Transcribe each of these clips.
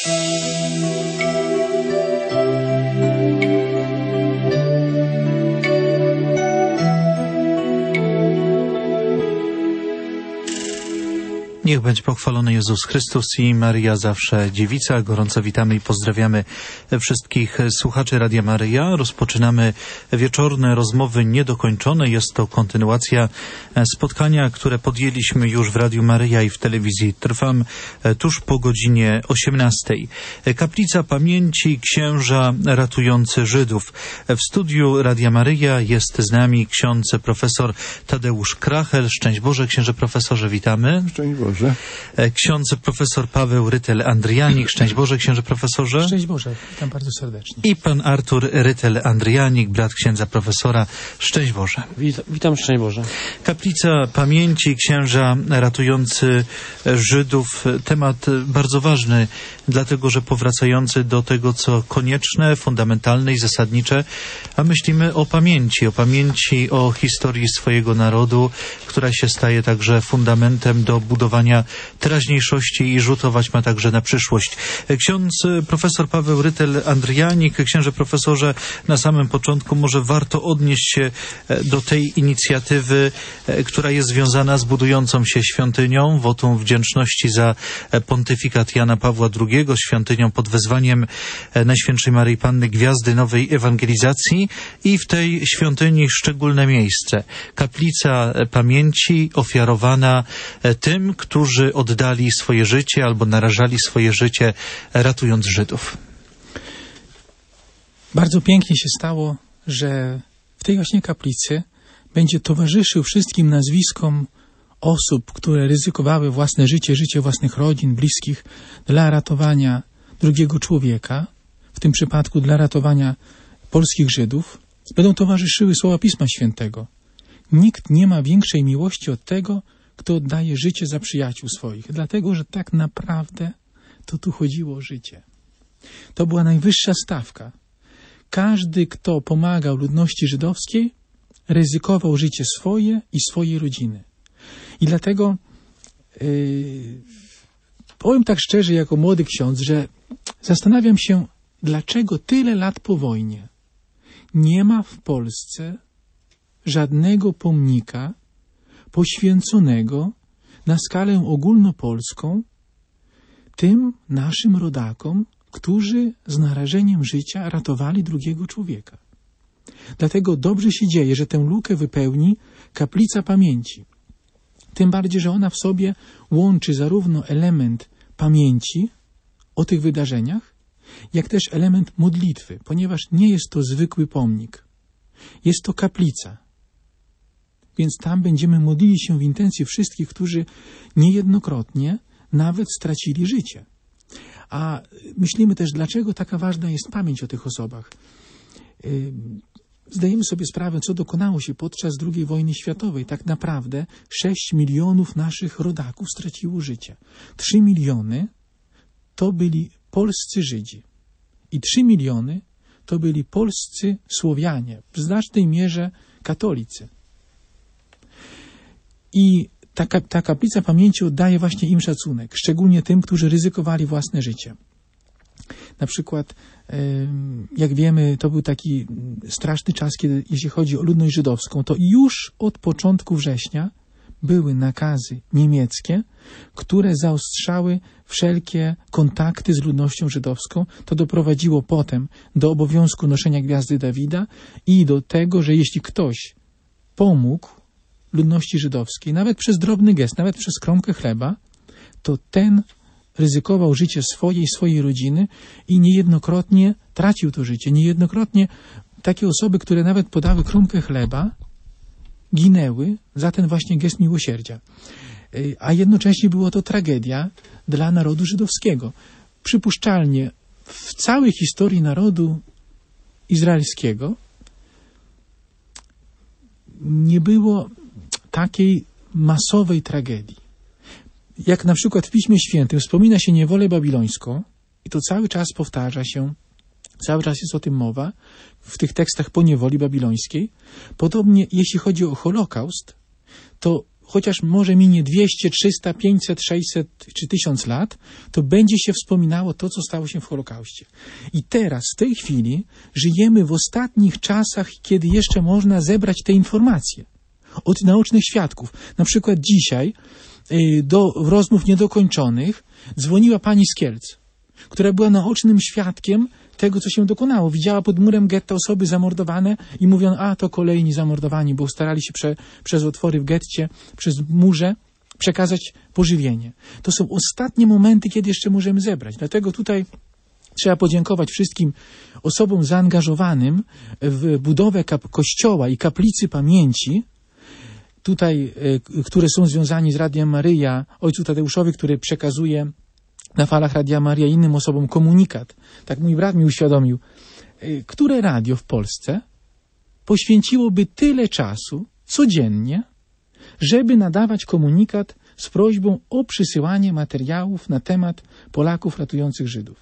Niech będzie pochwalony Jezus Chrystus i Maryja zawsze dziewica. Gorąco witamy i pozdrawiamy wszystkich słuchaczy Radia Maryja. Rozpoczynamy wieczorne rozmowy niedokończone. Jest to kontynuacja spotkania, które podjęliśmy już w Radiu Maryja i w telewizji Trwam tuż po godzinie 18. Kaplica Pamięci Księża Ratujący Żydów. W studiu Radia Maryja jest z nami ksiądz profesor Tadeusz Krachel. Szczęść Boże, księże profesorze, witamy. Szczęść Boże. Ksiądz profesor Paweł Rytel-Andryjanik. Szczęść Boże, księże profesorze. Szczęść Boże, witam bardzo serdecznie. I pan Artur Rytel-Andryjanik, brat księdza profesora. Szczęść Boże. Witam, szczęść Boże. Kaplica Pamięci Księża Ratujący Żydów. Temat bardzo ważny, dlatego że powracający do tego, co konieczne, fundamentalne i zasadnicze, a myślimy o pamięci o historii swojego narodu, która się staje także fundamentem do budowania teraźniejszości i rzutować ma także na przyszłość. Ksiądz profesor Paweł Rytel-Andryjanik, księże profesorze, na samym początku może warto odnieść się do tej inicjatywy, która jest związana z budującą się świątynią, wotum wdzięczności za pontyfikat Jana Pawła II, świątynią pod wezwaniem Najświętszej Maryi Panny Gwiazdy Nowej Ewangelizacji i w tej świątyni szczególne miejsce. Kaplica Pamięci ofiarowana tym, którzy oddali swoje życie albo narażali swoje życie, ratując Żydów. Bardzo pięknie się stało, że w tej właśnie kaplicy będzie towarzyszył wszystkim nazwiskom osób, które ryzykowały własne życie, życie własnych rodzin, bliskich dla ratowania drugiego człowieka, w tym przypadku dla ratowania polskich Żydów. Będą towarzyszyły słowa Pisma Świętego. Nikt nie ma większej miłości od tego, kto oddaje życie za przyjaciół swoich. Dlatego, że tak naprawdę to tu chodziło o życie. To była najwyższa stawka. Każdy, kto pomagał ludności żydowskiej, ryzykował życie swoje i swojej rodziny. I dlatego powiem tak szczerze, jako młody ksiądz, że zastanawiam się, dlaczego tyle lat po wojnie nie ma w Polsce żadnego pomnika poświęconego na skalę ogólnopolską tym naszym rodakom, którzy z narażeniem życia ratowali drugiego człowieka. Dlatego dobrze się dzieje, że tę lukę wypełni Kaplica Pamięci. Tym bardziej, że ona w sobie łączy zarówno element pamięci o tych wydarzeniach, jak też element modlitwy, ponieważ nie jest to zwykły pomnik. Jest to kaplica. Więc tam będziemy modlili się w intencji wszystkich, którzy niejednokrotnie nawet stracili życie. A myślimy też, dlaczego taka ważna jest pamięć o tych osobach. Zdajemy sobie sprawę, co dokonało się podczas II wojny światowej. Tak naprawdę 6 milionów naszych rodaków straciło życie. 3 miliony to byli polscy Żydzi. I 3 miliony to byli polscy Słowianie, w znacznej mierze katolicy. I ta kaplica pamięci oddaje właśnie im szacunek, szczególnie tym, którzy ryzykowali własne życie. Na przykład, jak wiemy, to był taki straszny czas, kiedy jeśli chodzi o ludność żydowską, to już od początku września były nakazy niemieckie, które zaostrzały wszelkie kontakty z ludnością żydowską. To doprowadziło potem do obowiązku noszenia gwiazdy Dawida i do tego, że jeśli ktoś pomógł ludności żydowskiej, nawet przez drobny gest, nawet przez kromkę chleba, to ten ryzykował życie swoje i swojej rodziny i niejednokrotnie tracił to życie. Niejednokrotnie takie osoby, które nawet podały kromkę chleba, ginęły za ten właśnie gest miłosierdzia. A jednocześnie była to tragedia dla narodu żydowskiego. Przypuszczalnie w całej historii narodu izraelskiego nie było takiej masowej tragedii. Jak na przykład w Piśmie Świętym wspomina się niewolę babilońską i to cały czas powtarza się, cały czas jest o tym mowa w tych tekstach po niewoli babilońskiej. Podobnie jeśli chodzi o Holokaust, to chociaż może minie 200, 300, 500, 600 czy 1000 lat, to będzie się wspominało to, co stało się w Holokauście. I teraz, w tej chwili, żyjemy w ostatnich czasach, kiedy jeszcze można zebrać te informacje od naocznych świadków. Na przykład dzisiaj do rozmów niedokończonych dzwoniła pani z Kielc, która była naocznym świadkiem tego, co się dokonało. Widziała pod murem getta osoby zamordowane i mówiono, a to kolejni zamordowani, bo starali się przez otwory w getcie, przez murze przekazać pożywienie. To są ostatnie momenty, kiedy jeszcze możemy zebrać. Dlatego tutaj trzeba podziękować wszystkim osobom zaangażowanym w budowę kościoła i kaplicy pamięci, tutaj, które są związani z Radiem Maryja, ojcu Tadeuszowi, który przekazuje na falach Radia Maryja innym osobom komunikat. Tak mój brat mi uświadomił, które radio w Polsce poświęciłoby tyle czasu codziennie, żeby nadawać komunikat z prośbą o przysyłanie materiałów na temat Polaków ratujących Żydów.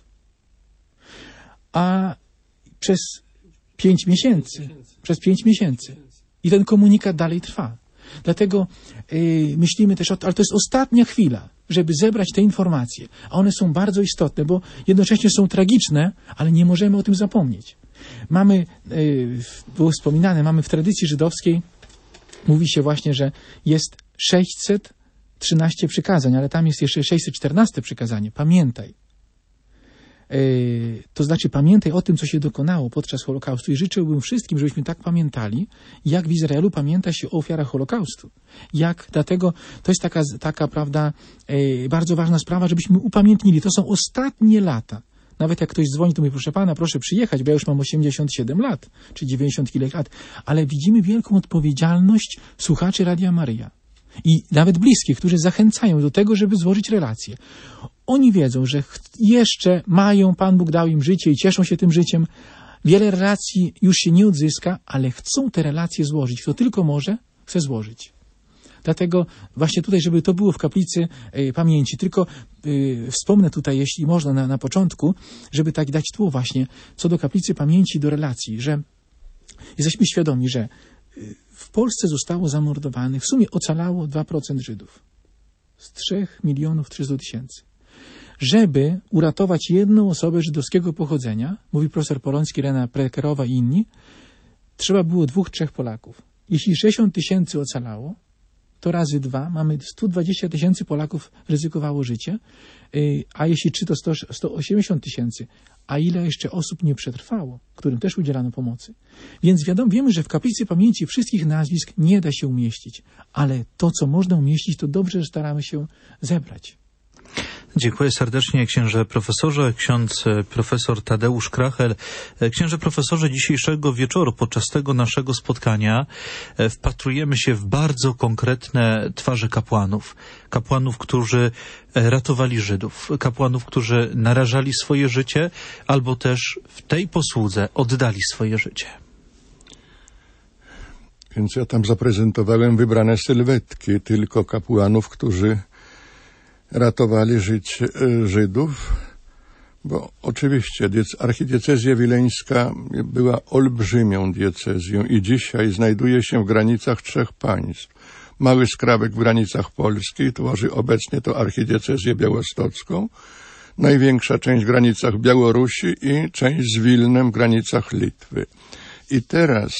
A przez 5 miesięcy. I ten komunikat dalej trwa. Dlatego myślimy też o to, ale to jest ostatnia chwila, żeby zebrać te informacje. A one są bardzo istotne, bo jednocześnie są tragiczne, ale nie możemy o tym zapomnieć. Mamy, było wspominane, mamy w tradycji żydowskiej, mówi się właśnie, że jest 613 przykazań, ale tam jest jeszcze 614 przykazanie. Pamiętaj. To znaczy pamiętaj o tym, co się dokonało podczas Holokaustu i życzyłbym wszystkim, żebyśmy tak pamiętali, jak w Izraelu pamięta się o ofiarach Holokaustu. Dlatego to jest taka prawda, bardzo ważna sprawa, żebyśmy upamiętnili. To są ostatnie lata. Nawet jak ktoś dzwoni, to mówi, proszę pana, proszę przyjechać, bo ja już mam 87 lat, czy 90 kilka lat. Ale widzimy wielką odpowiedzialność słuchaczy Radia Maryja. I nawet bliskich, którzy zachęcają do tego, żeby złożyć relacje. Oni wiedzą, że jeszcze mają, Pan Bóg dał im życie i cieszą się tym życiem. Wiele relacji już się nie odzyska, ale chcą te relacje złożyć. Kto tylko może, chce złożyć. Dlatego właśnie tutaj, żeby to było w kaplicy pamięci. Tylko wspomnę tutaj, jeśli można, na początku, żeby tak dać tło właśnie co do kaplicy pamięci, do relacji, że jesteśmy świadomi, że w Polsce zostało zamordowanych, w sumie ocalało 2% Żydów. Z 3 300 000. Żeby uratować jedną osobę żydowskiego pochodzenia, mówi profesor Poloński, Rena Prekerowa i inni, trzeba było 2-3 Polaków. Jeśli 60 000 ocalało, to razy 2 mamy 120 000 Polaków ryzykowało życie, a jeśli 3 to 180 000, a ile jeszcze osób nie przetrwało, którym też udzielano pomocy. Więc wiemy, że w kaplicy pamięci wszystkich nazwisk nie da się umieścić, ale to, co można umieścić, to dobrze, że staramy się zebrać. Dziękuję serdecznie księże profesorze, ksiądz profesor Tadeusz Krachel. Księże profesorze, dzisiejszego wieczoru podczas tego naszego spotkania wpatrujemy się w bardzo konkretne twarze kapłanów. Kapłanów, którzy ratowali Żydów, kapłanów, którzy narażali swoje życie albo też w tej posłudze oddali swoje życie. Więc ja tam zaprezentowałem wybrane sylwetki tylko kapłanów, którzy ratowali życie Żydów, bo oczywiście archidiecezja wileńska była olbrzymią diecezją i dzisiaj znajduje się w granicach 3 państw. Mały skrawek w granicach Polski tworzy obecnie to archidiecezję białostocką, największa część w granicach Białorusi i część z Wilnem w granicach Litwy. I teraz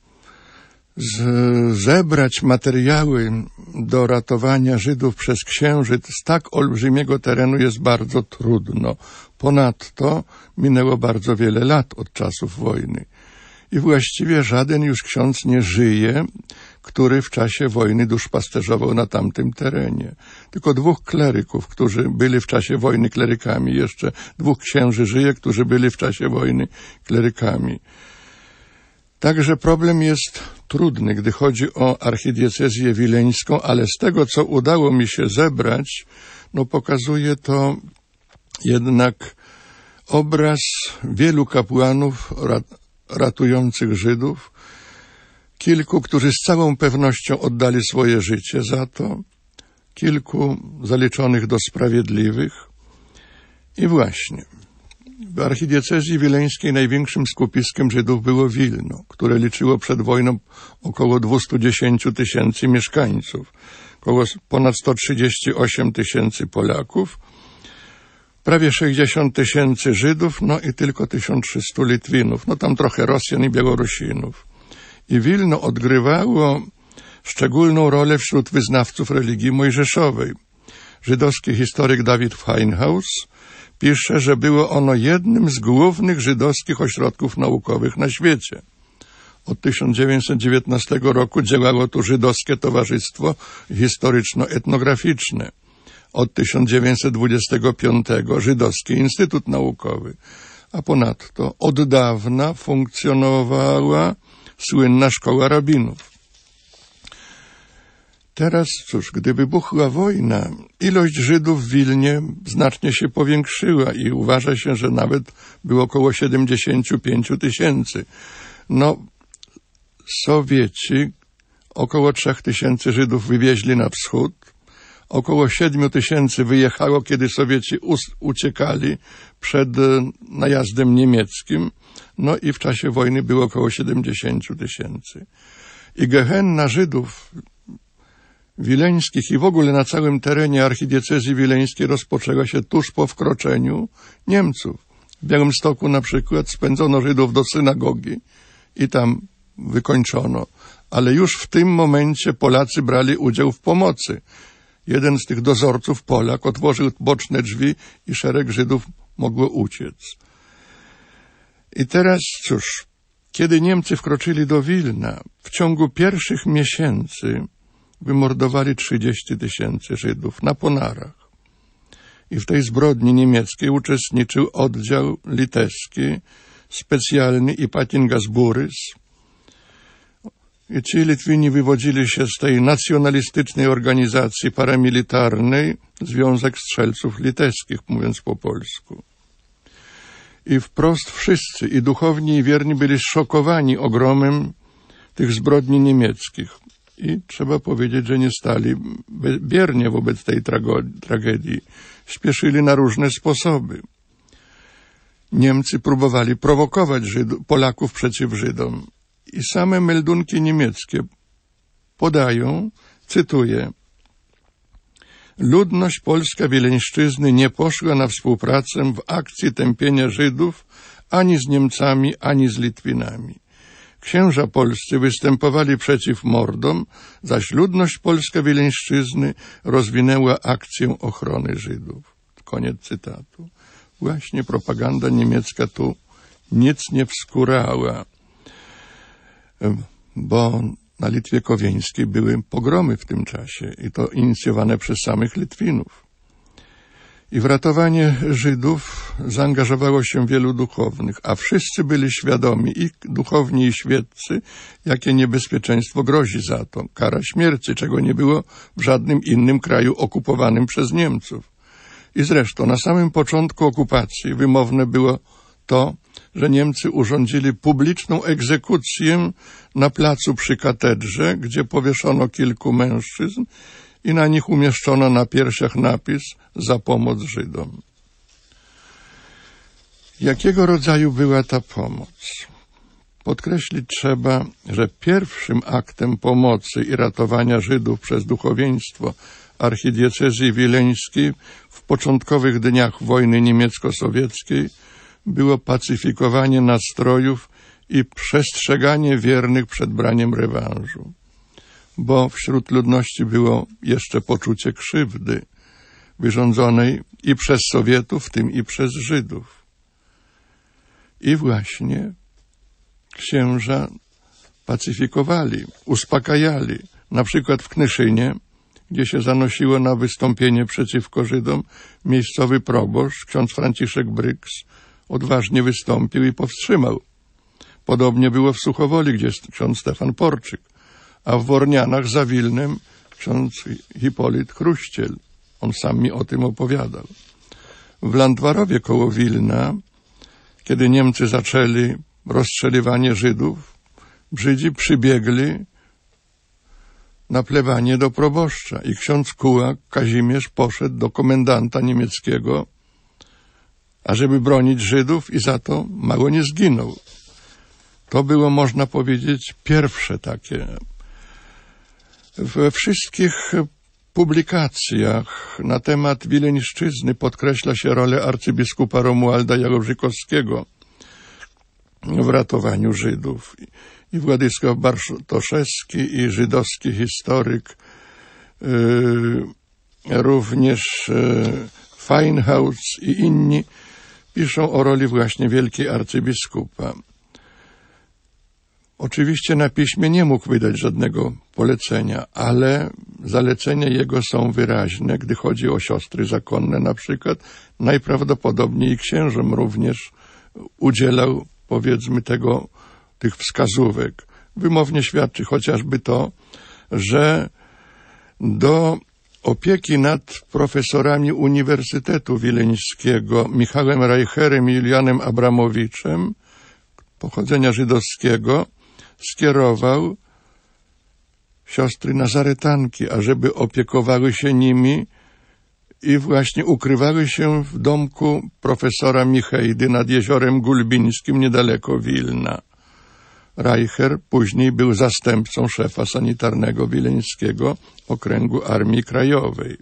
zebrać materiały do ratowania Żydów przez księży z tak olbrzymiego terenu jest bardzo trudno. Ponadto minęło bardzo wiele lat od czasów wojny. I właściwie żaden już ksiądz nie żyje, który w czasie wojny duszpasterzował na tamtym terenie. Tylko 2 kleryków, którzy byli w czasie wojny klerykami. Jeszcze 2 księży żyje, którzy byli w czasie wojny klerykami. Także problem jest trudny, gdy chodzi o archidiecezję wileńską, ale z tego, co udało mi się zebrać, pokazuje to jednak obraz wielu kapłanów ratujących Żydów, kilku, którzy z całą pewnością oddali swoje życie za to, kilku zaliczonych do sprawiedliwych. I właśnie w archidiecezji wileńskiej największym skupiskiem Żydów było Wilno, które liczyło przed wojną około 210 000 mieszkańców. ponad 138 tysięcy Polaków, prawie 60 tysięcy Żydów, no i tylko 1300 Litwinów, no tam trochę Rosjan i Białorusinów. I Wilno odgrywało szczególną rolę wśród wyznawców religii mojżeszowej. Żydowski historyk Dawid Feinhaus pisze, że było ono jednym z głównych żydowskich ośrodków naukowych na świecie. Od 1919 roku działało tu Żydowskie Towarzystwo Historyczno-Etnograficzne. Od 1925 Żydowski Instytut Naukowy. A ponadto od dawna funkcjonowała słynna Szkoła Rabinów. Teraz, cóż, gdy wybuchła wojna, ilość Żydów w Wilnie znacznie się powiększyła i uważa się, że nawet było około 75 tysięcy. No, Sowieci około 3 tysięcy Żydów wywieźli na wschód, około 7 tysięcy wyjechało, kiedy Sowieci uciekali przed najazdem niemieckim, no i w czasie wojny było około 70 tysięcy. I gehenna Żydów wileńskich i w ogóle na całym terenie archidiecezji wileńskiej rozpoczęła się tuż po wkroczeniu Niemców. W Białymstoku na przykład spędzono Żydów do synagogi i tam wykończono, ale już w tym momencie Polacy brali udział w pomocy. Jeden z tych dozorców, Polak, otworzył boczne drzwi i szereg Żydów mogło uciec. I teraz, cóż, kiedy Niemcy wkroczyli do Wilna, w ciągu pierwszych miesięcy wymordowali 30 tysięcy Żydów na Ponarach. I w tej zbrodni niemieckiej uczestniczył oddział litewski, specjalny Ypatingas Būris. I ci Litwini wywodzili się z tej nacjonalistycznej organizacji paramilitarnej Związek Strzelców Litewskich, mówiąc po polsku. I wprost wszyscy, i duchowni, i wierni, byli zszokowani ogromem tych zbrodni niemieckich. I trzeba powiedzieć, że nie stali biernie wobec tej tragedii. Śpieszyli na różne sposoby. Niemcy próbowali prowokować Polaków przeciw Żydom. I same meldunki niemieckie podają, cytuję: ludność polska Wileńszczyzny nie poszła na współpracę w akcji tępienia Żydów ani z Niemcami, ani z Litwinami. Księża polscy występowali przeciw mordom, zaś ludność polska Wileńszczyzny rozwinęła akcję ochrony Żydów. Koniec cytatu. Właśnie propaganda niemiecka tu nic nie wskórała, bo na Litwie Kowieńskiej były pogromy w tym czasie i to inicjowane przez samych Litwinów. I w ratowanie Żydów zaangażowało się wielu duchownych, a wszyscy byli świadomi, i duchowni, i świeccy, jakie niebezpieczeństwo grozi za to. Kara śmierci, czego nie było w żadnym innym kraju okupowanym przez Niemców. I zresztą na samym początku okupacji wymowne było to, że Niemcy urządzili publiczną egzekucję na placu przy katedrze, gdzie powieszono kilku mężczyzn i na nich umieszczono na piersiach napis „Za pomoc Żydom”. Jakiego rodzaju była ta pomoc? Podkreślić trzeba, że pierwszym aktem pomocy i ratowania Żydów przez duchowieństwo archidiecezji wileńskiej w początkowych dniach wojny niemiecko-sowieckiej było pacyfikowanie nastrojów i przestrzeganie wiernych przed braniem rewanżu. Bo wśród ludności było jeszcze poczucie krzywdy wyrządzonej i przez Sowietów, w tym i przez Żydów. I właśnie księża pacyfikowali, uspokajali. Na przykład w Knyszynie, gdzie się zanosiło na wystąpienie przeciwko Żydom, miejscowy proboszcz, ksiądz Franciszek Bryks, odważnie wystąpił i powstrzymał. Podobnie było w Suchowoli, gdzie jest ksiądz Stefan Porczyk, a w Wornianach za Wilnem ksiądz Hipolit Chruściel. On sam mi o tym opowiadał. W Landwarowie koło Wilna, kiedy Niemcy zaczęli rozstrzeliwanie Żydów, Żydzi przybiegli na plebanie do proboszcza i ksiądz Kułak Kazimierz poszedł do komendanta niemieckiego, ażeby bronić Żydów, i za to mało nie zginął. To było, można powiedzieć, pierwsze takie. We wszystkich publikacjach na temat Wileńszczyzny podkreśla się rolę arcybiskupa Romualda Jarożykowskiego w ratowaniu Żydów. I Władysław Bartoszewski, i żydowski historyk, również Feinhaus i inni piszą o roli właśnie wielkiej arcybiskupa. Oczywiście na piśmie nie mógł wydać żadnego polecenia, ale zalecenia jego są wyraźne, gdy chodzi o siostry zakonne na przykład. Najprawdopodobniej księżom również udzielał, powiedzmy, tych wskazówek. Wymownie świadczy chociażby to, że do opieki nad profesorami Uniwersytetu Wileńskiego Michałem Reicherem i Julianem Abramowiczem, pochodzenia żydowskiego, skierował siostry nazaretanki, ażeby opiekowały się nimi i właśnie ukrywały się w domku profesora Michejdy nad jeziorem Gulbińskim niedaleko Wilna. Reicher później był zastępcą szefa sanitarnego Wileńskiego Okręgu Armii Krajowej.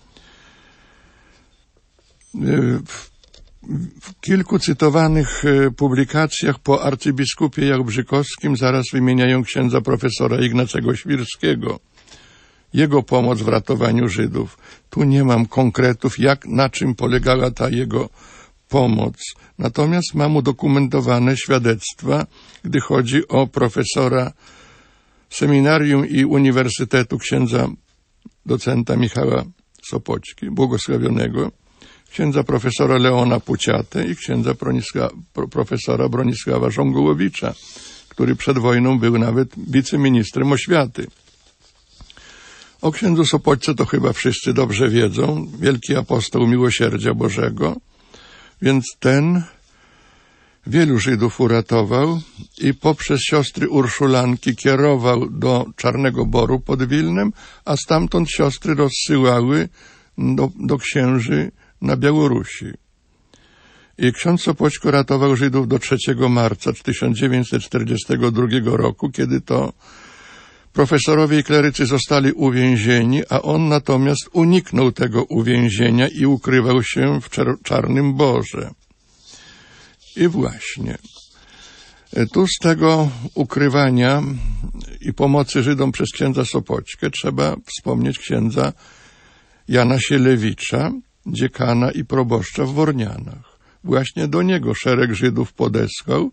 W kilku cytowanych publikacjach po arcybiskupie Jakubrzykowskim zaraz wymieniają księdza profesora Ignacego Świrskiego. Jego pomoc w ratowaniu Żydów. Tu nie mam konkretów, na czym polegała ta jego pomoc. Natomiast mam udokumentowane świadectwa, gdy chodzi o profesora seminarium i uniwersytetu księdza docenta Michała Sopoćki, błogosławionego, księdza profesora Leona Puciatę i księdza profesora Bronisława Żongołowicza, który przed wojną był nawet wiceministrem oświaty. O księdzu Sopoćce to chyba wszyscy dobrze wiedzą, wielki apostoł miłosierdzia Bożego, więc ten wielu Żydów uratował i poprzez siostry Urszulanki kierował do Czarnego Boru pod Wilnem, a stamtąd siostry rozsyłały do księży na Białorusi. I ksiądz Sopoćko ratował Żydów do 3 marca 1942 roku, kiedy to profesorowie i klerycy zostali uwięzieni, a on natomiast uniknął tego uwięzienia i ukrywał się w Czarnym Borze. I właśnie, tu z tego ukrywania i pomocy Żydom przez księdza Sopoćkę trzeba wspomnieć księdza Jana Sielewicza, dziekana i proboszcza w Wornianach. Właśnie do niego szereg Żydów podesłał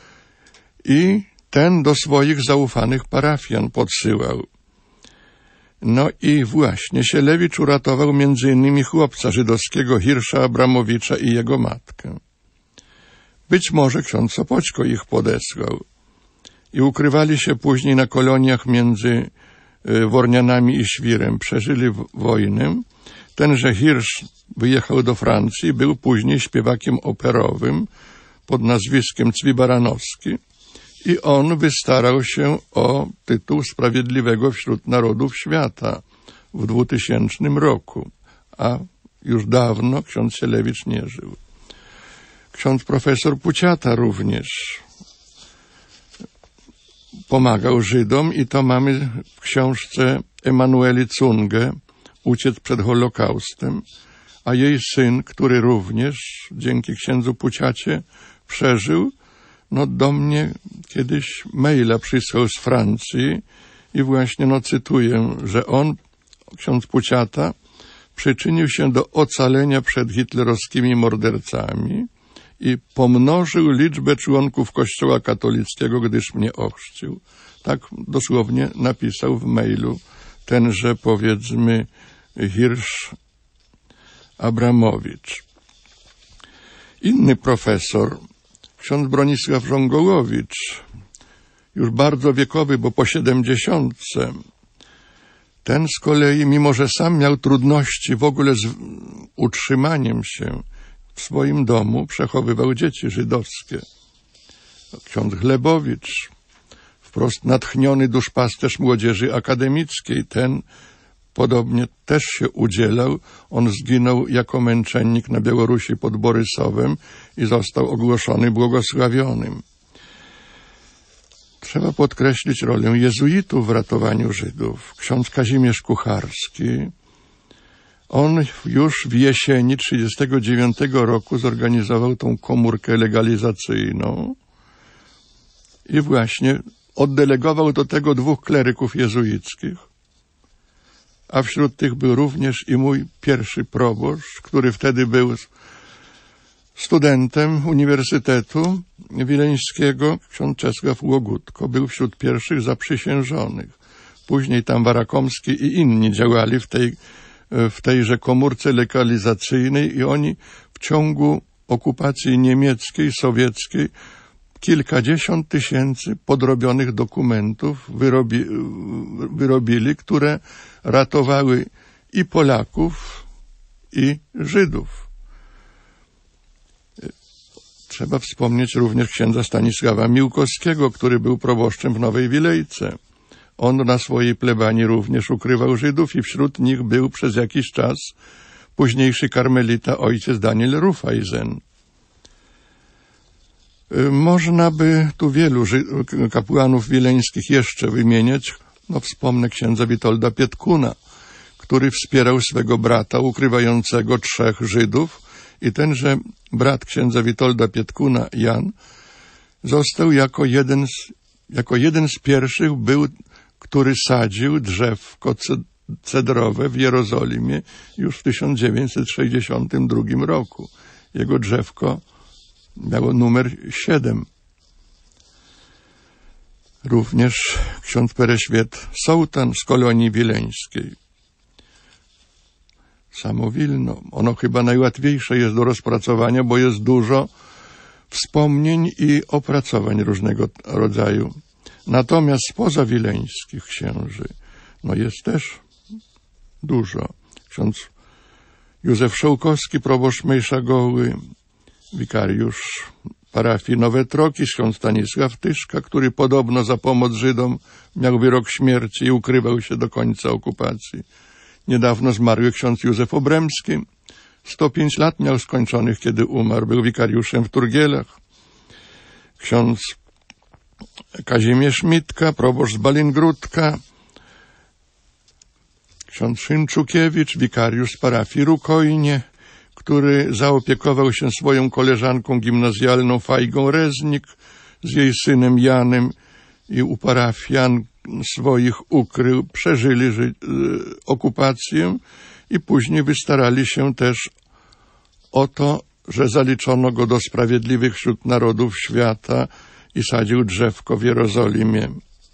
i ten do swoich zaufanych parafian podsyłał. No i właśnie Sielewicz uratował między innymi chłopca żydowskiego Hirsza Abramowicza i jego matkę. Być może ksiądz Sopoćko ich podesłał i ukrywali się później na koloniach między Wornianami i Świrem. Przeżyli wojnę. Tenże Hirsz wyjechał do Francji, był później śpiewakiem operowym pod nazwiskiem Cwibaranowski i on wystarał się o tytuł Sprawiedliwego wśród Narodów Świata w 2000 roku, a już dawno ksiądz Sielewicz nie żył. Ksiądz profesor Puciata również pomagał Żydom i to mamy w książce Emanueli Cunge Uciec przed Holokaustem, a jej syn, który również dzięki księdzu Puciacie przeżył, do mnie kiedyś maila przysłał z Francji i właśnie cytuję, że on, ksiądz Puciata, przyczynił się do ocalenia przed hitlerowskimi mordercami i pomnożył liczbę członków Kościoła katolickiego, gdyż mnie ochrzcił. Tak dosłownie napisał w mailu tenże, powiedzmy, Hirsz Abramowicz. Inny profesor, ksiądz Bronisław Żongołowicz, już bardzo wiekowy, bo po 70. Ten z kolei, mimo że sam miał trudności w ogóle z utrzymaniem się w swoim domu, przechowywał dzieci żydowskie. Ksiądz Glebowicz, wprost natchniony duszpasterz młodzieży akademickiej, ten podobnie też się udzielał. On zginął jako męczennik na Białorusi pod Borysowem i został ogłoszony błogosławionym. Trzeba podkreślić rolę jezuitów w ratowaniu Żydów. Ksiądz Kazimierz Kucharski On już w jesieni 1939 roku zorganizował tą komórkę legalizacyjną i właśnie oddelegował do tego 2 kleryków jezuickich, a wśród tych był również i mój pierwszy proboszcz, który wtedy był studentem Uniwersytetu Wileńskiego, ksiądz Czesław Łogutko. Był wśród pierwszych zaprzysiężonych. Później tam Warakomski i inni działali w tejże komórce legalizacyjnej i oni w ciągu okupacji niemieckiej, sowieckiej kilkadziesiąt tysięcy podrobionych dokumentów wyrobili, które ratowały i Polaków, i Żydów. Trzeba wspomnieć również księdza Stanisława Miłkowskiego, który był proboszczem w Nowej Wilejce. On na swojej plebanii również ukrywał Żydów i wśród nich był przez jakiś czas późniejszy karmelita ojciec Daniel Rufajzen. Można by tu wielu kapłanów wileńskich jeszcze wymieniać. Wspomnę księdza Witolda Pietkuna, który wspierał swego brata ukrywającego 3 Żydów i tenże brat księdza Witolda Pietkuna, Jan, został jako jeden z pierwszych był, który sadził drzewko cedrowe w Jerozolimie już w 1962 roku. Jego drzewko miało numer 7. Również ksiądz Pereświet Sołtan z kolonii wileńskiej. Samo Wilno. Ono chyba najłatwiejsze jest do rozpracowania, bo jest dużo wspomnień i opracowań różnego rodzaju. Natomiast spoza wileńskich księży, jest też dużo. Ksiądz Józef Szołkowski, proboszcz Mejsza-Goły, wikariusz parafii Nowe Troki, ksiądz Stanisław Tyszka, który podobno za pomoc Żydom miał wyrok śmierci i ukrywał się do końca okupacji. Niedawno zmarły ksiądz Józef Obremski. 105 lat miał skończonych, kiedy umarł. Był wikariuszem w Turgielach. Ksiądz Kazimierz Mitka, proboszcz z Balingródka. Ksiądz Szynczukiewicz, wikariusz z parafii Rukojnie, który zaopiekował się swoją koleżanką gimnazjalną Fajgą Reznik z jej synem Janem i u parafian swoich ukrył, przeżyli okupację i później wystarali się też o to, że zaliczono go do sprawiedliwych wśród narodów świata i sadził drzewko w Jerozolimie.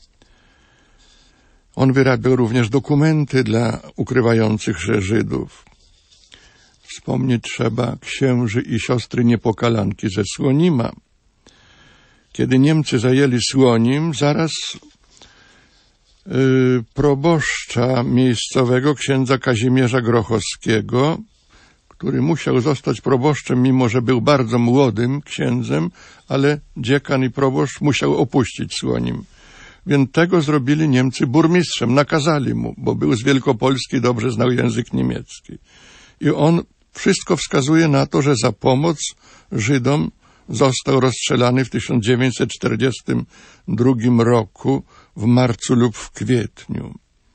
On wyrabiał również dokumenty dla ukrywających się Żydów. Wspomnieć trzeba księży i siostry niepokalanki ze Słonima. Kiedy Niemcy zajęli Słonim, zaraz proboszcza miejscowego, księdza Kazimierza Grochowskiego, który musiał zostać proboszczem, mimo że był bardzo młodym księdzem, ale dziekan i proboszcz musiał opuścić Słonim. Więc tego zrobili Niemcy burmistrzem, nakazali mu, bo był z Wielkopolski, dobrze znał język niemiecki. I on wszystko wskazuje na to, że za pomoc Żydom został rozstrzelany w 1942 roku w marcu lub w kwietniu.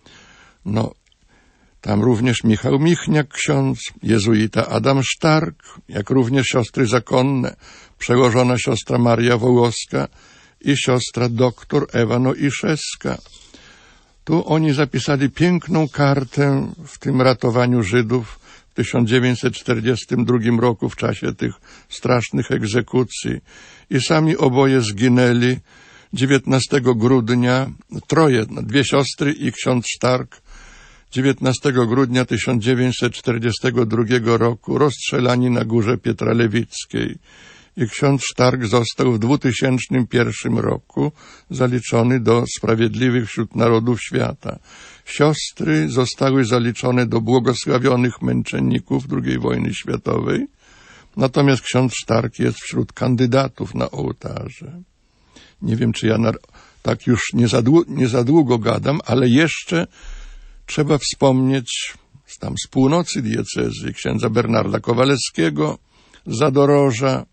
Tam również Michał Michniak, ksiądz, jezuita Adam Sztark, jak również siostry zakonne, przełożona siostra Maria Wołoska i siostra doktor Ewa Noiszewska. Tu oni zapisali piękną kartę w tym ratowaniu Żydów w 1942 roku w czasie tych strasznych egzekucji i sami oboje zginęli 19 grudnia, dwie siostry i ksiądz Sztark, 19 grudnia 1942 roku rozstrzelani na Górze Pietralewickiej i ksiądz Sztark został w 2001 roku zaliczony do sprawiedliwych wśród narodów świata. Siostry zostały zaliczone do błogosławionych męczenników II wojny światowej, natomiast ksiądz Sztark jest wśród kandydatów na ołtarze. Nie wiem, czy ja tak już nie za długo gadam, ale jeszcze trzeba wspomnieć tam z północy diecezji księdza Bernarda Kowalewskiego z Zadoroża,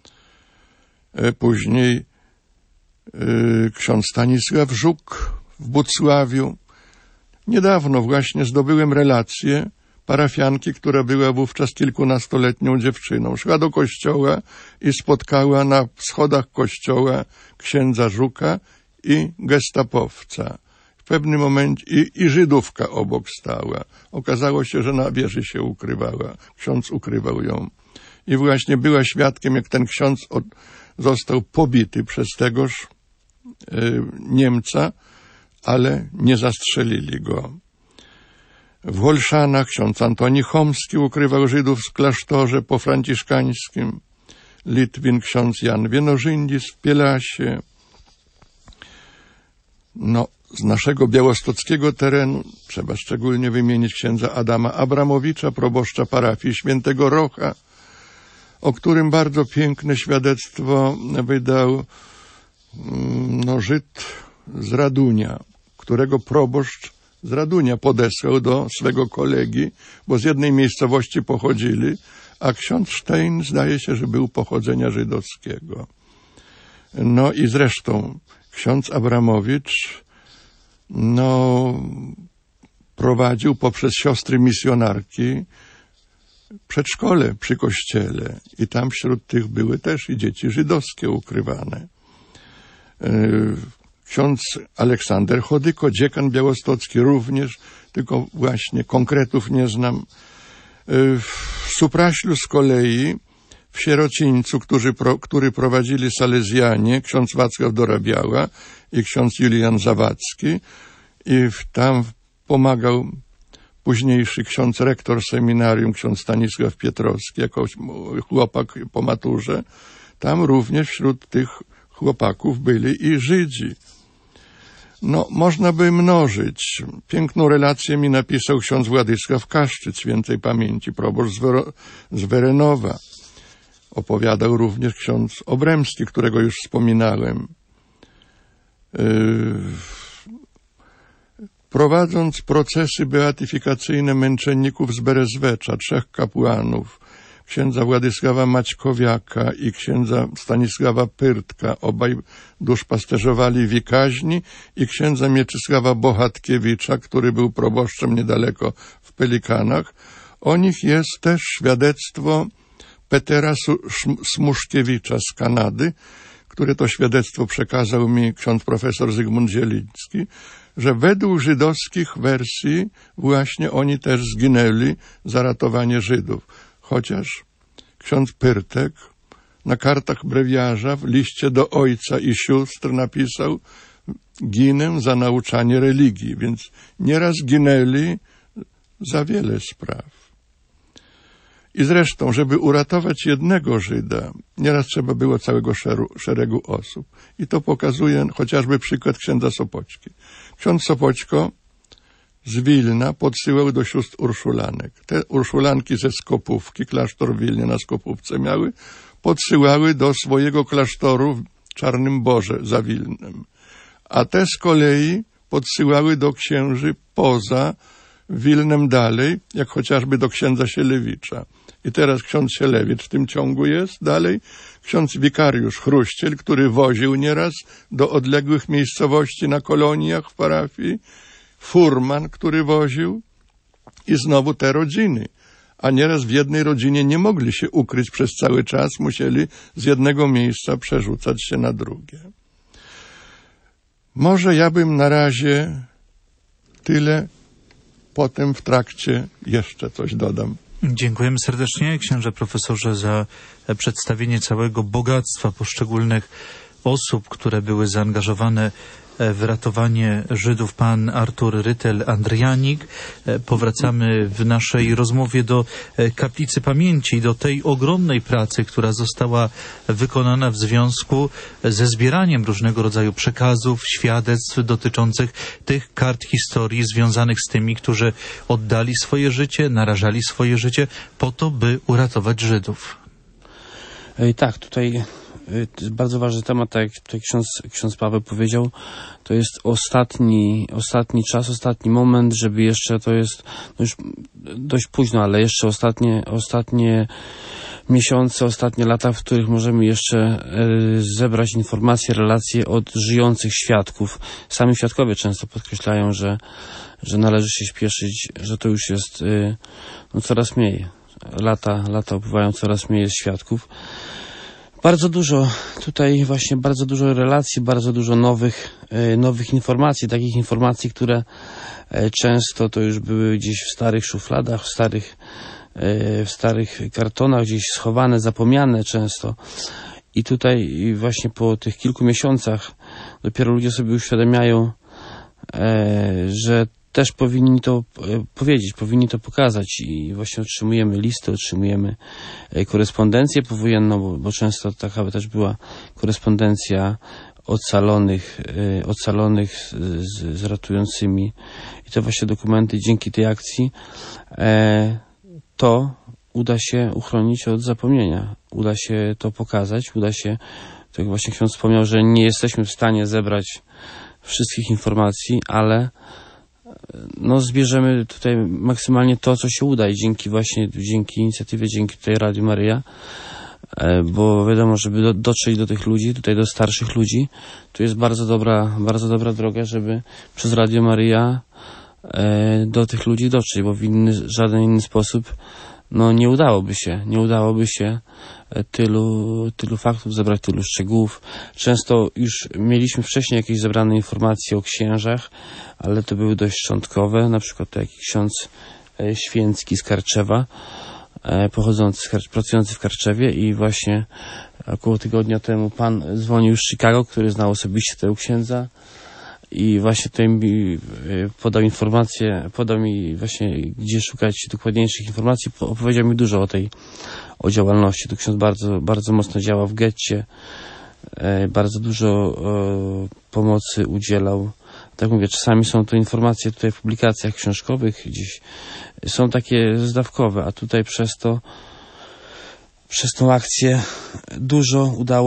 później ksiądz Stanisław Żuk w Bucławiu. Niedawno właśnie zdobyłem relację parafianki, która była wówczas kilkunastoletnią dziewczyną. Szła do kościoła i spotkała na schodach kościoła księdza Żuka i gestapowca. W pewnym momencie i Żydówka obok stała. Okazało się, że na wieży się ukrywała. Ksiądz ukrywał ją. I właśnie była świadkiem, jak ten ksiądz został pobity przez tegoż Niemca, ale nie zastrzelili go. W Wolszanach ksiądz Antoni Chomski ukrywał Żydów w klasztorze po franciszkańskim. Litwin ksiądz Jan Wienożyndis w Pielasie. Z naszego białostockiego terenu trzeba szczególnie wymienić księdza Adama Abramowicza, proboszcza parafii Świętego Rocha, o którym bardzo piękne świadectwo wydał Żyd z Radunia, którego proboszcz z Radunia podesłał do swego kolegi, bo z jednej miejscowości pochodzili, a ksiądz Stein zdaje się, że był pochodzenia żydowskiego. I zresztą ksiądz Abramowicz prowadził poprzez siostry misjonarki przedszkole przy kościele i tam wśród tych były też i dzieci żydowskie ukrywane. Ksiądz Aleksander Chodyko, dziekan białostocki również, tylko właśnie konkretów nie znam. W Supraślu z kolei, w Sierocińcu, który prowadzili salezjanie, ksiądz Wacław Dorabiała i ksiądz Julian Zawadzki, i tam pomagał późniejszy ksiądz rektor seminarium, ksiądz Stanisław Pietrowski, jako chłopak po maturze. Tam również wśród tych chłopaków byli i Żydzi. Można by mnożyć. Piękną relację mi napisał ksiądz Władysław Kaszczyc, świętej pamięci, proboszcz z Werenowa. Opowiadał również ksiądz Obremski, którego już wspominałem. Prowadząc procesy beatyfikacyjne męczenników z Berezwecza, 3 kapłanów, księdza Władysława Maćkowiaka i księdza Stanisława Pyrtka, obaj duszpasterzowali w Ikaźni, i księdza Mieczysława Bohatkiewicza, który był proboszczem niedaleko w Pelikanach. O nich jest też świadectwo Petera Smuszkiewicza z Kanady, które to świadectwo przekazał mi ksiądz profesor Zygmunt Zieliński, że według żydowskich wersji właśnie oni też zginęli za ratowanie Żydów. Chociaż ksiądz Pyrtek na kartach brewiarza w liście do ojca i sióstr napisał: ginę za nauczanie religii, więc nieraz ginęli za wiele spraw. I zresztą, żeby uratować jednego Żyda, nieraz trzeba było całego szeregu osób. I to pokazuje chociażby przykład księdza Sopoćki. Ksiądz Sopoćko z Wilna podsyłał do sióstr urszulanek. Te urszulanki ze Skopówki, klasztor w Wilnie na Skopówce miały, podsyłały do swojego klasztoru w Czarnym Borze za Wilnem. A te z kolei podsyłały do księży poza Wilnem dalej, jak chociażby do księdza Sielewicza. I teraz ksiądz Sielewicz w tym ciągu jest dalej. Ksiądz wikariusz Chruściel, który woził nieraz do odległych miejscowości na koloniach w parafii. Furman, który woził. I znowu te rodziny. A nieraz w jednej rodzinie nie mogli się ukryć przez cały czas. Musieli z jednego miejsca przerzucać się na drugie. Może ja bym na razie tyle, potem w trakcie jeszcze coś dodam. Dziękujemy serdecznie, księże profesorze, za przedstawienie całego bogactwa poszczególnych osób, które były zaangażowane w ratowanie Żydów. Pan Artur Rytel-Andrianik. Powracamy w naszej rozmowie do Kaplicy Pamięci, do tej ogromnej pracy, która została wykonana w związku ze zbieraniem różnego rodzaju przekazów, świadectw dotyczących tych kart historii związanych z tymi, którzy oddali swoje życie, narażali swoje życie po to, by uratować Żydów. Tak, tutaj to jest bardzo ważny temat, tak jak tutaj ksiądz Paweł powiedział, to jest ostatni czas, ostatni moment, żeby jeszcze, to jest już dość późno, ale jeszcze ostatnie miesiące, ostatnie lata, w których możemy jeszcze zebrać informacje, relacje od żyjących świadków. Sami świadkowie często podkreślają, że należy się śpieszyć, że to już jest no, coraz mniej. Lata upływają, coraz mniej jest świadków. Bardzo dużo tutaj właśnie, bardzo dużo relacji, bardzo dużo nowych informacji, takich informacji, które często to już były gdzieś w starych szufladach, w starych kartonach, gdzieś schowane, zapomniane często. I tutaj właśnie po tych kilku miesiącach dopiero ludzie sobie uświadamiają, że też powinni to powiedzieć, powinni to pokazać i właśnie otrzymujemy listy, otrzymujemy korespondencję powojenną, bo często taka też była korespondencja ocalonych z ratującymi i to właśnie dokumenty dzięki tej akcji to uda się uchronić od zapomnienia, uda się to pokazać, uda się, tak jak właśnie ksiądz wspomniał, że nie jesteśmy w stanie zebrać wszystkich informacji, ale no zbierzemy tutaj maksymalnie to, co się uda i dzięki inicjatywie, dzięki tutaj Radiu Maryja, bo wiadomo, żeby dotrzeć do tych ludzi, tutaj do starszych ludzi, tu jest bardzo dobra droga, żeby przez Radio Maryja do tych ludzi dotrzeć, bo w żaden inny sposób no nie udałoby się tylu faktów zebrać, tylu szczegółów. Często już mieliśmy wcześniej jakieś zebrane informacje o księżach, ale to były dość szczątkowe, na przykład to jakiś ksiądz Święcki z Karczewa, pracujący w Karczewie i właśnie około tygodnia temu pan dzwonił z Chicago, który znał osobiście tego księdza i właśnie tutaj mi podał mi właśnie, gdzie szukać dokładniejszych informacji, opowiedział mi dużo o działalności. Tu ksiądz bardzo mocno działa w getcie, bardzo dużo pomocy udzielał. Tak mówię, czasami są to informacje tutaj w publikacjach książkowych, gdzieś są takie zdawkowe, a tutaj przez tą akcję dużo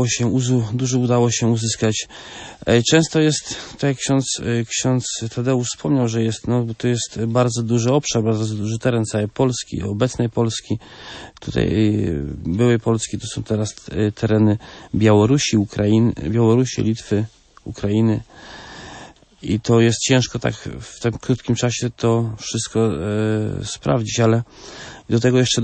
udało się uzyskać. Często jest, tak jak ksiądz Tadeusz wspomniał, że to jest bardzo duży obszar, bardzo duży teren całej Polski, obecnej Polski. Tutaj byłej Polski to są teraz tereny Białorusi, Litwy, Ukrainy. I to jest ciężko tak w tym krótkim czasie to wszystko sprawdzić, ale do tego jeszcze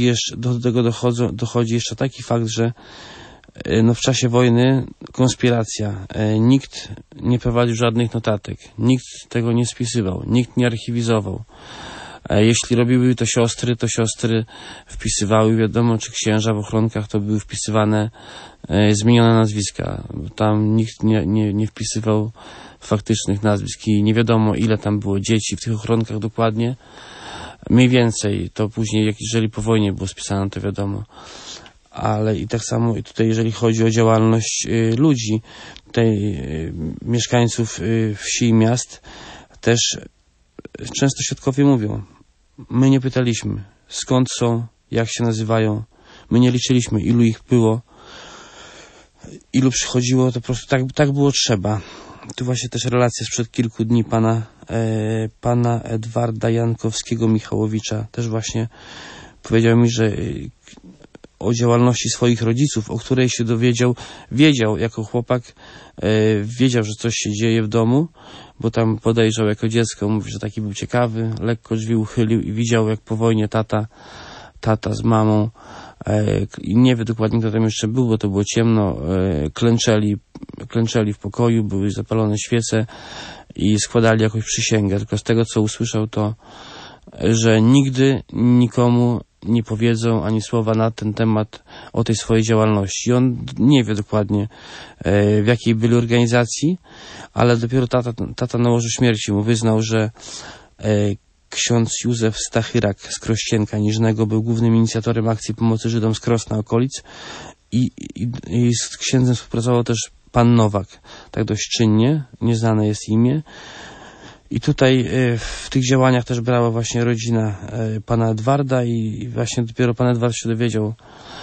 dochodzi jeszcze taki fakt, że w czasie wojny konspiracja. Nikt nie prowadził żadnych notatek, nikt tego nie spisywał, nikt nie archiwizował. Jeśli robiły to siostry wpisywały, wiadomo, czy księża w ochronkach to były wpisywane zmienione nazwiska. Tam nikt nie wpisywał faktycznych nazwisk i nie wiadomo, ile tam było dzieci w tych ochronkach dokładnie. Mniej więcej, to później, jeżeli po wojnie było spisane, to wiadomo. Ale i tak samo i tutaj, jeżeli chodzi o działalność ludzi, tutaj mieszkańców wsi i miast, też często świadkowie mówią, my nie pytaliśmy, skąd są, jak się nazywają, my nie liczyliśmy, ilu ich było, ilu przychodziło, to po prostu tak było trzeba. Tu właśnie też relacja sprzed kilku dni pana Edwarda Jankowskiego-Michałowicza też właśnie powiedział mi, że o działalności swoich rodziców, o której się wiedział jako chłopak, wiedział, że coś się dzieje w domu, bo tam podejrzał jako dziecko, mówi, że taki był ciekawy, lekko drzwi uchylił i widział, jak po wojnie tata z mamą, i nie wie dokładnie, kto tam jeszcze był, bo to było ciemno, klęczeli w pokoju, były zapalone świece i składali jakąś przysięgę. Tylko z tego, co usłyszał, to, że nigdy nikomu nie powiedzą ani słowa na ten temat o tej swojej działalności. I on nie wie dokładnie, w jakiej byli organizacji, ale dopiero tata na łożu śmierci mu wyznał, że ksiądz Józef Stachyrak z Krościenka Niżnego był głównym inicjatorem akcji pomocy Żydom z Krosna okolic i z księdzem współpracował też pan Nowak, tak dość czynnie, nieznane jest imię. I tutaj w tych działaniach też brała właśnie rodzina pana Edwarda i właśnie dopiero pan Edward się dowiedział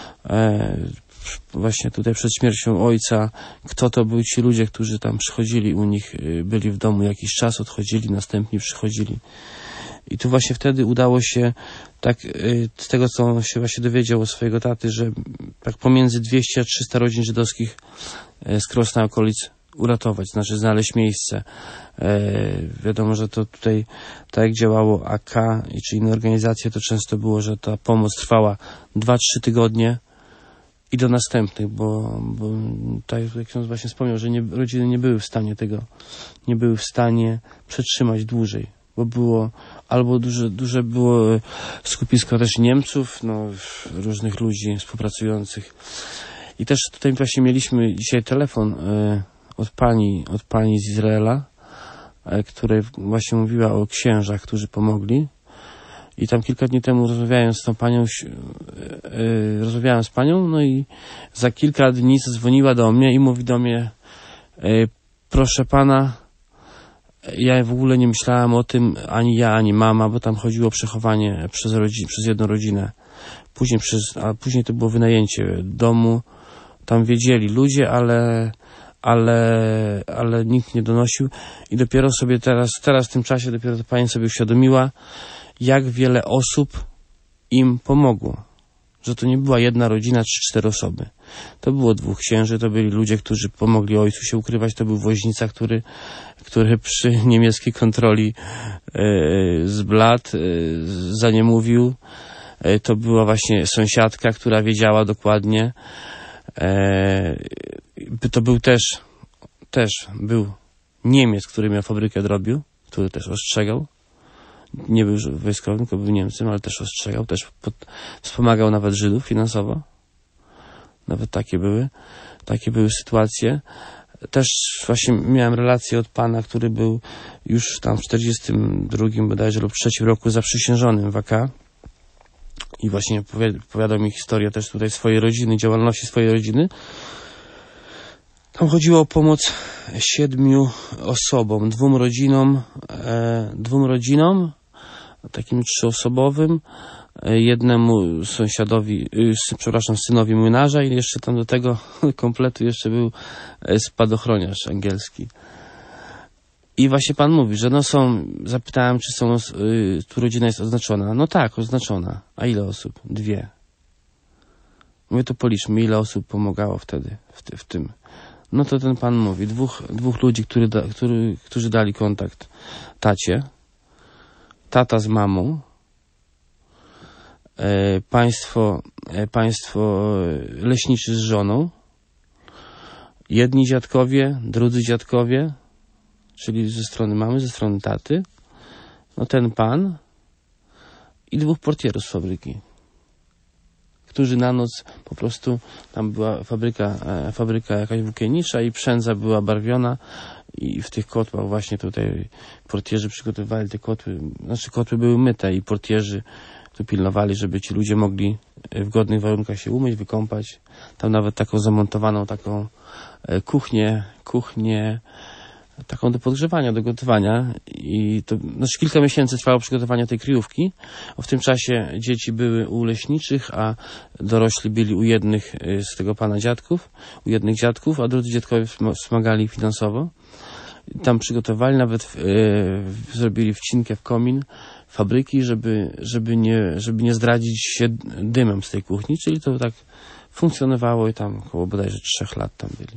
właśnie tutaj przed śmiercią ojca, kto to byli ci ludzie, którzy tam przychodzili u nich, byli w domu jakiś czas, odchodzili, następnie przychodzili. I tu właśnie wtedy udało się, tak z tego, co on się właśnie dowiedział od swojego taty, że tak pomiędzy 200 a 300 rodzin żydowskich z Krosna okolic uratować, znaczy znaleźć miejsce. Wiadomo, że to tutaj, tak jak działało AK czy inne organizacje, to często było, że ta pomoc trwała 2-3 tygodnie i do następnych, bo tak jak ksiądz właśnie wspomniał, że rodziny nie były w stanie przetrzymać dłużej, bo było albo duże było skupisko też Niemców, różnych ludzi współpracujących. I też tutaj właśnie mieliśmy dzisiaj telefon od pani z Izraela, która właśnie mówiła o księżach, którzy pomogli. I tam kilka dni temu rozmawiałem z panią, no i za kilka dni zadzwoniła do mnie i mówi do mnie: proszę pana, ja w ogóle nie myślałem o tym, ani ja, ani mama, bo tam chodziło o przechowanie przez jedną rodzinę. Później to było wynajęcie domu. Tam wiedzieli ludzie, ale nikt nie donosił. I dopiero sobie teraz w tym czasie dopiero ta pani sobie uświadomiła, jak wiele osób im pomogło. Że to nie była jedna rodzina, 3-4 osoby. To było 2 księży, to byli ludzie, którzy pomogli ojcu się ukrywać. To był woźnica, który przy niemieckiej kontroli z blat zaniemówił. To była właśnie sąsiadka, która wiedziała dokładnie. To był też był Niemiec, który miał fabrykę drobiu, który też ostrzegał. Nie był wojskowym, tylko był Niemcem, ale też ostrzegał, też wspomagał nawet Żydów finansowo. Nawet takie były sytuacje. Też właśnie miałem relację od pana, który był już tam w 42 bodajże lub 3 roku zaprzysiężonym w AK. I właśnie opowiadał mi historię też tutaj swojej rodziny, działalności swojej rodziny. Tam chodziło o pomoc 7 osobom, 2 rodzinom, takim 3-osobowym, jednemu synowi młynarza i jeszcze tam do tego kompletu jeszcze był spadochroniarz angielski. I właśnie pan mówi, że zapytałem, czy tu rodzina jest oznaczona. No tak, oznaczona. A ile osób? 2. Mówię, to policzmy, ile osób pomagało wtedy w tym. No to ten pan mówi, dwóch ludzi, którzy dali kontakt tacie, tata z mamą, państwo leśniczy z żoną, jedni dziadkowie, drudzy dziadkowie, czyli ze strony mamy, ze strony taty, no ten pan i 2 portierów z fabryki, którzy na noc po prostu, tam była fabryka jakaś włókiennicza i przędza była barwiona i w tych kotłach właśnie tutaj portierzy przygotowywali te kotły, kotły były myte i portierzy tu pilnowali, żeby ci ludzie mogli w godnych warunkach się umyć, wykąpać. Tam nawet taką zamontowaną kuchnię taką do podgrzewania, do gotowania i to kilka miesięcy trwało przygotowanie tej kryjówki. W tym czasie dzieci były u leśniczych, a dorośli byli u jednych z tego pana dziadków, a drudzy dziadkowie wspomagali finansowo. Tam przygotowali, nawet zrobili wcinkę w komin fabryki, żeby nie zdradzić się dymem z tej kuchni, czyli to tak funkcjonowało i tam około bodajże 3 lat tam byli.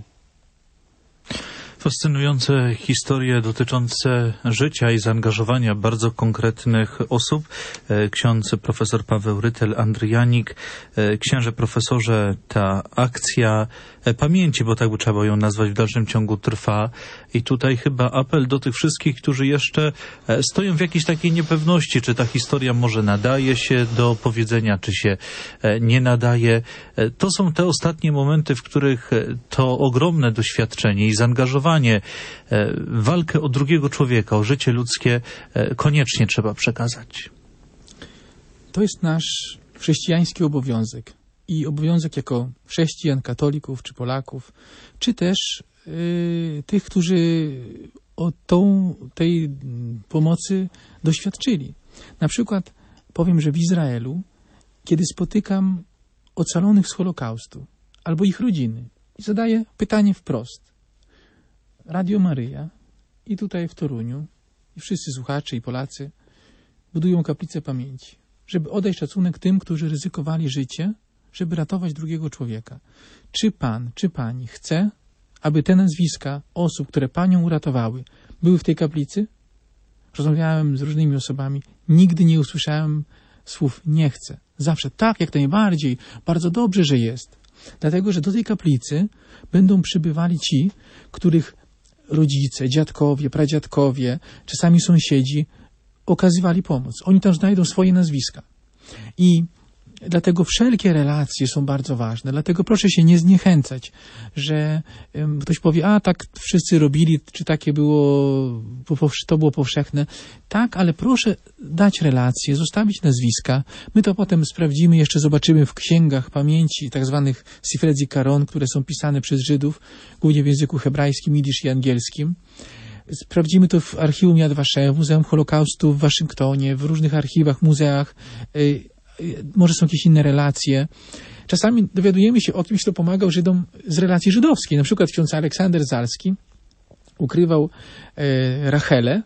Fascynujące historie dotyczące życia i zaangażowania bardzo konkretnych osób. Ksiądz profesor Paweł Rytel-Andryjanik. Księże profesorze, ta akcja pamięci, bo tak by trzeba ją nazwać, w dalszym ciągu trwa. I tutaj chyba apel do tych wszystkich, którzy jeszcze stoją w jakiejś takiej niepewności, czy ta historia może nadaje się do powiedzenia, czy się nie nadaje. To są te ostatnie momenty, w których to ogromne doświadczenie i zaangażowanie, walkę o drugiego człowieka, o życie ludzkie koniecznie trzeba przekazać. To jest nasz chrześcijański obowiązek. I obowiązek jako chrześcijan, katolików czy Polaków, czy też tych, którzy tej pomocy doświadczyli. Na przykład powiem, że w Izraelu, kiedy spotykam ocalonych z Holokaustu albo ich rodziny i zadaję pytanie wprost. Radio Maryja i tutaj w Toruniu i wszyscy słuchacze i Polacy budują kaplicę pamięci, żeby oddać szacunek tym, którzy ryzykowali życie, żeby ratować drugiego człowieka. Czy pan, czy pani chce, aby te nazwiska osób, które panią uratowały, były w tej kaplicy? Rozmawiałem z różnymi osobami. Nigdy nie usłyszałem słów nie chcę. Zawsze tak, jak najbardziej. Bardzo dobrze, że jest. Dlatego, że do tej kaplicy będą przybywali ci, których rodzice, dziadkowie, pradziadkowie, czasami sąsiedzi okazywali pomoc. Oni tam znajdą swoje nazwiska. I dlatego wszelkie relacje są bardzo ważne. Dlatego proszę się nie zniechęcać, że ktoś powie, a tak wszyscy robili, czy takie było, to było powszechne. Tak, ale proszę dać relacje, zostawić nazwiska. My to potem sprawdzimy, jeszcze zobaczymy w księgach pamięci, tak zwanych Sifre Zikaron, które są pisane przez Żydów, głównie w języku hebrajskim, jidysz i angielskim. Sprawdzimy to w archiwum Yad Vashem, w Muzeum Holokaustu w Waszyngtonie, w różnych archiwach, muzeach. Może są jakieś inne relacje. Czasami dowiadujemy się o kimś, kto pomagał Żydom z relacji żydowskiej. Na przykład ksiądz Aleksander Zalski ukrywał Rachelę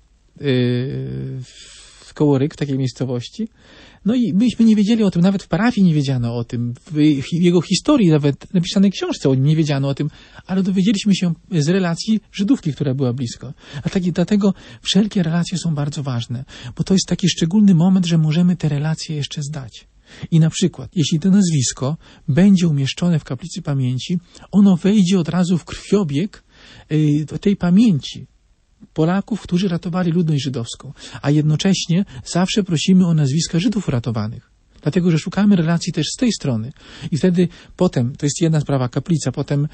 w Kołoryk, w takiej miejscowości. No i myśmy nie wiedzieli o tym, nawet w parafii nie wiedziano o tym, w jego historii, nawet napisanej książce o nim nie wiedziano o tym, ale dowiedzieliśmy się z relacji Żydówki, która była blisko. Dlatego wszelkie relacje są bardzo ważne, bo to jest taki szczególny moment, że możemy te relacje jeszcze zdać. I na przykład, jeśli to nazwisko będzie umieszczone w kaplicy pamięci, ono wejdzie od razu w krwiobieg tej pamięci Polaków, którzy ratowali ludność żydowską, a jednocześnie zawsze prosimy o nazwiska Żydów uratowanych. Dlatego, że szukamy relacji też z tej strony. I wtedy potem, to jest jedna sprawa, kaplica, potem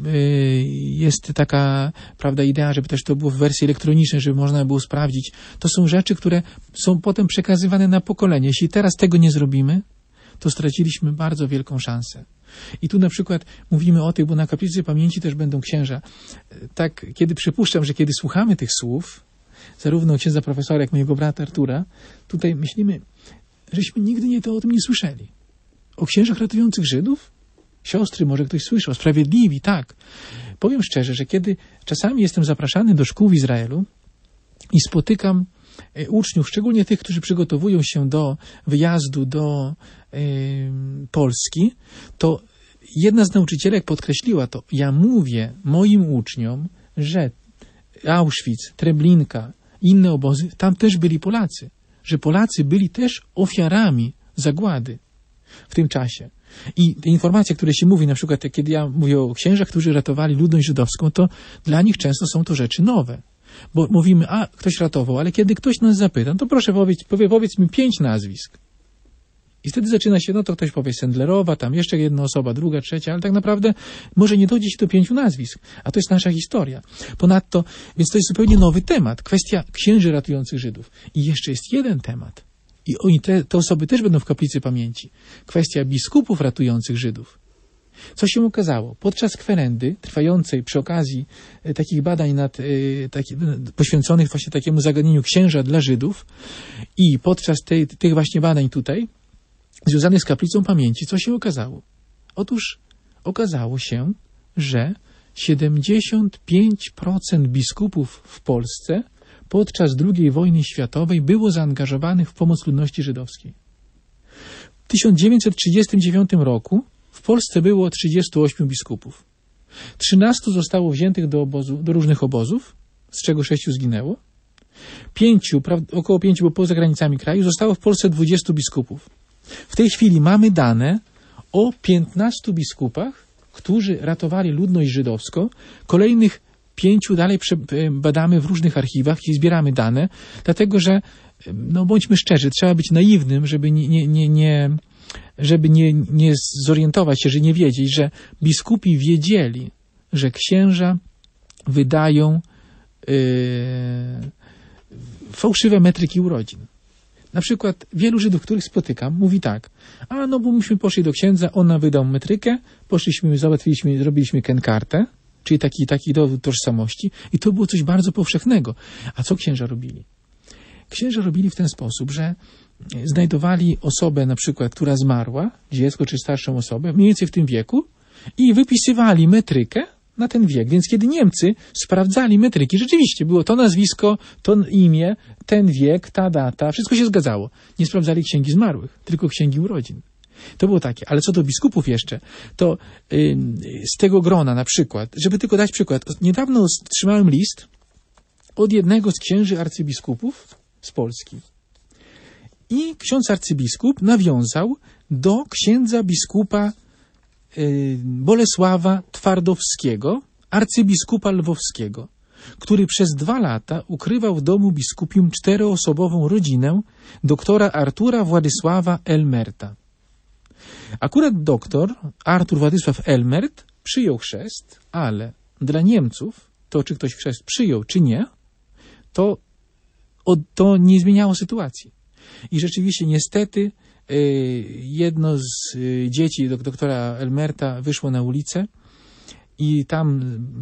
jest taka, prawda, idea, żeby też to było w wersji elektronicznej, żeby można było sprawdzić. To są rzeczy, które są potem przekazywane na pokolenie. Jeśli teraz tego nie zrobimy, to straciliśmy bardzo wielką szansę. I tu na przykład mówimy o tych, bo na kaplicy pamięci też będą księża. Tak, kiedy przypuszczam, że kiedy słuchamy tych słów, zarówno księdza profesora, jak mojego brata Artura, tutaj myślimy, żeśmy nigdy o tym nie słyszeli. O księżach ratujących Żydów? Siostry, może ktoś słyszał, sprawiedliwi, tak. Powiem szczerze, że kiedy czasami jestem zapraszany do szkół w Izraelu i spotykam uczniów, szczególnie tych, którzy przygotowują się do wyjazdu do Polski, to jedna z nauczycielek podkreśliła to. Ja mówię moim uczniom, że Auschwitz, Treblinka, inne obozy, tam też byli Polacy. Że Polacy byli też ofiarami zagłady w tym czasie. I te informacje, które się mówi, na przykład kiedy ja mówię o księżach, którzy ratowali ludność żydowską, to dla nich często są to rzeczy nowe. Bo mówimy, a ktoś ratował, ale kiedy ktoś nas zapyta, to proszę powiedz mi 5 nazwisk. I wtedy zaczyna się, no to ktoś powie Sendlerowa, tam jeszcze jedna osoba, druga, trzecia, ale tak naprawdę może nie dojdzie się do 5 nazwisk, a to jest nasza historia. Ponadto, więc to jest zupełnie nowy temat, kwestia księży ratujących Żydów. I jeszcze jest jeden temat. I te osoby też będą w kaplicy pamięci. Kwestia biskupów ratujących Żydów. Co się okazało? Podczas kwerendy, trwającej przy okazji takich badań poświęconych właśnie takiemu zagadnieniu księża dla Żydów i podczas tych właśnie badań tutaj, związanych z kaplicą pamięci, co się okazało? Otóż okazało się, że 75% biskupów w Polsce podczas II wojny światowej było zaangażowanych w pomoc ludności żydowskiej. W 1939 roku w Polsce było 38 biskupów. 13 zostało wziętych do różnych obozów, z czego 6 zginęło. Około 5 było poza granicami kraju. Zostało w Polsce 20 biskupów. W tej chwili mamy dane o 15 biskupach, którzy ratowali ludność żydowską. Kolejnych 5 dalej badamy w różnych archiwach i zbieramy dane, dlatego że, no bądźmy szczerzy, trzeba być naiwnym, żeby nie zorientować się, że nie wiedzieć, że biskupi wiedzieli, że księża wydają fałszywe metryki urodzin. Na przykład wielu Żydów, których spotykam, mówi tak, no bo myśmy poszli do księdza, on nam wydał metrykę, poszliśmy, zrobiliśmy kenkartę, czyli taki dowód tożsamości i to było coś bardzo powszechnego. A co księża robili? Księża robili w ten sposób, że znajdowali osobę na przykład, która zmarła, dziecko czy starszą osobę, mniej więcej w tym wieku i wypisywali metrykę na ten wiek. Więc kiedy Niemcy sprawdzali metryki, rzeczywiście było to nazwisko, to imię, ten wiek, ta data, wszystko się zgadzało. Nie sprawdzali księgi zmarłych, tylko księgi urodzin. To było takie. Ale co do biskupów jeszcze, to z tego grona na przykład, żeby tylko dać przykład, niedawno otrzymałem list od jednego z księży arcybiskupów z Polski. I ksiądz arcybiskup nawiązał do księdza biskupa Bolesława Twardowskiego, arcybiskupa lwowskiego, który przez 2 lata ukrywał w domu biskupium 4-osobową rodzinę doktora Artura Władysława Elmerta. Akurat doktor Artur Władysław Elmert przyjął chrzest, ale dla Niemców, to czy ktoś chrzest przyjął, czy nie, to nie zmieniało sytuacji. I rzeczywiście niestety jedno z dzieci doktora Elmerta wyszło na ulicę i tam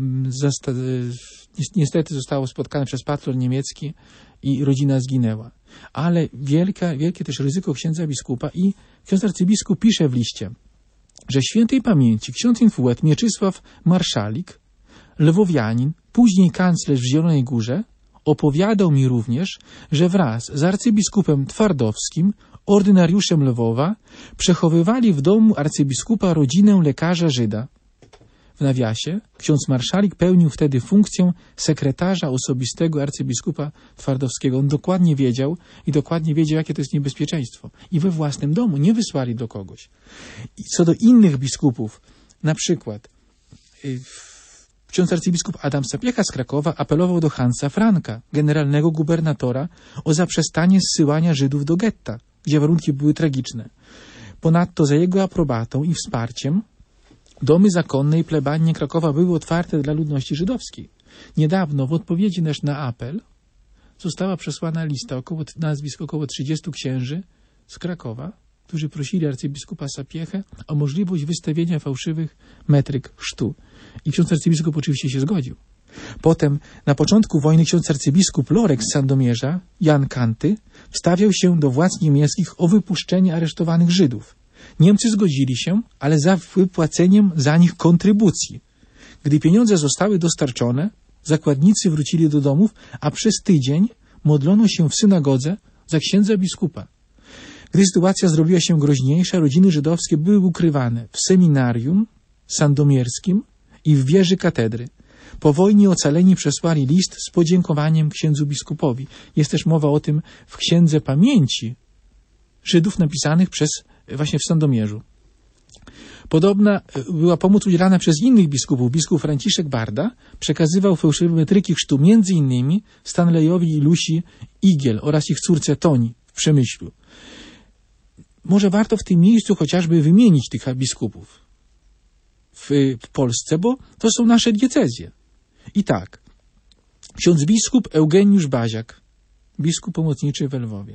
niestety zostało spotkane przez patrol niemiecki i rodzina zginęła. Ale wielkie też ryzyko księdza biskupa i ksiądz arcybiskup pisze w liście, że świętej pamięci ksiądz infuet Mieczysław Marszalik, lwowianin, później kanclerz w Zielonej Górze, opowiadał mi również, że wraz z arcybiskupem Twardowskim, ordynariuszem Lwowa, przechowywali w domu arcybiskupa rodzinę lekarza Żyda. W nawiasie ksiądz marszałek pełnił wtedy funkcję sekretarza osobistego arcybiskupa Twardowskiego. On dokładnie wiedział, jakie to jest niebezpieczeństwo. I we własnym domu nie wysłali do kogoś. I co do innych biskupów, na przykład ksiądz arcybiskup Adam Sapiecha z Krakowa apelował do Hansa Franka, generalnego gubernatora, o zaprzestanie zsyłania Żydów do getta, gdzie warunki były tragiczne. Ponadto za jego aprobatą i wsparciem domy zakonne i plebanie Krakowa były otwarte dla ludności żydowskiej. Niedawno w odpowiedzi na apel została przesłana lista nazwisk około 30 księży z Krakowa, którzy prosili arcybiskupa Sapiechę o możliwość wystawienia fałszywych metryk chrztu. I ksiądz arcybiskup oczywiście się zgodził. Potem, na początku wojny, ksiądz arcybiskup Lorek z Sandomierza, Jan Kanty, wstawiał się do władz niemieckich o wypuszczenie aresztowanych Żydów. Niemcy zgodzili się, ale za wypłaceniem za nich kontrybucji. Gdy pieniądze zostały dostarczone, zakładnicy wrócili do domów, a przez tydzień modlono się w synagodze za księdza biskupa. Gdy sytuacja zrobiła się groźniejsza, rodziny żydowskie były ukrywane w seminarium sandomierskim i w wieży katedry. Po wojnie ocaleni przesłali list z podziękowaniem księdzu biskupowi. Jest też mowa o tym w Księdze Pamięci Żydów napisanych właśnie w Sandomierzu. Podobna była pomoc udzielana przez innych biskupów. Biskup Franciszek Barda przekazywał fałszywe metryki chrztu m.in. Stanleyowi i Lusi Igiel oraz ich córce Toni w Przemyślu. Może warto w tym miejscu chociażby wymienić tych biskupów w Polsce, bo to są nasze diecezje. I tak, ksiądz biskup Eugeniusz Baziak, biskup pomocniczy w Lwowie.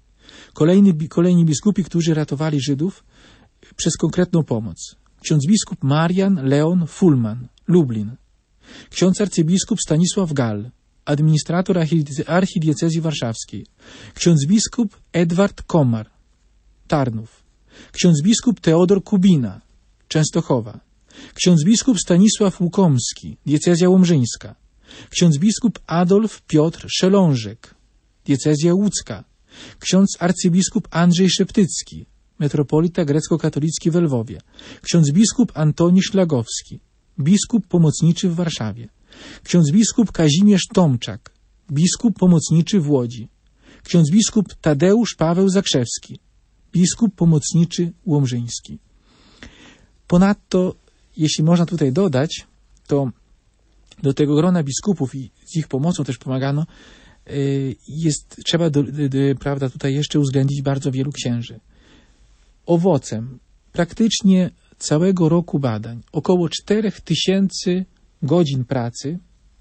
Kolejni biskupi, którzy ratowali Żydów przez konkretną pomoc. Ksiądz biskup Marian Leon Fulman, Lublin. Ksiądz arcybiskup Stanisław Gall, administrator archidiecezji warszawskiej. Ksiądz biskup Edward Komar, Tarnów. Ksiądz biskup Teodor Kubina, Częstochowa. Ksiądz biskup Stanisław Łukomski, diecezja łomżyńska. Ksiądz biskup Adolf Piotr Szelążek, diecezja łódzka. Ksiądz arcybiskup Andrzej Szeptycki, metropolita grecko-katolicki w Lwowie. Ksiądz biskup Antoni Szlagowski, biskup pomocniczy w Warszawie. Ksiądz biskup Kazimierz Tomczak, biskup pomocniczy w Łodzi. Ksiądz biskup Tadeusz Paweł Zakrzewski, biskup pomocniczy łomżyński. Ponadto, jeśli można tutaj dodać, to do tego grona biskupów i z ich pomocą też pomagano, trzeba prawda, tutaj jeszcze uwzględnić bardzo wielu księży. Owocem praktycznie całego roku badań, około 4000 godzin pracy,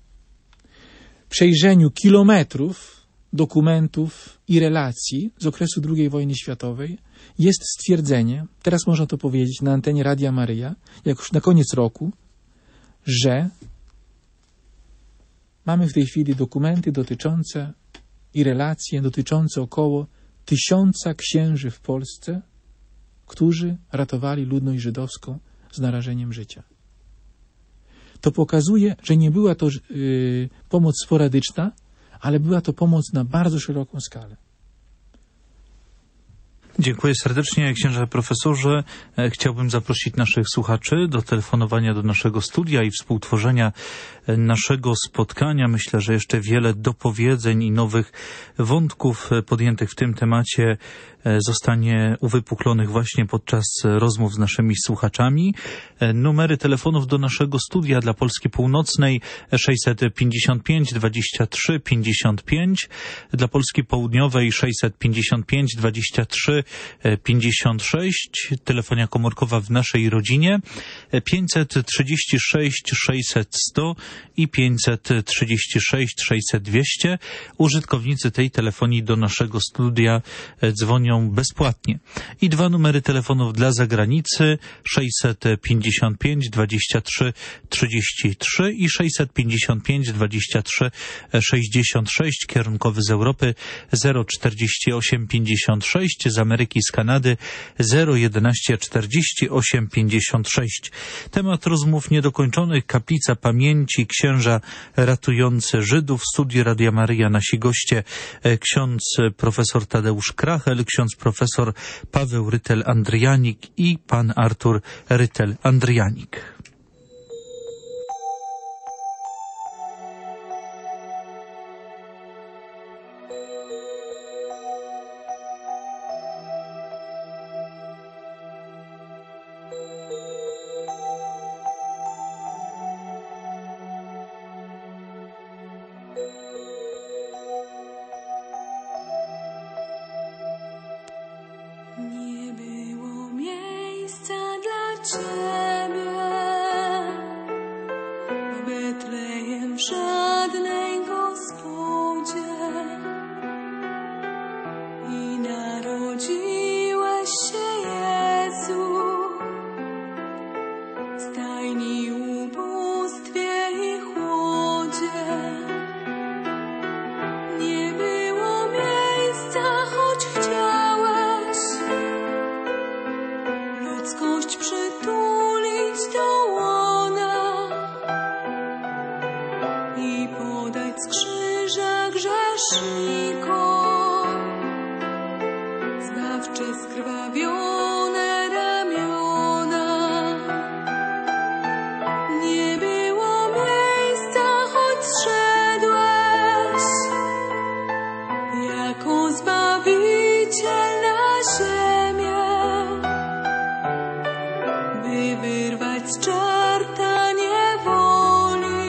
przejrzeniu kilometrów dokumentów i relacji z okresu II wojny światowej jest stwierdzenie, teraz można to powiedzieć na antenie Radia Maryja, jak już na koniec roku, że mamy w tej chwili dokumenty dotyczące i relacje dotyczące około 1000 księży w Polsce, którzy ratowali ludność żydowską z narażeniem życia. To pokazuje, że nie była to pomoc sporadyczna, ale była to pomoc na bardzo szeroką skalę. Dziękuję serdecznie, księże profesorze. Chciałbym zaprosić naszych słuchaczy do telefonowania do naszego studia i współtworzenia naszego spotkania. Myślę, że jeszcze wiele dopowiedzeń i nowych wątków podjętych w tym temacie zostanie uwypuklonych właśnie podczas rozmów z naszymi słuchaczami. Numery telefonów do naszego studia dla Polski Północnej 655 23 55, dla Polski Południowej 655 23 56, telefonia komórkowa w naszej rodzinie 536 600 100 i 536 600 200. Użytkownicy tej telefonii do naszego studia dzwonią bezpłatnie. I dwa numery telefonów dla zagranicy 655 23 33 i 655 23 66, kierunkowy z Europy 048 56, z Ameryki, z Kanady 011 48 56. Temat rozmów niedokończonych, kaplica pamięci, księża ratujący Żydów. W studiu Radia Maryja nasi goście ksiądz profesor Tadeusz Krachel, ksiądz profesor Paweł Rytel-Andryjanik i pan Artur Rytel-Andryjanik. Nie było miejsca dla Ciebie w Betlejem, w żadnej gospodzie, i narodziłeś się, Jezu, w stajni, ubóstwie i chłodzie. Nie było miejsca, choć chciałeś ludzkość przytulić do łona i podać z krzyża grzesznikom zbawcze skrwawione ramiona. Nie było miejsca, choć zszedłeś jako Zbawiciel na ziemię, by wyrwać z czarta niewoli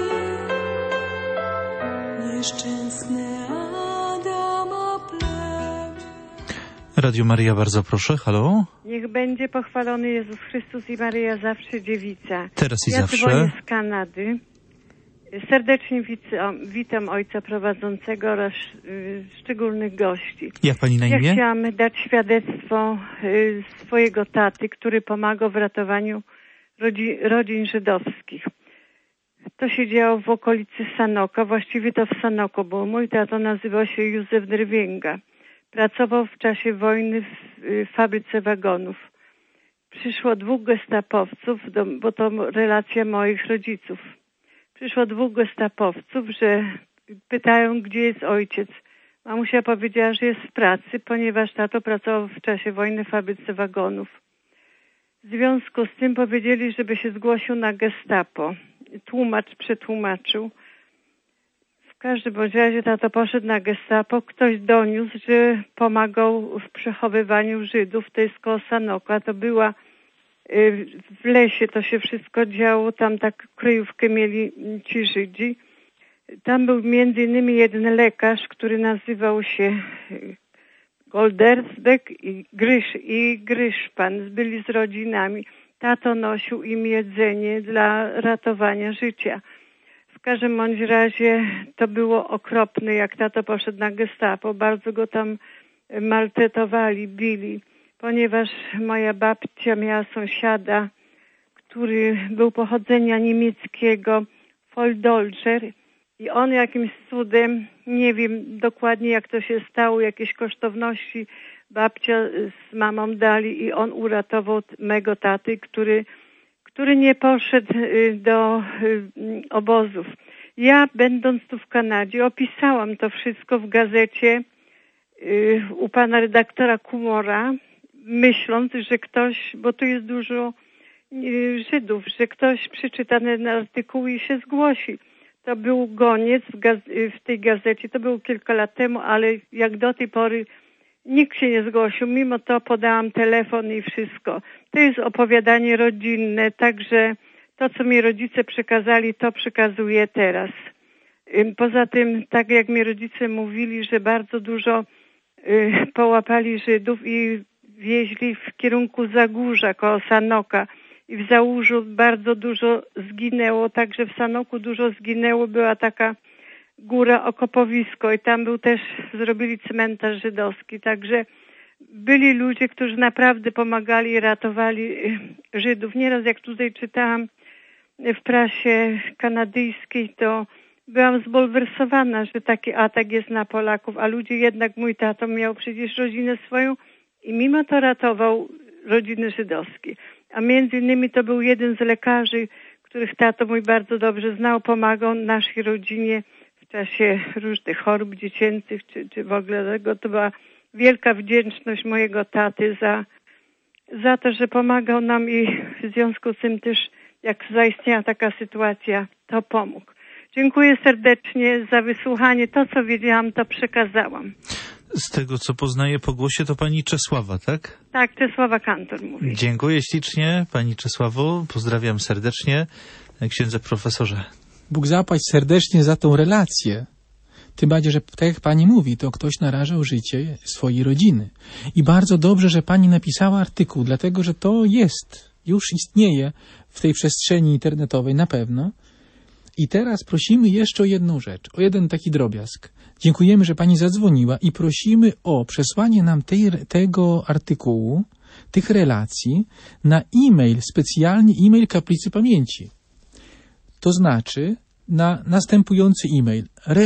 nieszczęsne Adama plemię. Radio Maryja, bardzo proszę. Halo? Niech będzie pochwalony Jezus Chrystus i Maryja zawsze dziewica. Teraz i Ja zawsze. dzwonię z Kanady. Serdecznie witam ojca prowadzącego oraz szczególnych gości. Jak pani na Ja imię? chciałam dać świadectwo swojego taty, który pomagał w ratowaniu rodzin żydowskich. To się działo w okolicy Sanoka, właściwie to w Sanoku, bo mój tato nazywał się Józef Drwinga. Pracował w czasie wojny w fabryce wagonów. Przyszło 2 gestapowców, bo to relacja moich rodziców. Przyszło 2 gestapowców, że pytają, gdzie jest ojciec. Mamusia powiedziała, że jest w pracy, ponieważ tato pracował w czasie wojny w fabryce wagonów. W związku z tym powiedzieli, żeby się zgłosił na gestapo. Tłumacz przetłumaczył. W każdym bądź razie tato poszedł na gestapo. Ktoś doniósł, że pomagał w przechowywaniu Żydów. To jest koło Sanoka. To była w lesie, to się wszystko działo. Tam tak kryjówkę mieli ci Żydzi. Tam był między innymi jeden lekarz, który nazywał się Goldersbeck i Gryszpan. Byli z rodzinami. Tato nosił im jedzenie dla ratowania życia. W każdym bądź razie to było okropne, jak tato poszedł na gestapo. Bardzo go tam maltretowali, bili, ponieważ moja babcia miała sąsiada, który był pochodzenia niemieckiego, Voldolger, i on jakimś cudem, nie wiem dokładnie jak to się stało, jakieś kosztowności babcia z mamą dali i on uratował mego taty, który nie poszedł do obozów. Ja, będąc tu w Kanadzie, opisałam to wszystko w gazecie u pana redaktora Kumora, myśląc, że ktoś, bo tu jest dużo Żydów, że ktoś przeczyta ten artykuł i się zgłosi. To był goniec w tej gazecie, to było kilka lat temu, ale jak do tej pory nikt się nie zgłosił. Mimo to podałam telefon i wszystko. To jest opowiadanie rodzinne, także to, co mi rodzice przekazali, to przekazuję teraz. Poza tym, tak jak mi rodzice mówili, że bardzo dużo połapali Żydów i wieźli w kierunku Zagórza, koło Sanoka. I w Załóżu bardzo dużo zginęło, także w Sanoku dużo zginęło. Była taka góra, okopowisko i tam był też, zrobili cmentarz żydowski. Także byli ludzie, którzy naprawdę pomagali i ratowali Żydów. Nieraz jak tutaj czytałam w prasie kanadyjskiej, to byłam zbulwersowana, że taki atak jest na Polaków, a ludzie jednak, mój tato miał przecież rodzinę swoją i mimo to ratował rodziny żydowskie. A między innymi to był jeden z lekarzy, których tato mój bardzo dobrze znał, pomagał naszej rodzinie w czasie różnych chorób dziecięcych, czy w ogóle tego. To była wielka wdzięczność mojego taty za to, że pomagał nam i w związku z tym też, jak zaistniała taka sytuacja, to pomógł. Dziękuję serdecznie za wysłuchanie. To, co wiedziałam, to przekazałam. Z tego, co poznaję po głosie, to pani Czesława, tak? Tak, Czesława Kantor mówi. Dziękuję ślicznie, pani Czesławo. Pozdrawiam serdecznie. Księdze profesorze. Bóg zapłać serdecznie za tą relację. Tym bardziej, że tak jak pani mówi, to ktoś narażał życie swojej rodziny. I bardzo dobrze, że pani napisała artykuł, dlatego że to jest, już istnieje w tej przestrzeni internetowej na pewno. I teraz prosimy jeszcze o jedną rzecz, o jeden taki drobiazg. Dziękujemy, że pani zadzwoniła i prosimy o przesłanie nam tego artykułu, tych relacji na e-mail, specjalnie e-mail Kaplicy Pamięci. To znaczy na następujący e-mail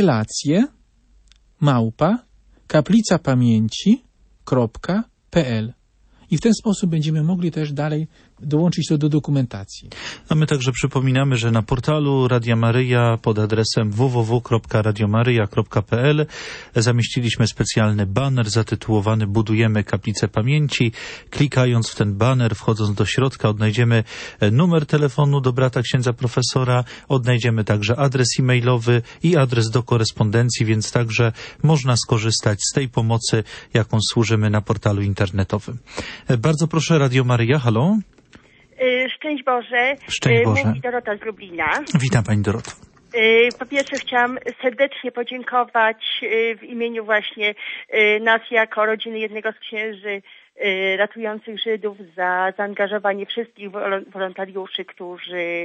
relacje@kaplicapamięci.pl i w ten sposób będziemy mogli też dalej dołączyć to do dokumentacji. A my także przypominamy, że na portalu Radia Maryja pod adresem www.radiomaryja.pl zamieściliśmy specjalny baner zatytułowany Budujemy Kaplicę Pamięci. Klikając w ten baner, wchodząc do środka, odnajdziemy numer telefonu do brata księdza profesora, odnajdziemy także adres e-mailowy i adres do korespondencji, więc także można skorzystać z tej pomocy, jaką służymy na portalu internetowym. Bardzo proszę, Radio Maryja, halo? Szczęść Boże. Szczęść Boże. Mówi Dorota z Lublina. Witam pani Doroto. Po pierwsze chciałam serdecznie podziękować w imieniu właśnie nas jako rodziny jednego z księży ratujących Żydów za zaangażowanie wszystkich wolontariuszy, którzy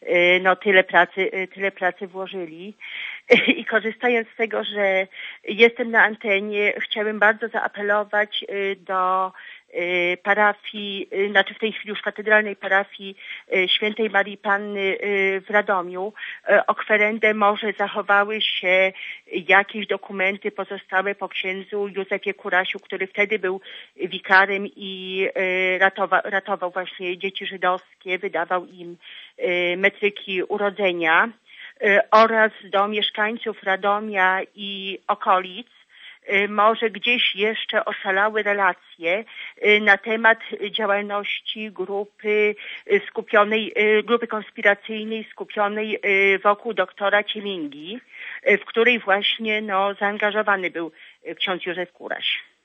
tyle pracy włożyli. I korzystając z tego, że jestem na antenie, chciałabym bardzo zaapelować do parafii, znaczy w tej chwili już katedralnej parafii Świętej Marii Panny w Radomiu. O kwerendę może zachowały się jakieś dokumenty pozostałe po księdzu Józefie Kurasiu, który wtedy był wikarym i ratował właśnie dzieci żydowskie, wydawał im metryki urodzenia, oraz do mieszkańców Radomia i okolic. Może gdzieś jeszcze oszalały relacje na temat działalności grupy konspiracyjnej skupionej wokół doktora Ciemingi, w której właśnie zaangażowany był ksiądz Józef Kuraś.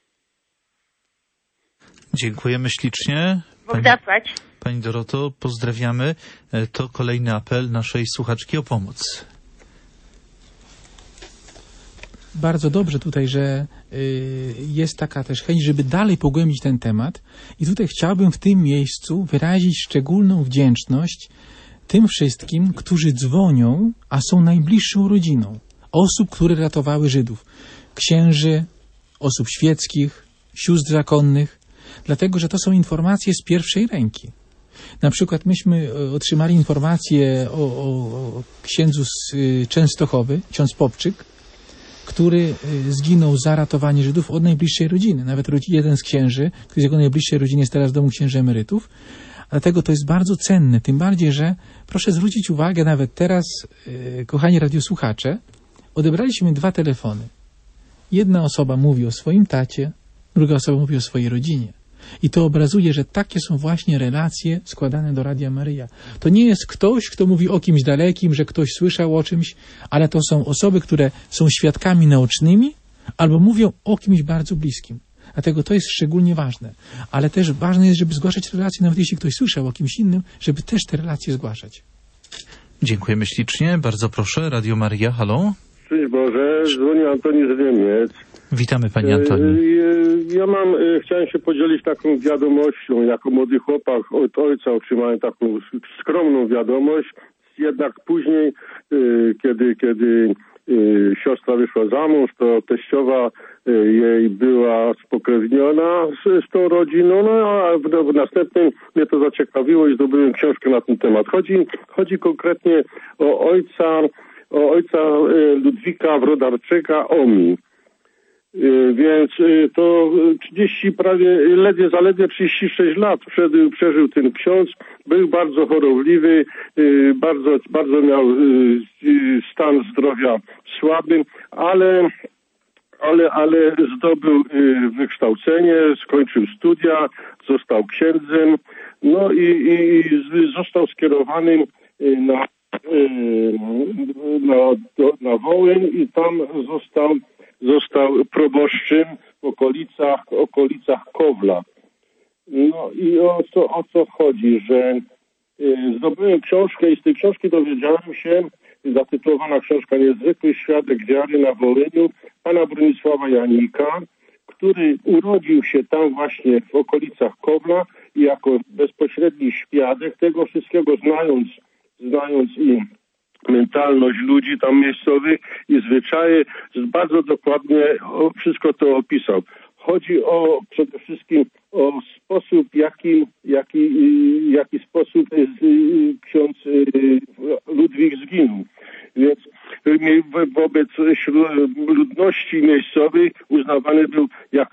Dziękujemy ślicznie. Bóg zapłać. Pani Doroto, pozdrawiamy. To kolejny apel naszej słuchaczki o pomoc. Bardzo dobrze tutaj, że jest taka też chęć, żeby dalej pogłębić ten temat. I tutaj chciałbym w tym miejscu wyrazić szczególną wdzięczność tym wszystkim, którzy dzwonią, a są najbliższą rodziną osób, które ratowały Żydów. Księży, osób świeckich, sióstr zakonnych, dlatego, że to są informacje z pierwszej ręki. Na przykład myśmy otrzymali informację o księdzu z Częstochowy, ksiądz Popczyk, który zginął za ratowanie Żydów od najbliższej rodziny. Nawet jeden z księży, który z jego najbliższej rodziny jest teraz w domu księży emerytów. Dlatego to jest bardzo cenne. Tym bardziej, że proszę zwrócić uwagę, nawet teraz, kochani radiosłuchacze, odebraliśmy 2 telefony. Jedna osoba mówi o swoim tacie, druga osoba mówi o swojej rodzinie. I to obrazuje, że takie są właśnie relacje składane do Radia Maryja. To nie jest ktoś, kto mówi o kimś dalekim, że ktoś słyszał o czymś, ale to są osoby, które są świadkami naocznymi albo mówią o kimś bardzo bliskim. Dlatego to jest szczególnie ważne. Ale też ważne jest, żeby zgłaszać relacje, nawet jeśli ktoś słyszał o kimś innym, żeby też te relacje zgłaszać. Dziękujemy ślicznie. Bardzo proszę. Radio Maryja, halo. Szczęść Boże, dzwoni Antoni z Niemiec. Witamy, panie Antoni. Ja chciałem się podzielić taką wiadomością. Jako młody chłopak od ojca otrzymałem taką skromną wiadomość. Jednak później, kiedy siostra wyszła za mąż, to teściowa jej była spokrewniona z tą rodziną, no a w następnym mnie to zaciekawiło i zdobyłem książkę na ten temat. Chodzi konkretnie o ojca Ludwika Wrodarczyka Omi. Więc to 30 zaledwie 36 lat przeżył ten ksiądz. Był bardzo chorobliwy, bardzo miał stan zdrowia słaby, ale zdobył wykształcenie, skończył studia, został księdzem, no i został skierowany na Wołyń i tam został proboszczym w okolicach Kowla. No i o co chodzi, że zdobyłem książkę i z tej książki dowiedziałem się, zatytułowana książka Niezwykły świadek wiary na Wołyniu, pana Bronisława Janika, który urodził się tam właśnie w okolicach Kowla i jako bezpośredni świadek tego wszystkiego, znając i mentalność ludzi tam miejscowych i zwyczaje, bardzo dokładnie wszystko to opisał. Chodzi przede wszystkim o sposób, jaki sposób ksiądz Ludwik zginął. Więc wobec ludności miejscowej uznawany był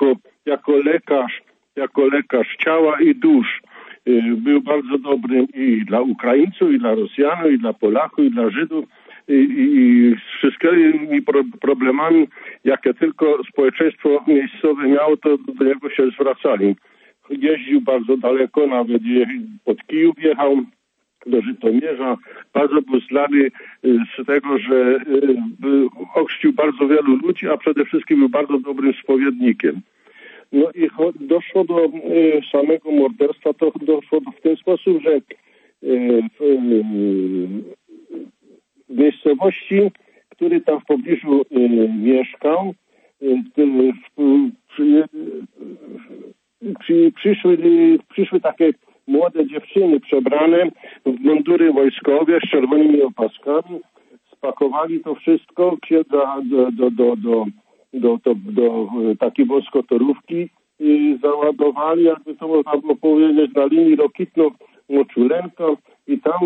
jako lekarz ciała i dusz. Był bardzo dobrym i dla Ukraińców, i dla Rosjanów, i dla Polaków, i dla Żydów, i z wszystkimi problemami, jakie tylko społeczeństwo miejscowe miało, to do niego się zwracali. Jeździł bardzo daleko, nawet pod Kijów jechał, do Żytomierza. Bardzo był znany z tego, że ochrzcił bardzo wielu ludzi, a przede wszystkim był bardzo dobrym spowiednikiem. No i doszło do samego morderstwa, to doszło w ten sposób, że w miejscowości, który tam w pobliżu mieszkał, przyszły takie młode dziewczyny przebrane w mundury wojskowe z czerwonymi opaskami, spakowali to wszystko, księdza do takiej wąskotorówki i załadowali, jakby to można było powiedzieć, na linii Rokitno-Moczulenko i tam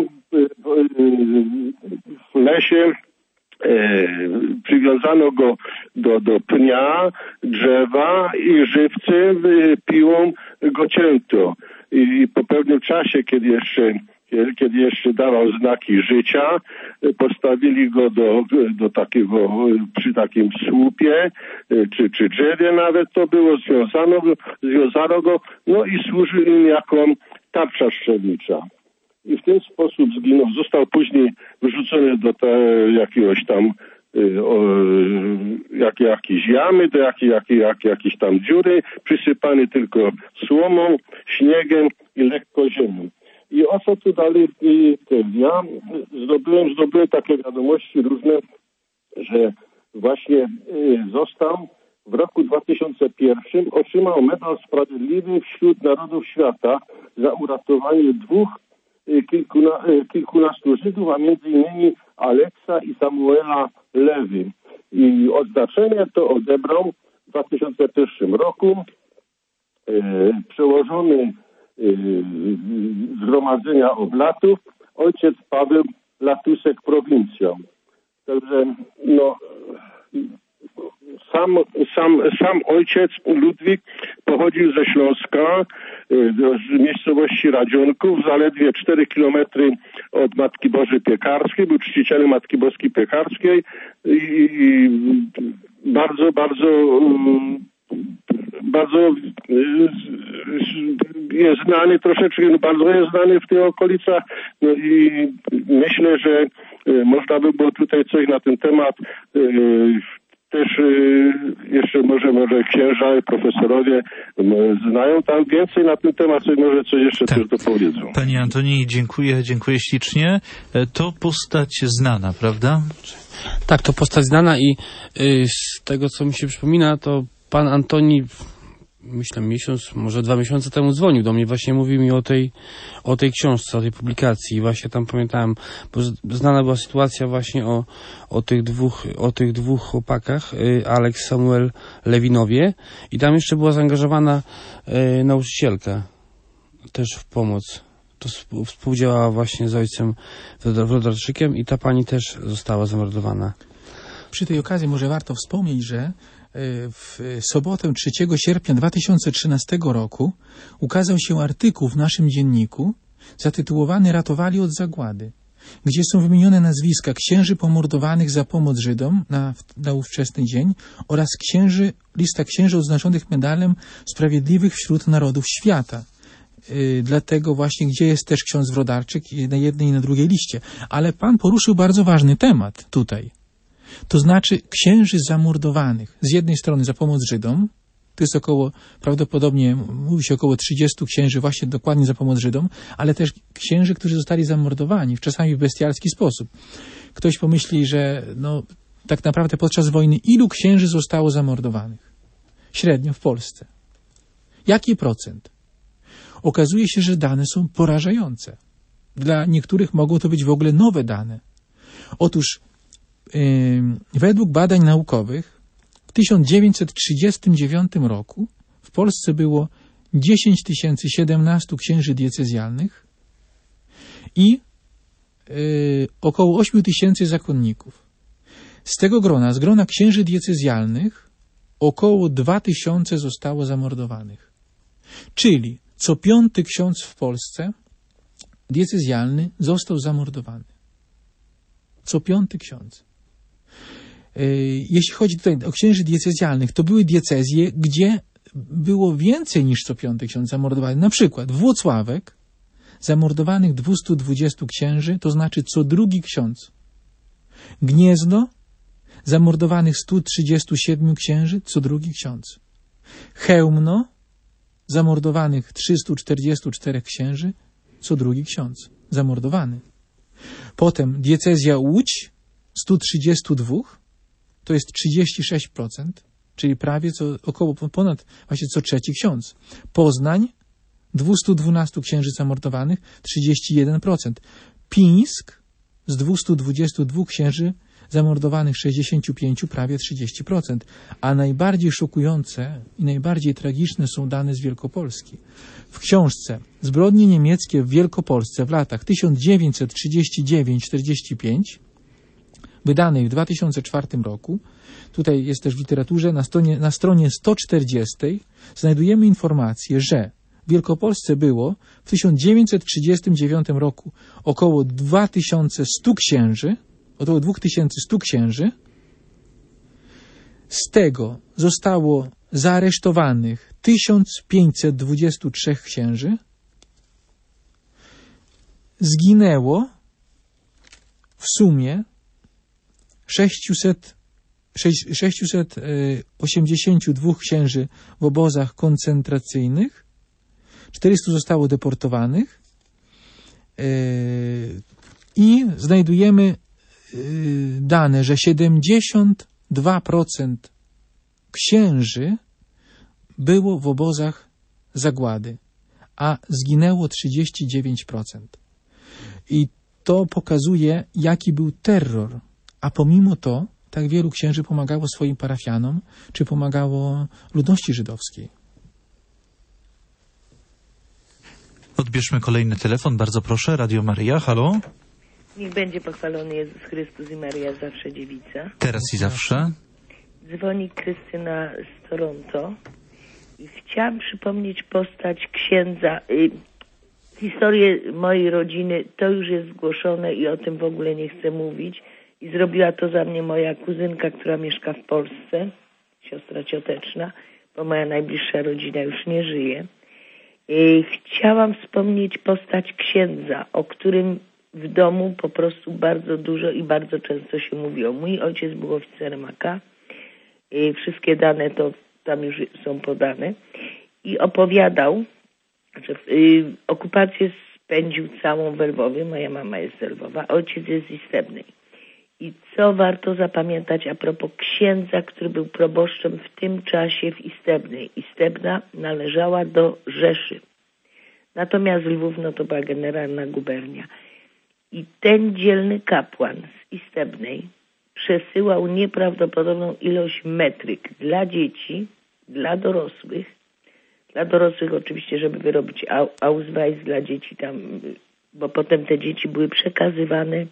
w lesie przywiązano go do pnia, drzewa i żywcem piłą go cięto. I po pewnym czasie, kiedy jeszcze dawał znaki życia, postawili go do takiego, przy takim słupie, czy drzewie nawet to było, związano go, no i służył im jako tarcza strzelnicza. I w ten sposób zginął. Został później wyrzucony do jakiegoś tam jakiejś jamy, do jakiejś tam dziury, przysypany tylko słomą, śniegiem i lekko ziemią. I o co tu dalej? Ja zdobyłem takie wiadomości różne, że właśnie został w roku 2001, otrzymał Medal Sprawiedliwy wśród Narodów Świata za uratowanie kilkunastu Żydów, a między innymi Aleksa i Samuela Lewy. I odznaczenie to odebrał w 2001 roku przełożony Zgromadzenia Oblatów, ojciec Paweł Latusek Prowincją. Także sam ojciec Ludwik pochodził ze Śląska, z miejscowości Radzionków, zaledwie 4 kilometry od Matki Bożej Piekarskiej, był czcicielem Matki Boskiej Piekarskiej i bardzo jest znany troszeczkę, bardzo jest znany w tych okolicach, no i myślę, że można by było tutaj coś na ten temat też jeszcze może księża i profesorowie znają tam więcej na ten temat, może coś jeszcze też dopowiedzą. Panie Antoni, dziękuję ślicznie. To postać znana, prawda? Tak, to postać znana i z tego, co mi się przypomina, to pan Antoni, myślę, miesiąc, może 2 miesiące temu dzwonił do mnie, właśnie mówił mi o tej książce, o tej publikacji. I właśnie tam pamiętałem, bo znana była sytuacja właśnie o tych dwóch chłopakach, Alex, Samuel Lewinowie, i tam jeszcze była zaangażowana nauczycielka też w pomoc. To współdziałała właśnie z ojcem Wlodarczykiem i ta pani też została zamordowana. Przy tej okazji może warto wspomnieć, że w sobotę 3 sierpnia 2013 roku ukazał się artykuł w naszym dzienniku zatytułowany „Ratowali od zagłady”, gdzie są wymienione nazwiska księży pomordowanych za pomoc Żydom na ówczesny dzień oraz lista księży odznaczonych medalem Sprawiedliwych wśród Narodów Świata. Dlatego właśnie, gdzie jest też ksiądz Wlodarczyk na jednej i na drugiej liście. Ale pan poruszył bardzo ważny temat tutaj. To znaczy księży zamordowanych. Z jednej strony za pomoc Żydom, to jest prawdopodobnie mówi się około 30 księży właśnie dokładnie za pomoc Żydom, ale też księży, którzy zostali zamordowani, czasami w bestialski sposób. Ktoś pomyśli, że tak naprawdę podczas wojny ilu księży zostało zamordowanych? Średnio w Polsce. Jaki procent? Okazuje się, że dane są porażające. Dla niektórych mogą to być w ogóle nowe dane. Otóż według badań naukowych w 1939 roku w Polsce było 10 017 księży diecezjalnych i około 8 000 zakonników. Z tego grona, z grona księży diecezjalnych, około 2000 zostało zamordowanych. Czyli co 5. ksiądz w Polsce diecezjalny został zamordowany. Co 5. ksiądz. Jeśli chodzi tutaj o księży diecezjalnych, to były diecezje, gdzie było więcej niż co 5. ksiądz zamordowany. Na przykład Włocławek, zamordowanych 220 księży, to znaczy co 2. ksiądz. Gniezno, zamordowanych 137 księży, co 2. ksiądz. Chełmno, zamordowanych 344 księży, co 2. ksiądz. Zamordowany. Potem diecezja Łódź, 132, to jest 36%, czyli prawie ponad właśnie co 3. ksiądz. Poznań, 212 księży zamordowanych, 31%. Pińsk, z 222 księży zamordowanych 65, prawie 30%. A najbardziej szokujące i najbardziej tragiczne są dane z Wielkopolski. W książce Zbrodnie niemieckie w Wielkopolsce w latach 1939-45, wydanej w 2004 roku, tutaj jest też w literaturze, na stronie 140 znajdujemy informację, że w Wielkopolsce było w 1939 roku około 2100 księży, około 2100 księży, z tego zostało zaaresztowanych 1523 księży, zginęło w sumie 682 księży w obozach koncentracyjnych, 400 zostało deportowanych i znajdujemy dane, że 72% księży było w obozach zagłady, a zginęło 39%. I to pokazuje, jaki był terror. A pomimo to tak wielu księży pomagało swoim parafianom, czy pomagało ludności żydowskiej. Odbierzmy kolejny telefon, bardzo proszę. Radio Maryja, halo? Niech będzie pochwalony Jezus Chrystus i Maryja zawsze dziewica. Teraz i zawsze. Dzwoni Krystyna z Toronto. Chciałam przypomnieć postać księdza. Historię mojej rodziny to już jest zgłoszone i o tym w ogóle nie chcę mówić. I zrobiła to za mnie moja kuzynka, która mieszka w Polsce, siostra cioteczna, bo moja najbliższa rodzina już nie żyje. Chciałam wspomnieć postać księdza, o którym w domu po prostu bardzo dużo i bardzo często się mówiło. Mój ojciec był oficerem AK. Wszystkie dane to tam już są podane. I opowiadał, że okupację spędził całą w Lwowie. Moja mama jest z Lwowa, ojciec jest z Istebnej. I co warto zapamiętać a propos księdza, który był proboszczem w tym czasie w Istebnej. Istebna należała do Rzeszy. Natomiast Lwów to była generalna gubernia. I ten dzielny kapłan z Istebnej przesyłał nieprawdopodobną ilość metryk dla dzieci, dla dorosłych oczywiście, żeby wyrobić Ausweis dla dzieci tam, bo potem te dzieci były przekazywane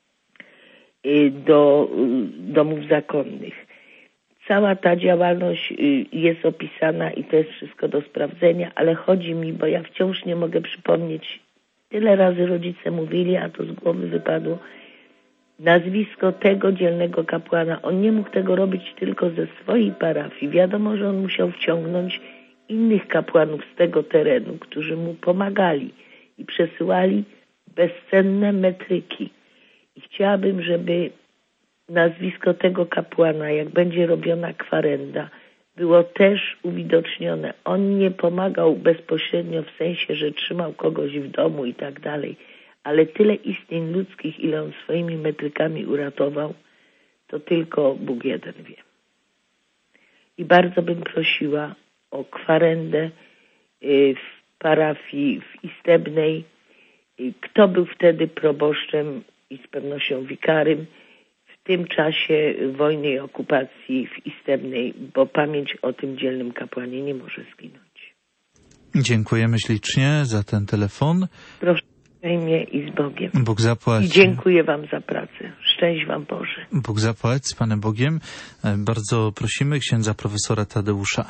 do domów zakonnych. Cała ta działalność jest opisana i to jest wszystko do sprawdzenia, ale chodzi mi, bo ja wciąż nie mogę przypomnieć, tyle razy rodzice mówili, a to z głowy wypadło, nazwisko tego dzielnego kapłana. On nie mógł tego robić tylko ze swojej parafii. Wiadomo, że on musiał wciągnąć innych kapłanów z tego terenu, którzy mu pomagali i przesyłali bezcenne metryki. I chciałabym, żeby nazwisko tego kapłana, jak będzie robiona kwarenda, było też uwidocznione. On nie pomagał bezpośrednio w sensie, że trzymał kogoś w domu i tak dalej, ale tyle istnień ludzkich, ile on swoimi metrykami uratował, to tylko Bóg jeden wie. I bardzo bym prosiła o kwarendę w parafii w Istebnej. Kto był wtedy proboszczem i z pewnością wikarym w tym czasie wojny i okupacji w Istebnej, bo pamięć o tym dzielnym kapłanie nie może zginąć. Dziękujemy ślicznie za ten telefon. Proszę uprzejmie i z Bogiem. Bóg zapłać. I dziękuję wam za pracę. Szczęść wam Boże. Bóg zapłać z Panem Bogiem. Bardzo prosimy księdza profesora Tadeusza.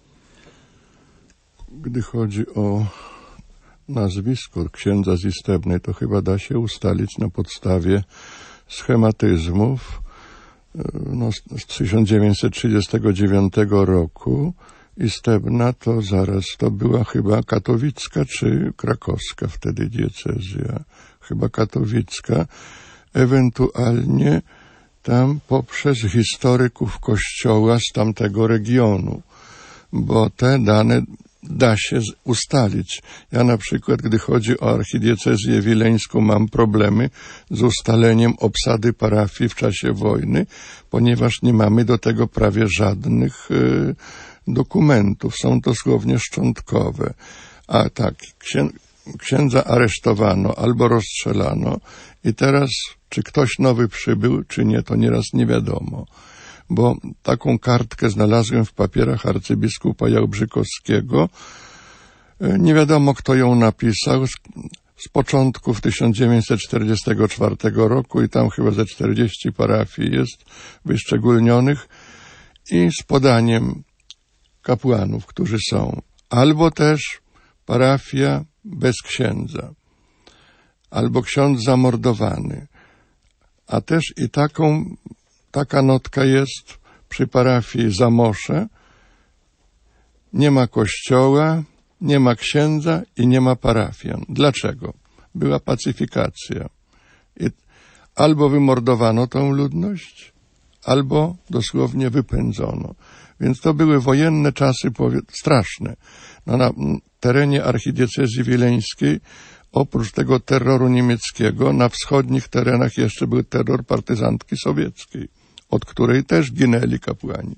Gdy chodzi o nazwisko księdza z Istebnej, to chyba da się ustalić na podstawie schematyzmów z 1939 roku. Istebna to zaraz to była chyba katowicka czy krakowska wtedy diecezja. Chyba katowicka. Ewentualnie tam poprzez historyków kościoła z tamtego regionu, bo te dane da się ustalić. Ja na przykład, gdy chodzi o archidiecezję wileńską, mam problemy z ustaleniem obsady parafii w czasie wojny, ponieważ nie mamy do tego prawie żadnych dokumentów. Są dosłownie szczątkowe. A tak, księdza aresztowano albo rozstrzelano i teraz, czy ktoś nowy przybył, czy nie, to nieraz nie wiadomo. Bo taką kartkę znalazłem w papierach arcybiskupa Jałbrzykowskiego. Nie wiadomo, kto ją napisał. Z początków 1944 roku i tam chyba ze 40 parafii jest wyszczególnionych i z podaniem kapłanów, którzy są. Albo też parafia bez księdza. Albo ksiądz zamordowany. A też i taka notka jest przy parafii Zamosze. Nie ma kościoła, nie ma księdza i nie ma parafian. Dlaczego? Była pacyfikacja. I albo wymordowano tą ludność, albo dosłownie wypędzono. Więc to były wojenne czasy straszne. Na terenie archidiecezji wileńskiej, oprócz tego terroru niemieckiego, na wschodnich terenach jeszcze był terror partyzantki sowieckiej, od której też ginęli kapłani.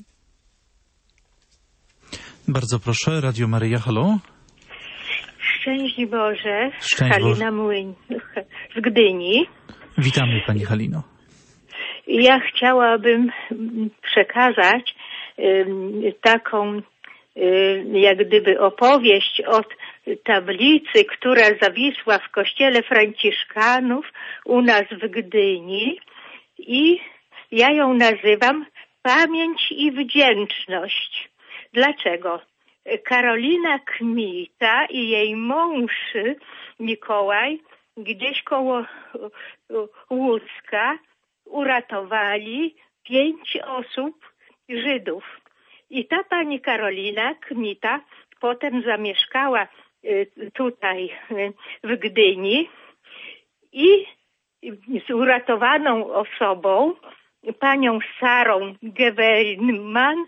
Bardzo proszę, Radio Maryja, halo. Szczęść Boże, Szczęść Halina Młyń z Gdyni. Witamy Pani Halino. Ja chciałabym przekazać taką jak gdyby opowieść od tablicy, która zawisła w kościele Franciszkanów u nas w Gdyni i ja ją nazywam pamięć i wdzięczność. Dlaczego? Karolina Kmita i jej mąż Mikołaj gdzieś koło Łódzka uratowali 5 osób, Żydów. I ta pani Karolina Kmita potem zamieszkała tutaj w Gdyni i z uratowaną osobą, panią Sarą Gewernman,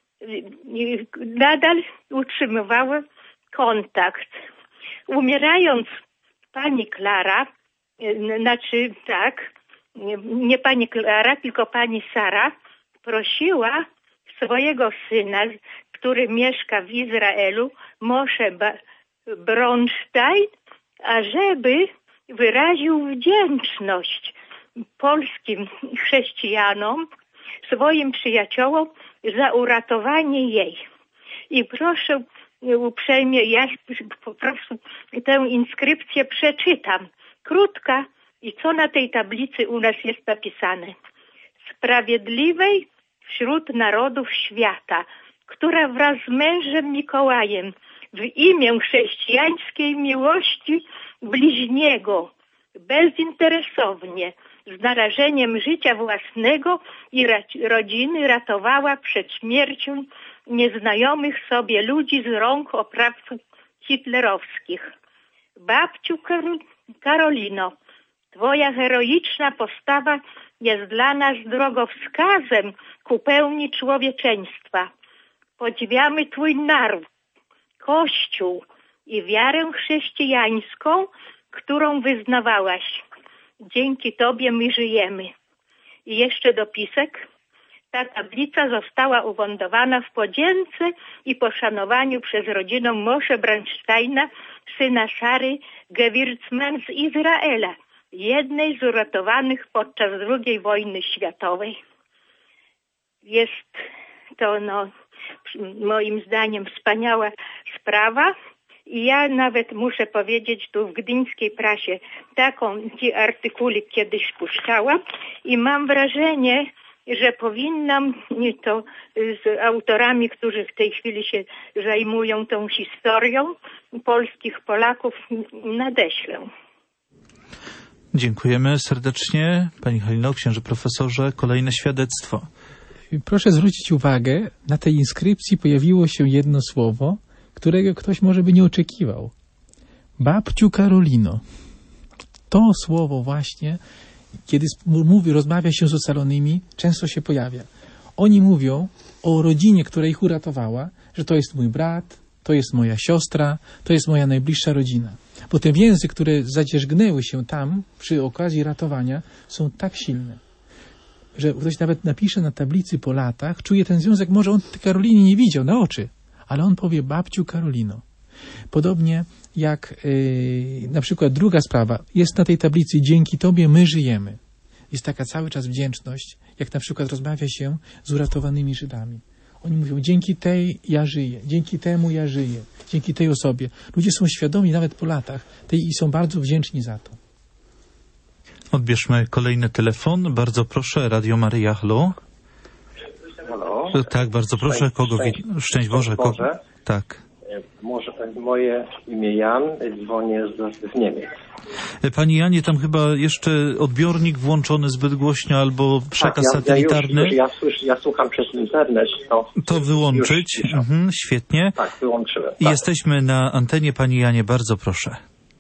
nadal utrzymywała kontakt. Umierając pani Klara, znaczy tak, nie pani Klara, tylko pani Sara, prosiła swojego syna, który mieszka w Izraelu, Moshe Bronstein, ażeby wyraził wdzięczność polskim chrześcijanom, swoim przyjaciołom za uratowanie jej. I proszę uprzejmie, ja po prostu tę inskrypcję przeczytam. Krótka i co na tej tablicy u nas jest napisane. Sprawiedliwej wśród narodów świata, która wraz z mężem Mikołajem w imię chrześcijańskiej miłości bliźniego bezinteresownie, z narażeniem życia własnego i rodziny ratowała przed śmiercią nieznajomych sobie ludzi z rąk oprawców hitlerowskich. Babciu Karolino, twoja heroiczna postawa jest dla nas drogowskazem ku pełni człowieczeństwa. Podziwiamy twój naród, Kościół i wiarę chrześcijańską, którą wyznawałaś. Dzięki tobie my żyjemy. I jeszcze dopisek. Ta tablica została ufundowana w podzięce i poszanowaniu przez rodzinę Moshe Bronsteina, syna Sary Gewirtzman z Izraela, jednej z uratowanych podczas II wojny światowej. Jest to, moim zdaniem, wspaniała sprawa. I ja nawet muszę powiedzieć, tu w gdyńskiej prasie taki artykulik kiedyś puszczałam i mam wrażenie, że powinnam to z autorami, którzy w tej chwili się zajmują tą historią polskich Polaków, nadeślę. Dziękujemy serdecznie. Pani Halino, księże profesorze, kolejne świadectwo. Proszę zwrócić uwagę, na tej inskrypcji pojawiło się jedno słowo, którego ktoś może by nie oczekiwał. Babciu Karolino. To słowo właśnie, kiedy rozmawia się z ocalonymi, często się pojawia. Oni mówią o rodzinie, która ich uratowała, że to jest mój brat, to jest moja siostra, to jest moja najbliższa rodzina. Bo te więzy, które zadzierzgnęły się tam przy okazji ratowania, są tak silne, że ktoś nawet napisze na tablicy po latach, czuje ten związek, może on tej Karoliny nie widział na oczy, ale on powie babciu Karolino. Podobnie jak na przykład druga sprawa, jest na tej tablicy dzięki tobie my żyjemy. Jest taka cały czas wdzięczność, jak na przykład rozmawia się z uratowanymi Żydami. Oni mówią, dzięki tej ja żyję, dzięki temu ja żyję, dzięki tej osobie. Ludzie są świadomi nawet po latach i są bardzo wdzięczni za to. Odbierzmy kolejny telefon. Bardzo proszę, Radio Maryja, halo. Halo. Tak, bardzo proszę. Kogo Szczęść Boże. Tak. Może moje imię Jan, dzwonię z Niemiec. Panie Janie, tam chyba jeszcze odbiornik włączony zbyt głośno albo przekaz satelitarny. Ja słucham przez internet. To wyłączyć. Świetnie. Tak, wyłączyłem. Tak. Jesteśmy na antenie, Panie Janie, bardzo proszę.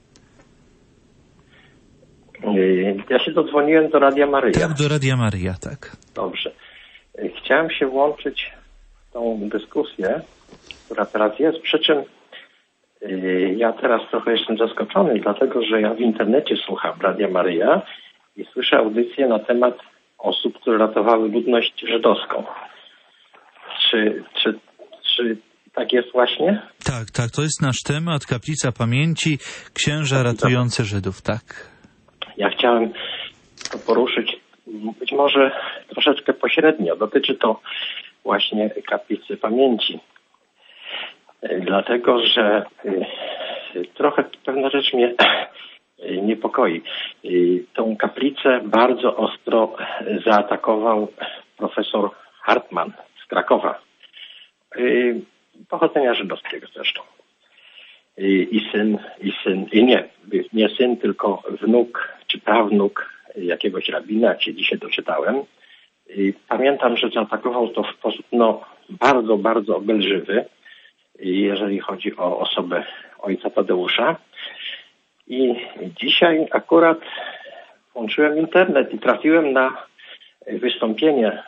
Ja się dodzwoniłem do Radia Maryja. Tak, do Radia Maryja, tak. Dobrze. Chciałem się włączyć w tą dyskusję, która teraz jest, przy czym ja teraz trochę jestem zaskoczony, dlatego że ja w internecie słucham Radia Maryja i słyszę audycję na temat osób, które ratowały ludność żydowską. Czy tak jest właśnie? Tak, to jest nasz temat, Kaplica Pamięci, księża ratujący Żydów, tak. Ja chciałem to poruszyć być może troszeczkę pośrednio. Dotyczy to właśnie Kaplicy Pamięci. Dlatego, że trochę pewna rzecz mnie niepokoi. Tą kaplicę bardzo ostro zaatakował profesor Hartman z Krakowa, pochodzenia żydowskiego zresztą. Nie syn, tylko wnuk czy prawnuk jakiegoś rabina, jak się dzisiaj doczytałem. Pamiętam, że zaatakował to w sposób bardzo, bardzo obelżywy, jeżeli chodzi o osobę ojca Tadeusza. I dzisiaj akurat włączyłem internet i trafiłem na wystąpienie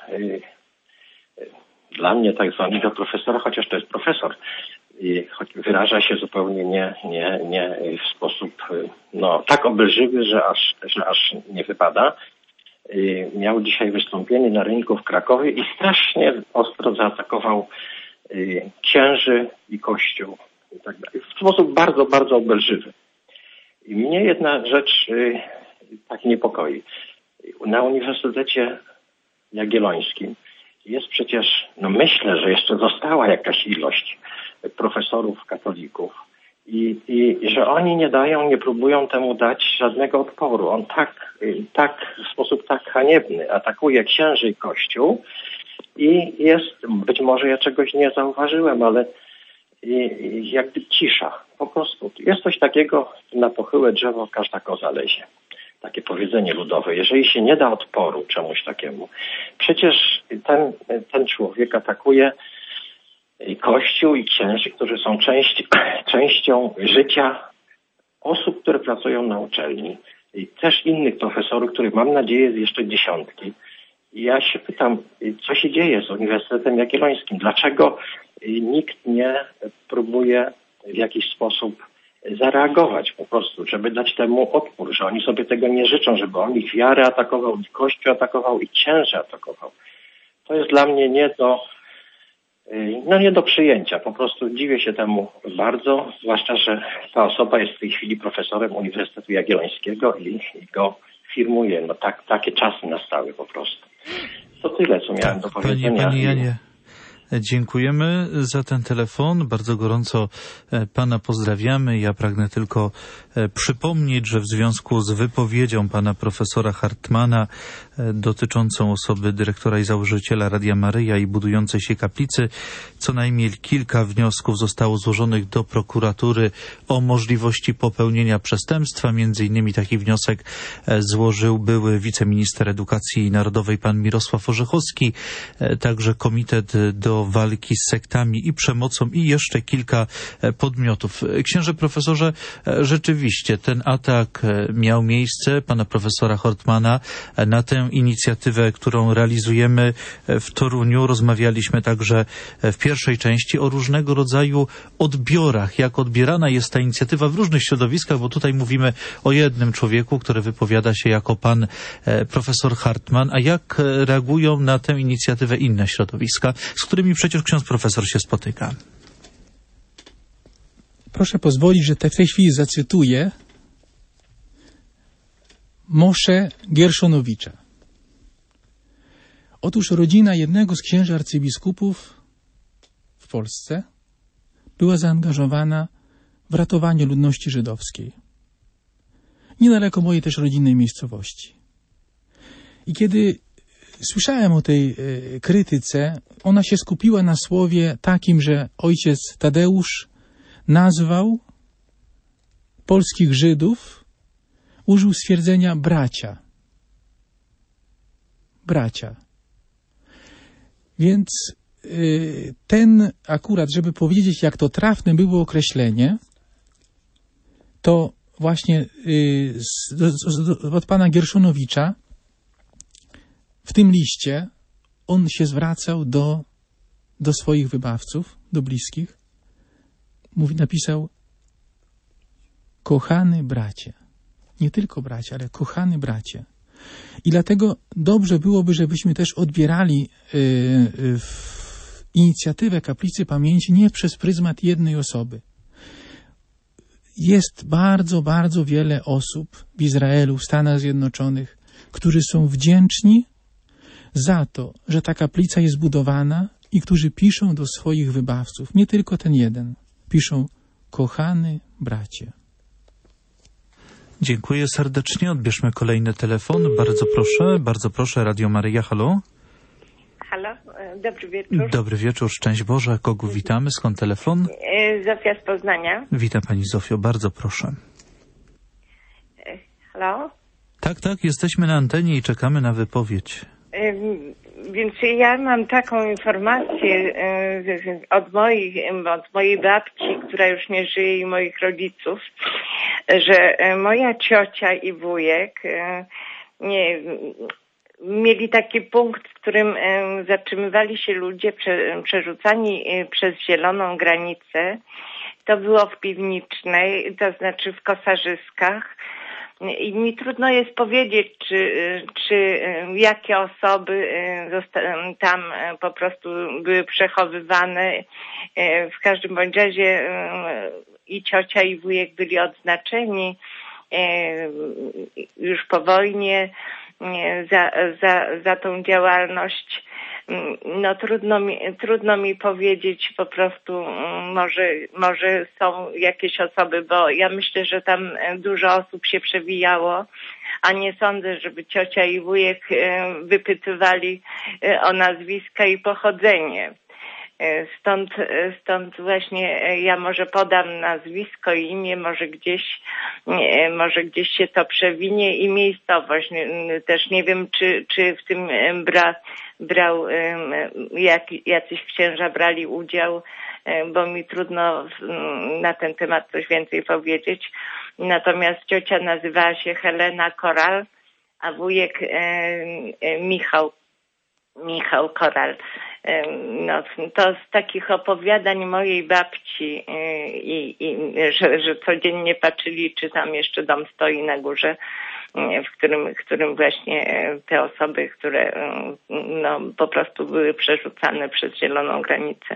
dla mnie tak zwanego profesora, chociaż to jest profesor. Choć wyraża się zupełnie nie w sposób tak obelżywy, że aż nie wypada. Miał dzisiaj wystąpienie na rynku w Krakowie i strasznie ostro zaatakował księży i kościół i tak dalej. W sposób bardzo, bardzo obelżywy. I mnie jedna rzecz tak niepokoi. Na Uniwersytecie Jagiellońskim jest przecież, myślę, że jeszcze została jakaś ilość profesorów katolików i że oni nie próbują temu dać żadnego odporu. On w sposób tak haniebny atakuje księży i kościół i jest, być może ja czegoś nie zauważyłem, ale jakby cisza. Po prostu jest coś takiego, na pochyłe drzewo każda koza lezie. Takie powiedzenie ludowe. Jeżeli się nie da odporu czemuś takiemu, przecież ten człowiek atakuje Kościół i księży, którzy są częścią życia osób, które pracują na uczelni i też innych profesorów, których mam nadzieję jest jeszcze dziesiątki. I ja się pytam, co się dzieje z Uniwersytetem Jagiellońskim? Dlaczego nikt nie próbuje w jakiś sposób zareagować po prostu, żeby dać temu odpór, że oni sobie tego nie życzą, żeby on ich wiarę atakował, i Kościół atakował, i księży atakował. To jest dla mnie nie do przyjęcia. Po prostu dziwię się temu bardzo, zwłaszcza, że ta osoba jest w tej chwili profesorem Uniwersytetu Jagiellońskiego i go firmuje. Takie czasy nastały po prostu. To tyle, co miałem do powiedzenia. Panie Janie, dziękujemy za ten telefon. Bardzo gorąco pana pozdrawiamy. Ja pragnę tylko przypomnieć, że w związku z wypowiedzią pana profesora Hartmana dotyczącą osoby dyrektora i założyciela Radia Maryja i budującej się kaplicy, co najmniej kilka wniosków zostało złożonych do prokuratury o możliwości popełnienia przestępstwa. Między innymi taki wniosek złożył były wiceminister edukacji narodowej pan Mirosław Orzechowski, także Komitet do walki z sektami i przemocą i jeszcze kilka podmiotów. Księże profesorze, rzeczywiście ten atak miał miejsce pana profesora Hartmana na tę inicjatywę, którą realizujemy w Toruniu. Rozmawialiśmy także w pierwszej części o różnego rodzaju odbiorach, jak odbierana jest ta inicjatywa w różnych środowiskach, bo tutaj mówimy o jednym człowieku, który wypowiada się jako pan profesor Hartman, a jak reagują na tę inicjatywę inne środowiska, z którymi przecież ksiądz profesor się spotyka. Proszę pozwolić, że w tej chwili zacytuję Mosze Gierszonowicza. Otóż rodzina jednego z księży arcybiskupów w Polsce była zaangażowana w ratowanie ludności żydowskiej. Niedaleko mojej też rodzinnej miejscowości. I kiedy słyszałem o tej krytyce, ona się skupiła na słowie takim, że ojciec Tadeusz nazwał polskich Żydów, użył stwierdzenia bracia. Bracia. Więc ten akurat, żeby powiedzieć, jak to trafne było określenie, to właśnie od pana Gierszonowicza w tym liście on się zwracał do swoich wybawców, do bliskich. Napisał: kochany bracie. Nie tylko bracia, ale kochany bracie. I dlatego dobrze byłoby, żebyśmy też odbierali inicjatywę Kaplicy Pamięci nie przez pryzmat jednej osoby. Jest bardzo, bardzo wiele osób w Izraelu, w Stanach Zjednoczonych, którzy są wdzięczni za to, że ta kaplica jest budowana i którzy piszą do swoich wybawców, nie tylko ten jeden, piszą: kochany bracie. Dziękuję serdecznie. Odbierzmy kolejny telefon. Bardzo proszę, Radio Maryja, halo. Halo, dobry wieczór. Dobry wieczór, szczęść Boże. Kogo witamy? Skąd telefon? Zofia z Poznania. Witam pani Zofio, bardzo proszę. Halo? Tak, jesteśmy na antenie i czekamy na wypowiedź. Więc ja mam taką informację od mojej babci, która już nie żyje, i moich rodziców, że moja ciocia i wujek mieli taki punkt, w którym zatrzymywali się ludzie przerzucani przez zieloną granicę. To było w Piwnicznej, to znaczy w Kosarzyskach. I mi trudno jest powiedzieć, czy jakie osoby tam po prostu były przechowywane. W każdym bądź razie i ciocia, i wujek byli odznaczeni już po wojnie za tą działalność. No trudno mi powiedzieć, po prostu może są jakieś osoby, bo ja myślę, że tam dużo osób się przewijało, a nie sądzę, żeby ciocia i wujek wypytywali o nazwiska i pochodzenie. Stąd właśnie ja może podam nazwisko i imię, może gdzieś się to przewinie, i miejscowość. Też nie wiem, czy w tym jacyś księża brali udział, bo mi trudno na ten temat coś więcej powiedzieć. Natomiast ciocia nazywała się Helena Koral, a wujek Michał Koral. No, to z takich opowiadań mojej babci, że codziennie patrzyli, czy tam jeszcze dom stoi na górze, w którym właśnie te osoby, które no, po prostu były przerzucane przez zieloną granicę,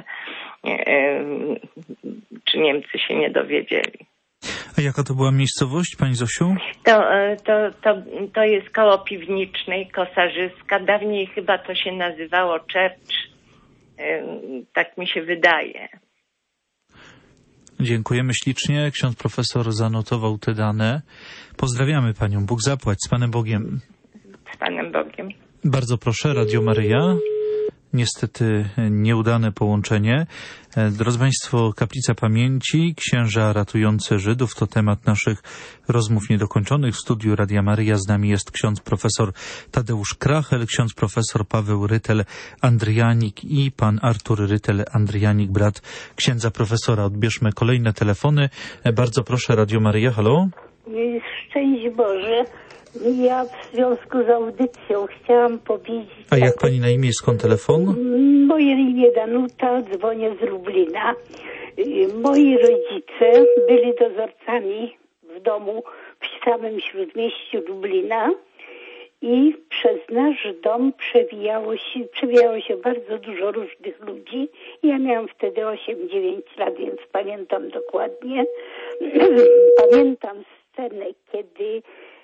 czy Niemcy się nie dowiedzieli. A jaka to była miejscowość, pani Zosiu? To jest koło Piwnicznej, Kosarzyska. Dawniej chyba to się nazywało Czercz. Tak mi się wydaje. Dziękujemy ślicznie. Ksiądz profesor zanotował te dane. Pozdrawiamy panią. Bóg zapłać. Z Panem Bogiem. Z Panem Bogiem. Bardzo proszę, Radio Maryja. Niestety nieudane połączenie. Drodzy Państwo, Kaplica Pamięci, księża ratujący Żydów to temat naszych rozmów niedokończonych. W studiu Radia Maryja z nami jest ksiądz profesor Tadeusz Krachel, ksiądz profesor Paweł Rytel-Andrianik i pan Artur Rytel-Andrianik, brat księdza profesora. Odbierzmy kolejne telefony. Bardzo proszę, Radio Maryja, halo? Szczęść Boże. Ja w związku z audycją chciałam powiedzieć... A jak pani na imię, skąd telefon? Moje imię Danuta, dzwonię z Lublina. Moi rodzice byli dozorcami w domu w samym śródmieściu Lublina i przez nasz dom przewijało się bardzo dużo różnych ludzi. Ja miałam wtedy 8-9 lat, więc pamiętam dokładnie. Pamiętam scenę, kiedy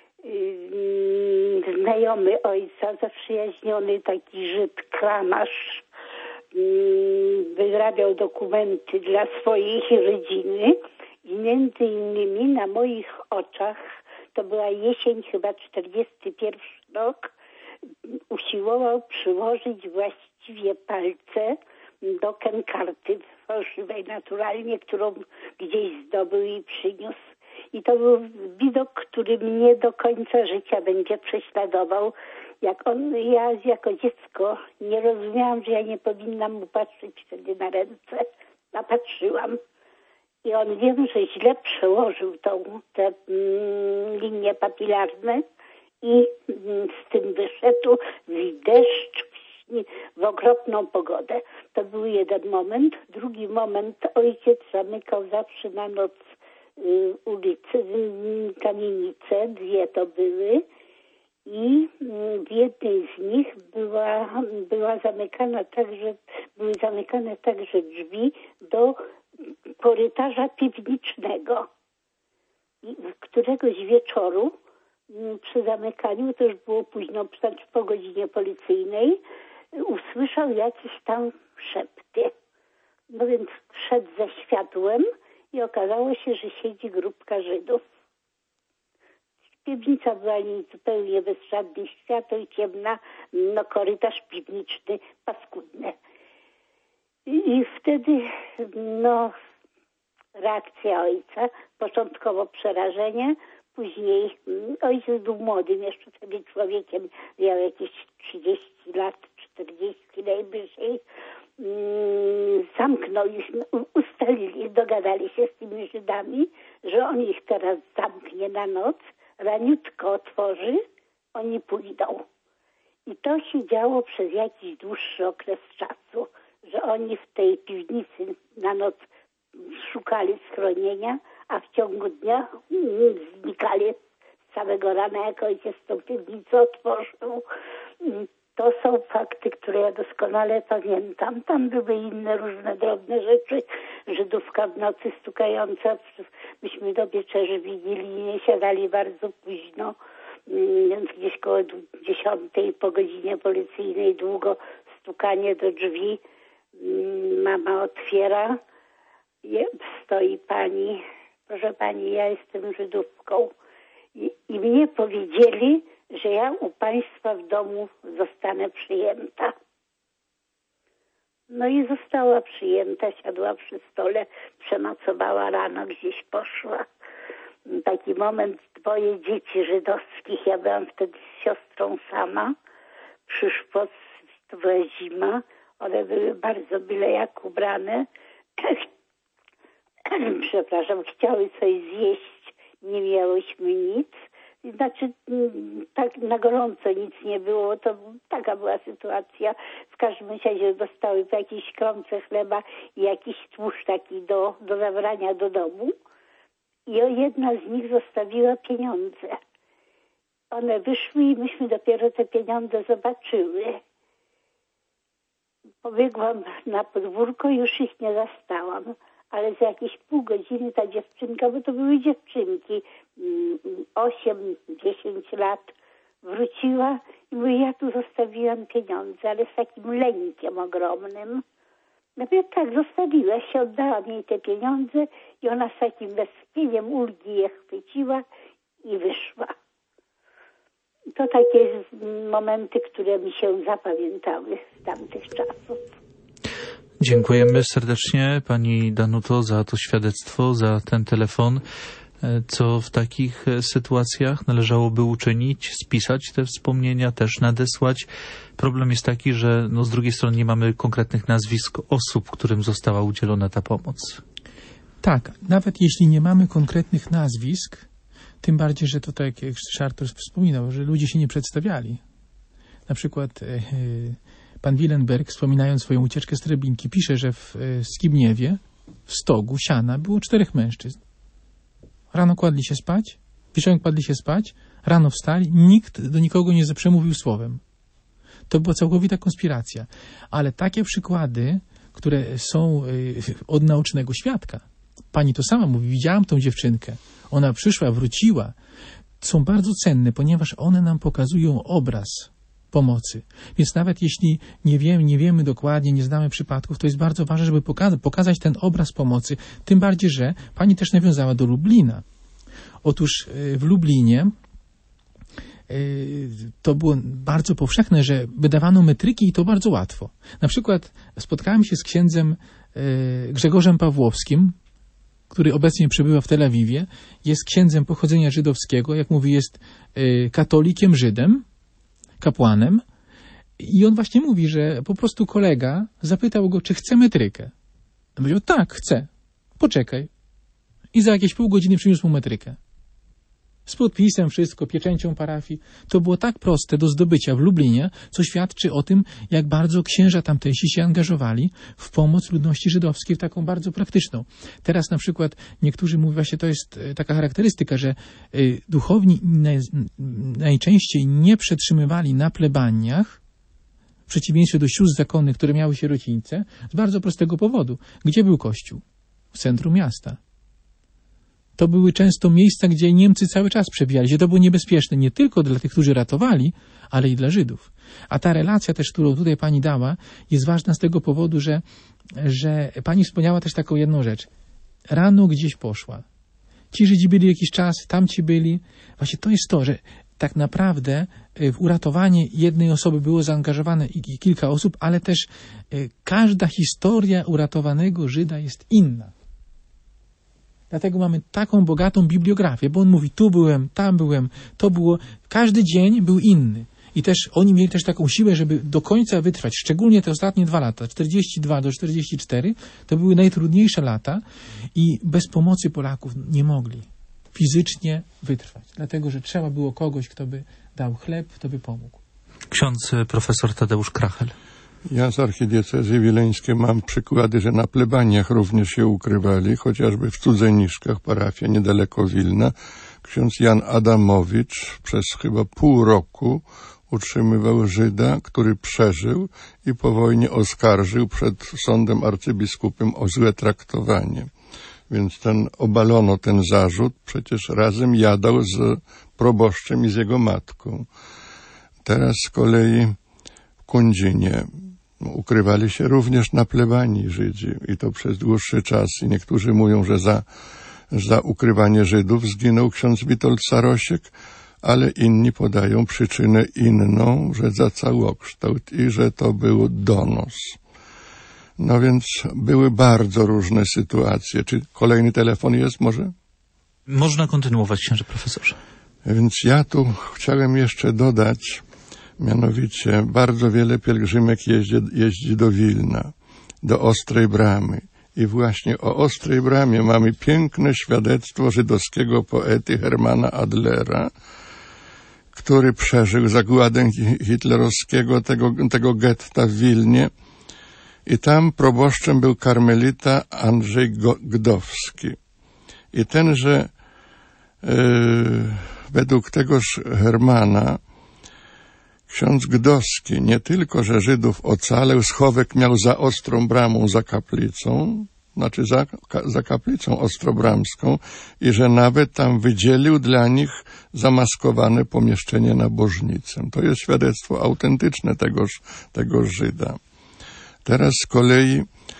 znajomy ojca, zaprzyjaźniony taki Żyd, kramarz, wyrabiał dokumenty dla swojej rodziny i między innymi na moich oczach, to była jesień, chyba 41 rok, usiłował przyłożyć właściwie palce do kenkarty fałszywej naturalnie, którą gdzieś zdobył i przyniósł. I to był widok, który mnie do końca życia będzie prześladował. Ja jako dziecko nie rozumiałam, że ja nie powinnam mu patrzeć wtedy na ręce. Napatrzyłam. I on, wiem, że źle przełożył te linie papilarne i z tym wyszedł w deszcz, w okropną pogodę. To był jeden moment. Drugi moment, ojciec zamykał zawsze na noc ulicy, kamienice, dwie to były, i w jednej z nich były zamykane także drzwi do korytarza piwnicznego. I któregoś wieczoru przy zamykaniu, to już było późno, po godzinie policyjnej, usłyszał jakieś tam szepty. No więc wszedł ze światłem i okazało się, że siedzi grupka Żydów. Piwnica była zupełnie bez żadnych świateł, ciemna, no korytarz piwniczny, paskudny. I wtedy, no, reakcja ojca, początkowo przerażenie, później ojciec był młodym jeszcze wtedy człowiekiem, miał jakieś 30 lat, 40 najwyżej. Zamknął ich, ustalili, dogadali się z tymi Żydami, że on ich teraz zamknie na noc, raniutko otworzy, oni pójdą. I to się działo przez jakiś dłuższy okres czasu, że oni w tej piwnicy na noc szukali schronienia, a w ciągu dnia znikali z samego rana, jak ojciec tą piwnicę otworzył. To są fakty, które ja doskonale pamiętam. Tam były inne różne drobne rzeczy. Żydówka w nocy stukająca. Myśmy do wieczerzy wigilijnie siadali bardzo późno, więc gdzieś koło 10 po godzinie policyjnej długo stukanie do drzwi. Mama otwiera. Stoi pani. Proszę pani, ja jestem Żydówką. I mnie powiedzieli, że ja u państwa w domu zostanę przyjęta. No i została przyjęta, siadła przy stole, przemacowała rano, gdzieś poszła. Taki moment, 2 dzieci żydowskich, ja byłam wtedy z siostrą sama, przyszło, to była zima, one były bardzo byle jak ubrane. Przepraszam, chciały coś zjeść, nie miałyśmy nic. Znaczy, tak na gorąco nic nie było, to taka była sytuacja. W każdym razie dostały po jakiejś kromce chleba i jakiś tłuszcz taki do zabrania do domu. I jedna z nich zostawiła pieniądze. One wyszły i myśmy dopiero te pieniądze zobaczyły. Pobiegłam na podwórko, już ich nie zastałam. Ale za jakieś pół godziny ta dziewczynka, bo to były dziewczynki, 8-10 lat, wróciła i mówi, ja tu zostawiłam pieniądze, ale z takim lękiem ogromnym. No więc tak, zostawiłaś się, oddałam jej te pieniądze i ona z takim westchnieniem ulgi je chwyciła i wyszła. To takie momenty, które mi się zapamiętały z tamtych czasów. Dziękujemy serdecznie pani Danuto za to świadectwo, za ten telefon. Co w takich sytuacjach należałoby uczynić? Spisać te wspomnienia, też nadesłać. Problem jest taki, że z drugiej strony nie mamy konkretnych nazwisk osób, którym została udzielona ta pomoc. Tak, nawet jeśli nie mamy konkretnych nazwisk, tym bardziej, że to tak jak Szartor wspominał, że ludzie się nie przedstawiali. Na przykład pan Willenberg, wspominając swoją ucieczkę z Treblinki, pisze, że w Skibniewie, w stogu siana było 4 mężczyzn. Rano kładli się spać, wieczorem kładli się spać, rano wstali, nikt do nikogo nie przemówił słowem. To była całkowita konspiracja. Ale takie przykłady, które są od naocznego świadka. Pani to sama mówi, widziałam tą dziewczynkę. Ona przyszła, wróciła. Są bardzo cenne, ponieważ one nam pokazują obraz pomocy. Więc nawet jeśli nie wiemy dokładnie, nie znamy przypadków, to jest bardzo ważne, żeby pokazać ten obraz pomocy. Tym bardziej, że pani też nawiązała do Lublina. Otóż w Lublinie to było bardzo powszechne, że wydawano metryki i to bardzo łatwo. Na przykład spotkałem się z księdzem Grzegorzem Pawłowskim, który obecnie przebywa w Tel Awiwie. Jest księdzem pochodzenia żydowskiego, jak mówi, jest katolikiem, Żydem, kapłanem. I on właśnie mówi, że po prostu kolega zapytał go, czy chce metrykę. On powiedział, tak, chcę. Poczekaj. I za jakieś pół godziny przyniósł mu metrykę. Z podpisem, wszystko, pieczęcią parafii. To było tak proste do zdobycia w Lublinie, co świadczy o tym, jak bardzo księża tamtejsi się angażowali w pomoc ludności żydowskiej, w taką bardzo praktyczną. Teraz na przykład niektórzy mówią, właśnie to jest taka charakterystyka, że duchowni najczęściej nie przetrzymywali na plebaniach, w przeciwieństwie do sióstr zakonnych, które miały sierocińce, z bardzo prostego powodu. Gdzie był kościół? W centrum miasta. To były często miejsca, gdzie Niemcy cały czas przebijali się. To było niebezpieczne nie tylko dla tych, którzy ratowali, ale i dla Żydów. A ta relacja też, którą tutaj pani dała, jest ważna z tego powodu, że pani wspomniała też taką jedną rzecz. Rano gdzieś poszła. Ci Żydzi byli jakiś czas, tamci byli. Właśnie to jest to, że tak naprawdę w uratowanie jednej osoby było zaangażowane i kilka osób, ale też każda historia uratowanego Żyda jest inna. Dlatego mamy taką bogatą bibliografię, bo on mówi, tu byłem, tam byłem, to było. Każdy dzień był inny. I też oni mieli też taką siłę, żeby do końca wytrwać. Szczególnie te ostatnie 2 lata, 42 do 44, to były najtrudniejsze lata i bez pomocy Polaków nie mogli fizycznie wytrwać. Dlatego, że trzeba było kogoś, kto by dał chleb, kto by pomógł. Ksiądz profesor Tadeusz Krachel. Ja z archidiecezji wileńskiej mam przykłady, że na plebaniach również się ukrywali, chociażby w Cudzeniszkach, parafia niedaleko Wilna. Ksiądz Jan Adamowicz przez chyba pół roku utrzymywał Żyda, który przeżył i po wojnie oskarżył przed sądem arcybiskupim o złe traktowanie. Więc obalono ten zarzut, przecież razem jadał z proboszczem i z jego matką. Teraz z kolei w Kundzinie ukrywali się również na plebanii Żydzi i to przez dłuższy czas. I niektórzy mówią, że za ukrywanie Żydów zginął ksiądz Witold Sarosiek, ale inni podają przyczynę inną, że za całokształt i że to był donos. No więc były bardzo różne sytuacje. Czy kolejny telefon jest może? Można kontynuować, księże profesorze. Więc ja tu chciałem jeszcze dodać, mianowicie bardzo wiele pielgrzymek jeździ do Wilna, do Ostrej Bramy. I właśnie o Ostrej Bramie mamy piękne świadectwo żydowskiego poety Hermana Adlera, który przeżył zagładę hitlerowskiego, tego getta w Wilnie. I tam proboszczem był karmelita Andrzej Gdowski. I tenże według tegoż Hermana ksiądz Gdowski nie tylko, że Żydów ocalał, schowek miał za Ostrą Bramą, za kaplicą, znaczy za kaplicą ostrobramską i że nawet tam wydzielił dla nich zamaskowane pomieszczenie na bożnicę. To jest świadectwo autentyczne tegoż Żyda. Teraz z kolei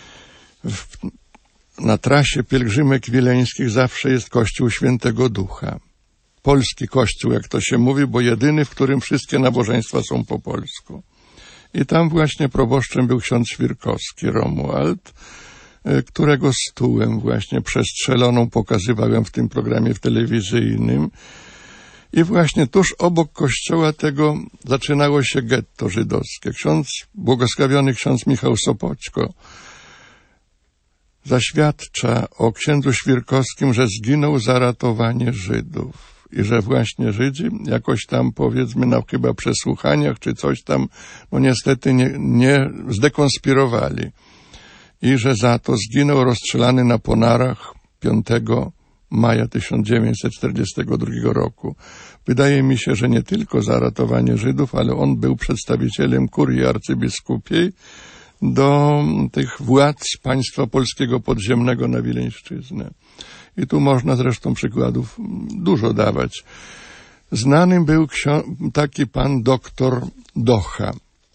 na trasie pielgrzymek wileńskich zawsze jest Kościół Świętego Ducha. Polski Kościół, jak to się mówi, bo jedyny, w którym wszystkie nabożeństwa są po polsku. I tam właśnie proboszczem był ksiądz Świrkowski, Romuald, którego stułem właśnie przestrzeloną pokazywałem w tym programie telewizyjnym. I właśnie tuż obok kościoła tego zaczynało się getto żydowskie. Błogosławiony ksiądz Michał Sopoćko zaświadcza o księdzu Świrkowskim, że zginął za ratowanie Żydów. I że właśnie Żydzi jakoś tam, powiedzmy, na chyba przesłuchaniach czy coś tam, no niestety nie zdekonspirowali. I że za to zginął rozstrzelany na Ponarach 5 maja 1942 roku. Wydaje mi się, że nie tylko za ratowanie Żydów, ale on był przedstawicielem kurii arcybiskupiej do tych władz państwa polskiego podziemnego na Wileńszczyznę. I tu można zresztą przykładów dużo dawać. Znanym był taki pan doktor Docha.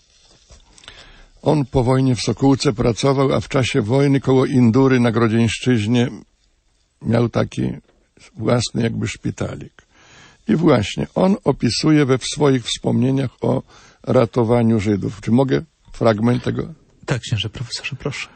On po wojnie w Sokółce pracował, a w czasie wojny koło Indury na Grodzieńszczyźnie miał taki własny jakby szpitalik. I właśnie on opisuje we swoich wspomnieniach o ratowaniu Żydów. Czy mogę fragment tego? Tak, księże profesorze, proszę.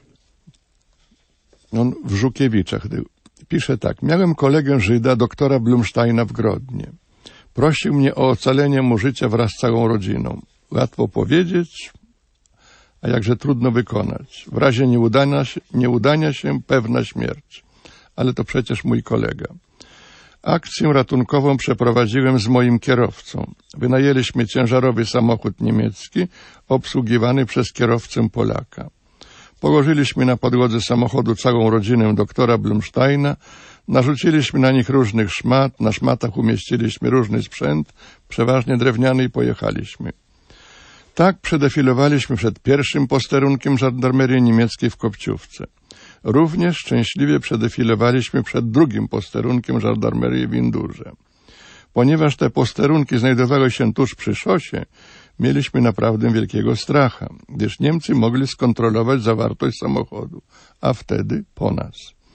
On w Żukiewiczach pisze tak. Miałem kolegę Żyda, doktora Blumsteina w Grodnie. Prosił mnie o ocalenie mu życia wraz z całą rodziną. Łatwo powiedzieć, a jakże trudno wykonać. W razie nieudania się pewna śmierć. Ale to przecież mój kolega. Akcję ratunkową przeprowadziłem z moim kierowcą. Wynajęliśmy ciężarowy samochód niemiecki, obsługiwany przez kierowcę Polaka. Położyliśmy na podłodze samochodu całą rodzinę doktora Blumsteina, narzuciliśmy na nich różnych szmat, na szmatach umieściliśmy różny sprzęt, przeważnie drewniany i pojechaliśmy. Tak przedefilowaliśmy przed pierwszym posterunkiem żandarmerii niemieckiej w Kopciówce. Również szczęśliwie przedefilowaliśmy przed drugim posterunkiem żandarmerii w Indurze. Ponieważ te posterunki znajdowały się tuż przy szosie, mieliśmy naprawdę wielkiego stracha, gdyż Niemcy mogli skontrolować zawartość samochodu, a wtedy po nas.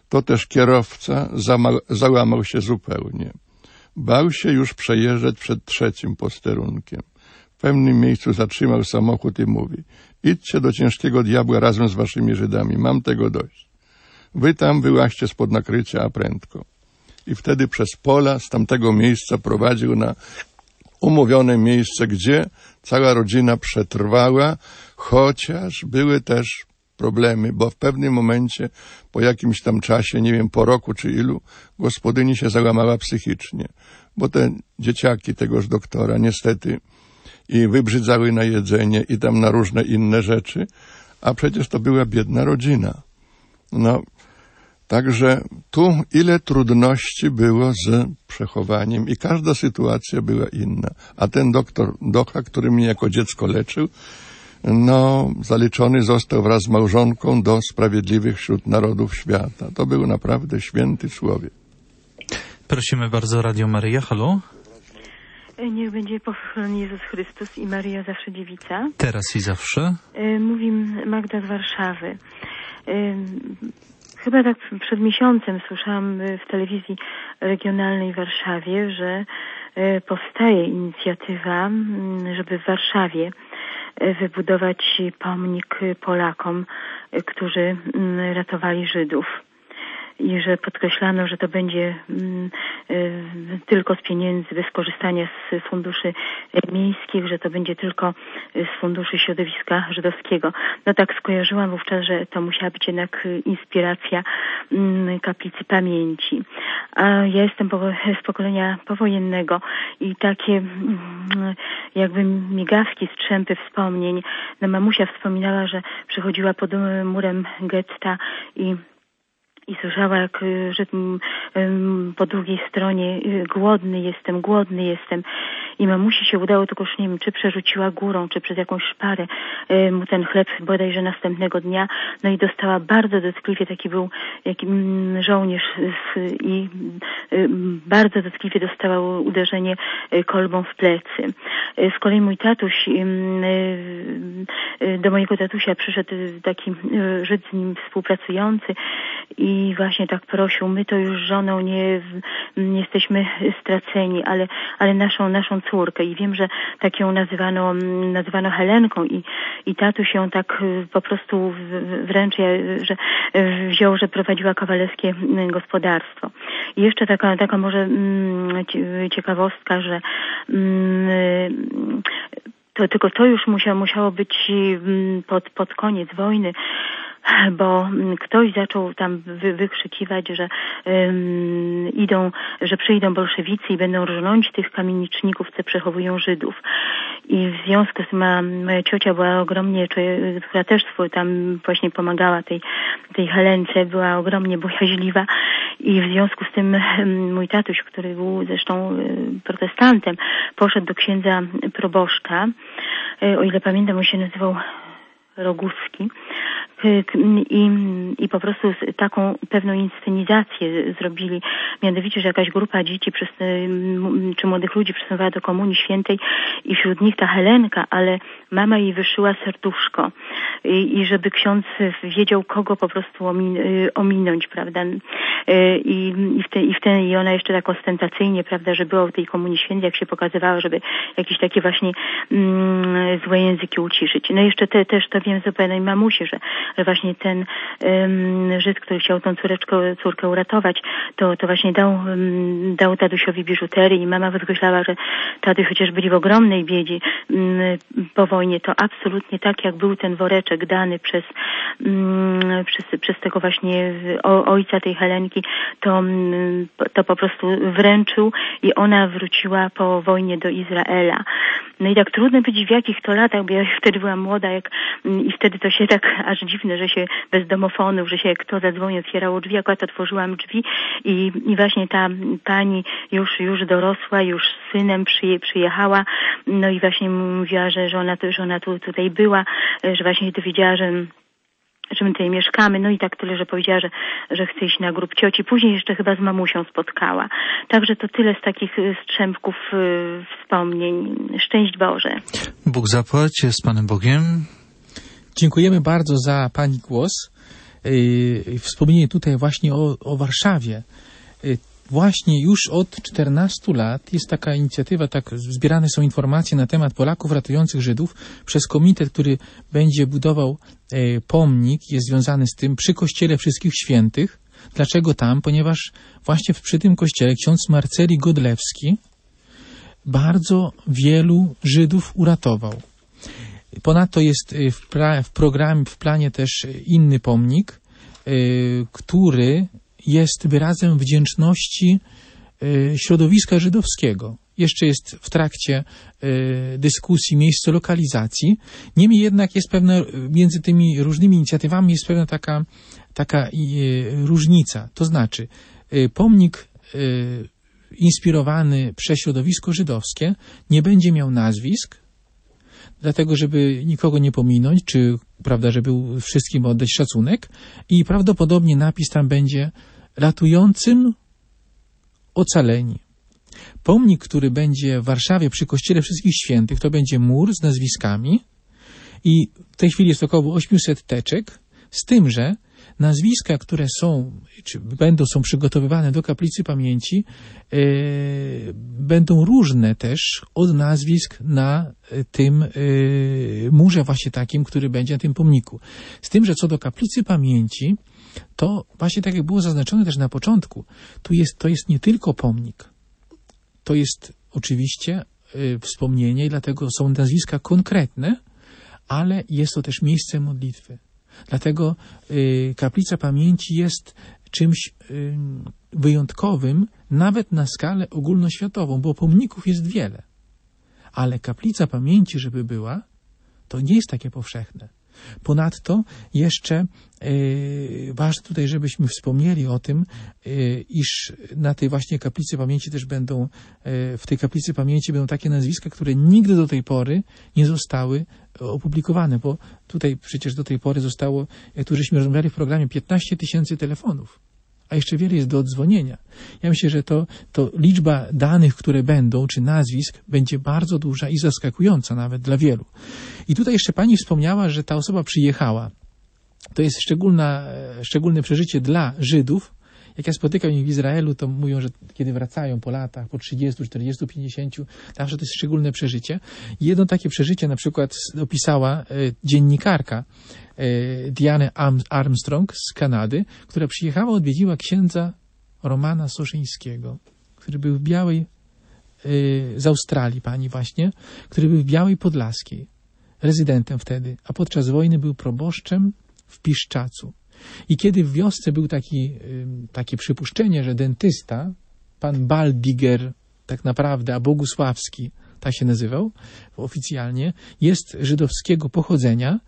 to też kierowca załamał się zupełnie. Bał się już przejeżdżać przed 3. posterunkiem. W pewnym miejscu zatrzymał samochód i mówi: idźcie do ciężkiego diabła razem z waszymi Żydami, mam tego dość. Wy tam wyłaźcie spod nakrycia, a prędko. I wtedy przez pola z tamtego miejsca prowadził na umówione miejsce, gdzie cała rodzina przetrwała, chociaż były też problemy, bo w pewnym momencie, po jakimś tam czasie, nie wiem, po roku czy ilu, gospodyni się załamała psychicznie, bo te dzieciaki tegoż doktora niestety i wybrzydzały na jedzenie i tam na różne inne rzeczy, a przecież to była biedna rodzina. No, także tu ile trudności było z przechowaniem i każda sytuacja była inna. A ten doktor Docha, który mnie jako dziecko leczył, no, zaliczony został wraz z małżonką do sprawiedliwych wśród narodów świata. To był naprawdę święty człowiek. Prosimy bardzo, Radio Maryja, halo? Niech będzie pochwalony Jezus Chrystus i Maryja zawsze dziewica. Teraz i zawsze. Mówi Magda z Warszawy. Chyba tak przed miesiącem słyszałam w telewizji regionalnej w Warszawie, że powstaje inicjatywa, żeby w Warszawie wybudować pomnik Polakom, którzy ratowali Żydów. I że podkreślano, że to będzie tylko z pieniędzy, bez korzystania z funduszy miejskich, że to będzie tylko z funduszy środowiska żydowskiego. No tak skojarzyłam wówczas, że to musiała być jednak inspiracja kaplicy pamięci. A ja jestem z pokolenia powojennego i takie jakby migawki, strzępy wspomnień. No mamusia wspominała, że przychodziła pod murem getta i słyszała, jak Żyd po drugiej stronie głodny jestem. I mamusi się udało, tylko już nie wiem, czy przerzuciła górą, czy przez jakąś szparę mu ten chleb bodajże następnego dnia. No i dostała bardzo dotkliwie, taki był żołnierz i bardzo dotkliwie dostała uderzenie kolbą w plecy. Z kolei mój tatuś, do mojego tatusia przyszedł taki Żyd z nim współpracujący i właśnie tak prosił: my to już z żoną nie jesteśmy straceni, ale naszą córkę. I wiem, że tak ją nazywano Helenką i tatuś ją tak po prostu wręcz że wziął, że prowadziła kawalerskie gospodarstwo. I jeszcze taka może ciekawostka, że tylko to już musiało być pod koniec wojny, bo ktoś zaczął tam wykrzykiwać, że że przyjdą bolszewicy i będą rżnąć tych kamieniczników, co przechowują Żydów. I w związku z tym moja ciocia była ogromnie, która też tam właśnie pomagała tej Helence, była ogromnie bojaźliwa i w związku z tym mój tatuś, który był zresztą protestantem, poszedł do księdza proboszcza, o ile pamiętam, on się nazywał Roguski, i po prostu taką pewną inscenizację zrobili, mianowicie, że jakaś grupa dzieci czy młodych ludzi przystępowała do Komunii Świętej i wśród nich ta Helenka, ale mama jej wyszyła serduszko i żeby ksiądz wiedział, kogo po prostu ominąć, prawda? I ona jeszcze tak ostentacyjnie, prawda, że była w tej Komunii Świętej, jak się pokazywała, żeby jakieś takie właśnie złe języki uciszyć. No jeszcze też to wiem z opowiadań mamusi, że właśnie ten Żyd, który chciał tą córkę uratować, to właśnie dał tatusiowi biżuterię i mama podkreślała, że tatuś chociaż byli w ogromnej biedzie po wojnie, to absolutnie tak, jak był ten woreczek dany przez tego właśnie ojca tej Helenki, to po prostu wręczył i ona wróciła po wojnie do Izraela. No i tak trudno powiedzieć, w jakich to latach, bo ja wtedy byłam młoda, i wtedy to się tak aż dziwne, że się bez domofonów, że się kto zadzwoni, otwierało drzwi, akurat otworzyłam drzwi i właśnie ta pani już dorosła, już z synem przyjechała, no i właśnie mówiła, że ona tutaj była, że właśnie dowiedziała, że my tutaj mieszkamy, no i tak tyle, że powiedziała, że chce iść na grób cioci. Później jeszcze chyba z mamusią spotkała. Także to tyle z takich strzępków wspomnień. Szczęść Boże. Bóg zapłać, z Panem Bogiem. Dziękujemy bardzo za Pani głos. wspomnienie tutaj właśnie o Warszawie. Właśnie już od 14 lat jest taka inicjatywa, tak zbierane są informacje na temat Polaków ratujących Żydów przez komitet, który będzie budował pomnik, jest związany z tym przy Kościele Wszystkich Świętych. Dlaczego tam? Ponieważ właśnie przy tym kościele ksiądz Marceli Godlewski bardzo wielu Żydów uratował. Ponadto jest w planie też inny pomnik, który jest wyrazem wdzięczności środowiska żydowskiego. Jeszcze jest w trakcie dyskusji miejsce lokalizacji. Niemniej jednak jest pewna, między tymi różnymi inicjatywami jest pewna taka różnica. To znaczy pomnik inspirowany przez środowisko żydowskie nie będzie miał nazwisk, dlatego żeby nikogo nie pominąć, czy prawda, żeby wszystkim oddać szacunek, i prawdopodobnie napis tam będzie ratującym ocaleni. Pomnik, który będzie w Warszawie przy Kościele Wszystkich Świętych, to będzie mur z nazwiskami i w tej chwili jest około 800 teczek, z tym, że nazwiska, które są, czy są przygotowywane do kaplicy pamięci, będą różne też od nazwisk na tym murze właśnie takim, który będzie na tym pomniku. Z tym, że co do kaplicy pamięci, to właśnie tak jak było zaznaczone też na początku, to jest nie tylko pomnik. To jest oczywiście wspomnienie i dlatego są nazwiska konkretne, ale jest to też miejsce modlitwy. Dlatego kaplica pamięci jest czymś wyjątkowym, nawet na skalę ogólnoświatową, bo pomników jest wiele. Ale kaplica pamięci, żeby była, to nie jest takie powszechne. Ponadto jeszcze ważne tutaj, żebyśmy wspomnieli o tym, iż na tej właśnie kaplicy pamięci też w tej kaplicy pamięci będą takie nazwiska, które nigdy do tej pory nie zostały opublikowane, bo tutaj przecież do tej pory zostało, jak tu żeśmy rozmawiali w programie, 15 000 telefonów, a jeszcze wiele jest do odzwonienia. Ja myślę, że to liczba danych, które będą, czy nazwisk, będzie bardzo duża i zaskakująca nawet dla wielu. I tutaj jeszcze pani wspomniała, że ta osoba przyjechała. To jest szczególne przeżycie dla Żydów. Jak ja spotykam ich w Izraelu, to mówią, że kiedy wracają po latach, po 30, 40, 50, zawsze to jest szczególne przeżycie. Jedno takie przeżycie na przykład opisała dziennikarka Diane Armstrong z Kanady, która przyjechała, odwiedziła księdza Romana Soszyńskiego, który był w Białej, z Australii pani właśnie, który był w Białej Podlaskiej, rezydentem wtedy, a podczas wojny był proboszczem w Piszczacu. I kiedy w wiosce był takie przypuszczenie, że dentysta, pan Baldiger tak naprawdę, a Bogusławski, tak się nazywał oficjalnie, jest żydowskiego pochodzenia,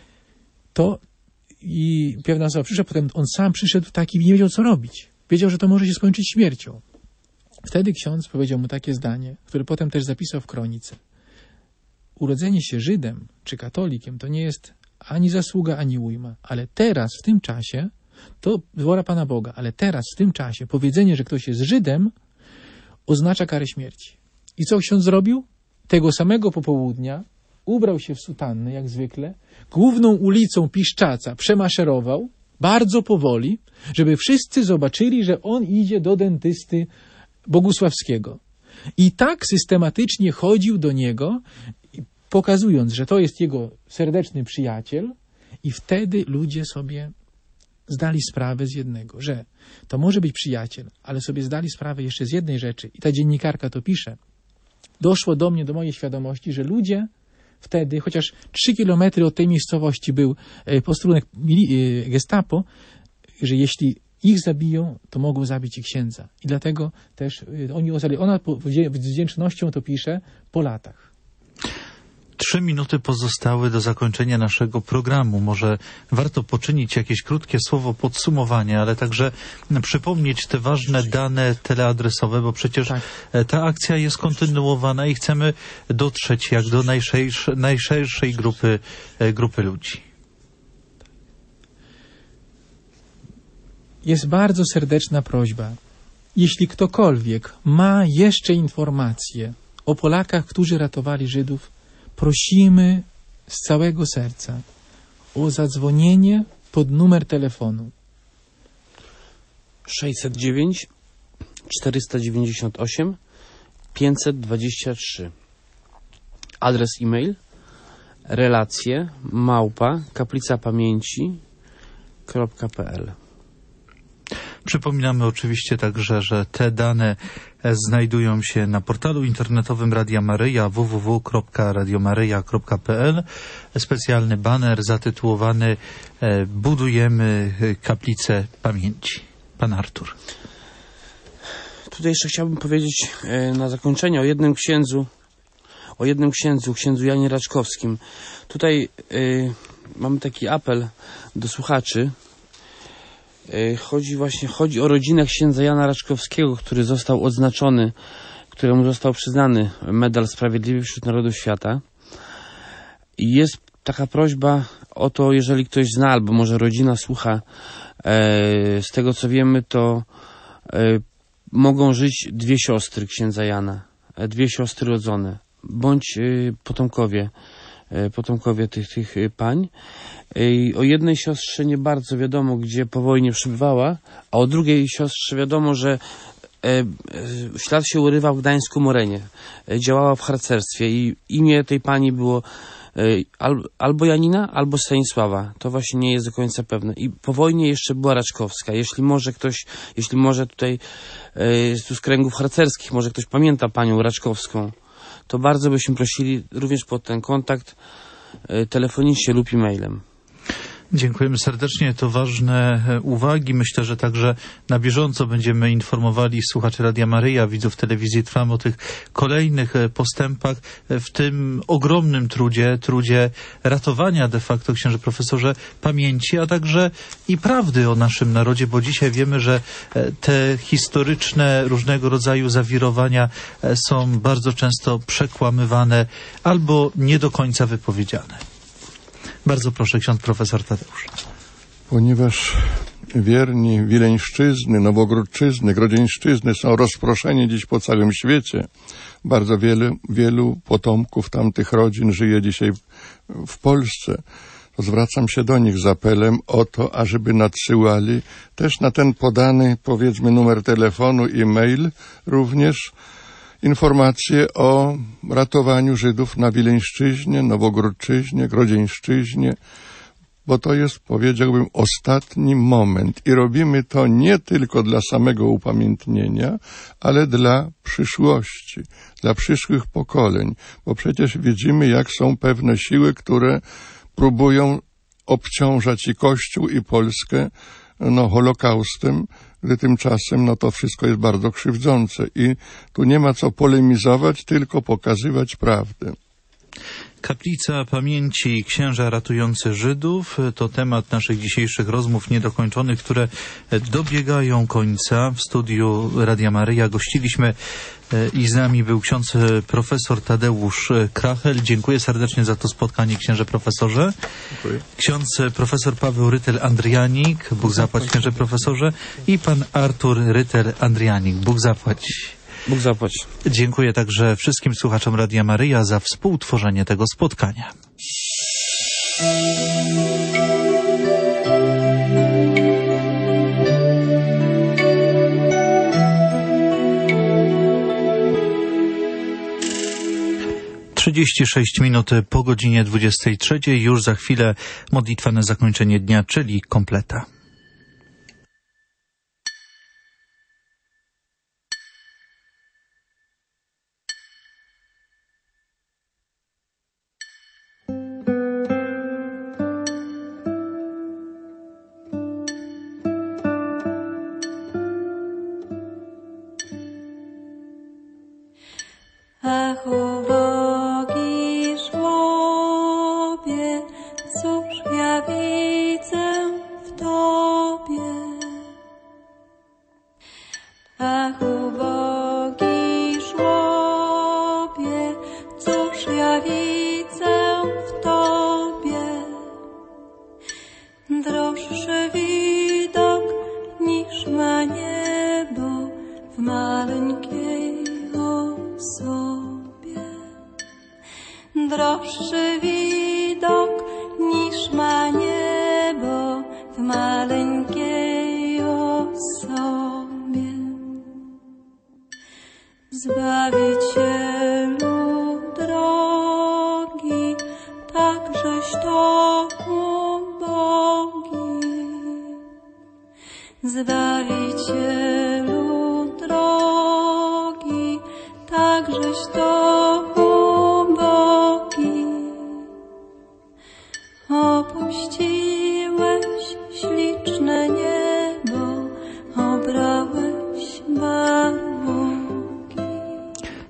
to i pewna osoba przyszła, potem on sam przyszedł taki i nie wiedział, co robić. Wiedział, że to może się skończyć śmiercią. Wtedy ksiądz powiedział mu takie zdanie, które potem też zapisał w kronice. Urodzenie się Żydem czy katolikiem to nie jest ani zasługa, ani ujma, ale teraz, w tym czasie, to wola Pana Boga, ale teraz, w tym czasie, powiedzenie, że ktoś jest Żydem, oznacza karę śmierci. I co ksiądz zrobił? Tego samego popołudnia ubrał się w sutannę, jak zwykle, główną ulicą Piszczaca przemaszerował, bardzo powoli, żeby wszyscy zobaczyli, że on idzie do dentysty Bogusławskiego. I tak systematycznie chodził do niego, pokazując, że to jest jego serdeczny przyjaciel, i wtedy ludzie sobie zdali sprawę z jednego, że to może być przyjaciel, ale sobie zdali sprawę jeszcze z jednej rzeczy, i ta dziennikarka to pisze. Doszło do mnie, do mojej świadomości, że ludzie wtedy, chociaż 3 kilometry od tej miejscowości był posterunek Gestapo, że jeśli ich zabiją, to mogą zabić i księdza. I dlatego też oni ocalili. Ona z wdzięcznością to pisze po latach. 3 minuty pozostały do zakończenia naszego programu. Może warto poczynić jakieś krótkie słowo podsumowania, ale także przypomnieć te ważne dane teleadresowe, bo przecież ta akcja jest kontynuowana i chcemy dotrzeć jak do najszerszej grupy ludzi. Jest bardzo serdeczna prośba. Jeśli ktokolwiek ma jeszcze informacje o Polakach, którzy ratowali Żydów, prosimy z całego serca o zadzwonienie pod numer telefonu 609 498 523. Adres e-mail relacje@kaplicapamięci.pl. Przypominamy oczywiście także, że te dane znajdują się na portalu internetowym Radia Maryja www.radiomaryja.pl. Specjalny baner zatytułowany Budujemy kaplicę pamięci. Pan Artur. Tutaj jeszcze chciałbym powiedzieć na zakończenie o jednym księdzu, księdzu Janie Raczkowskim. Tutaj mamy taki apel do słuchaczy. Chodzi o rodzinę księdza Jana Raczkowskiego, który został odznaczony, któremu został przyznany medal Sprawiedliwy wśród Narodów Świata. I jest taka prośba o to, jeżeli ktoś zna, albo może rodzina słucha, z tego co wiemy, to mogą żyć dwie siostry księdza Jana, dwie siostry rodzone, bądź potomkowie tych pań. O jednej siostrze nie bardzo wiadomo, gdzie po wojnie przebywała, a o drugiej siostrze wiadomo, że ślad się urywa w Gdańsku-Morenie. Działała w harcerstwie i imię tej pani było albo Janina, albo Stanisława. To właśnie nie jest do końca pewne. I po wojnie jeszcze była Raczkowska. Jeśli może tutaj tu z kręgów harcerskich, może ktoś pamięta panią Raczkowską, to bardzo byśmy prosili również pod ten kontakt telefonicznie lub e-mailem. Dziękujemy serdecznie. To ważne uwagi. Myślę, że także na bieżąco będziemy informowali słuchaczy Radia Maryja, widzów telewizji Trwam o tych kolejnych postępach w tym ogromnym trudzie ratowania de facto, księże profesorze, pamięci, a także i prawdy o naszym narodzie, bo dzisiaj wiemy, że te historyczne różnego rodzaju zawirowania są bardzo często przekłamywane albo nie do końca wypowiedziane. Bardzo proszę, ksiądz profesor Tadeusz. Ponieważ wierni Wileńszczyzny, Nowogródczyzny, Grodzieńszczyzny są rozproszeni dziś po całym świecie, bardzo wielu potomków tamtych rodzin żyje dzisiaj w Polsce, to zwracam się do nich z apelem o to, ażeby nadsyłali też na ten podany, powiedzmy, numer telefonu i mail również informacje o ratowaniu Żydów na Wileńszczyźnie, Nowogródczyźnie, Grodzieńszczyźnie, bo to jest, powiedziałbym, ostatni moment i robimy to nie tylko dla samego upamiętnienia, ale dla przyszłości, dla przyszłych pokoleń, bo przecież widzimy, jak są pewne siły, które próbują obciążać i Kościół, i Polskę Holokaustem, gdy tymczasem to wszystko jest bardzo krzywdzące i tu nie ma co polemizować, tylko pokazywać prawdę. Kaplica pamięci księża ratujący Żydów to temat naszych dzisiejszych rozmów niedokończonych, które dobiegają końca. W studiu Radia Maryja gościliśmy i z nami był ksiądz profesor Tadeusz Krachel. Dziękuję serdecznie za to spotkanie, księże profesorze. Dziękuję. Ksiądz profesor Paweł Rytel-Andrianik, Bóg zapłać, księże profesorze, i pan Artur Rytel-Andrianik, Bóg zapłać. Bóg zapłać. Dziękuję także wszystkim słuchaczom Radia Maryja za współtworzenie tego spotkania. Trzydzieści 36 minut po godzinie 23. Już za chwilę modlitwa na zakończenie dnia, czyli kompleta. Ach, ubogi żłobie, cóż ja widzę w tobie? maleńkiej osobie. Zbawicielu drogi, takżeś to ubogi. Zbawicielu drogi, takżeś to ubogi. Opuściłeś ślizg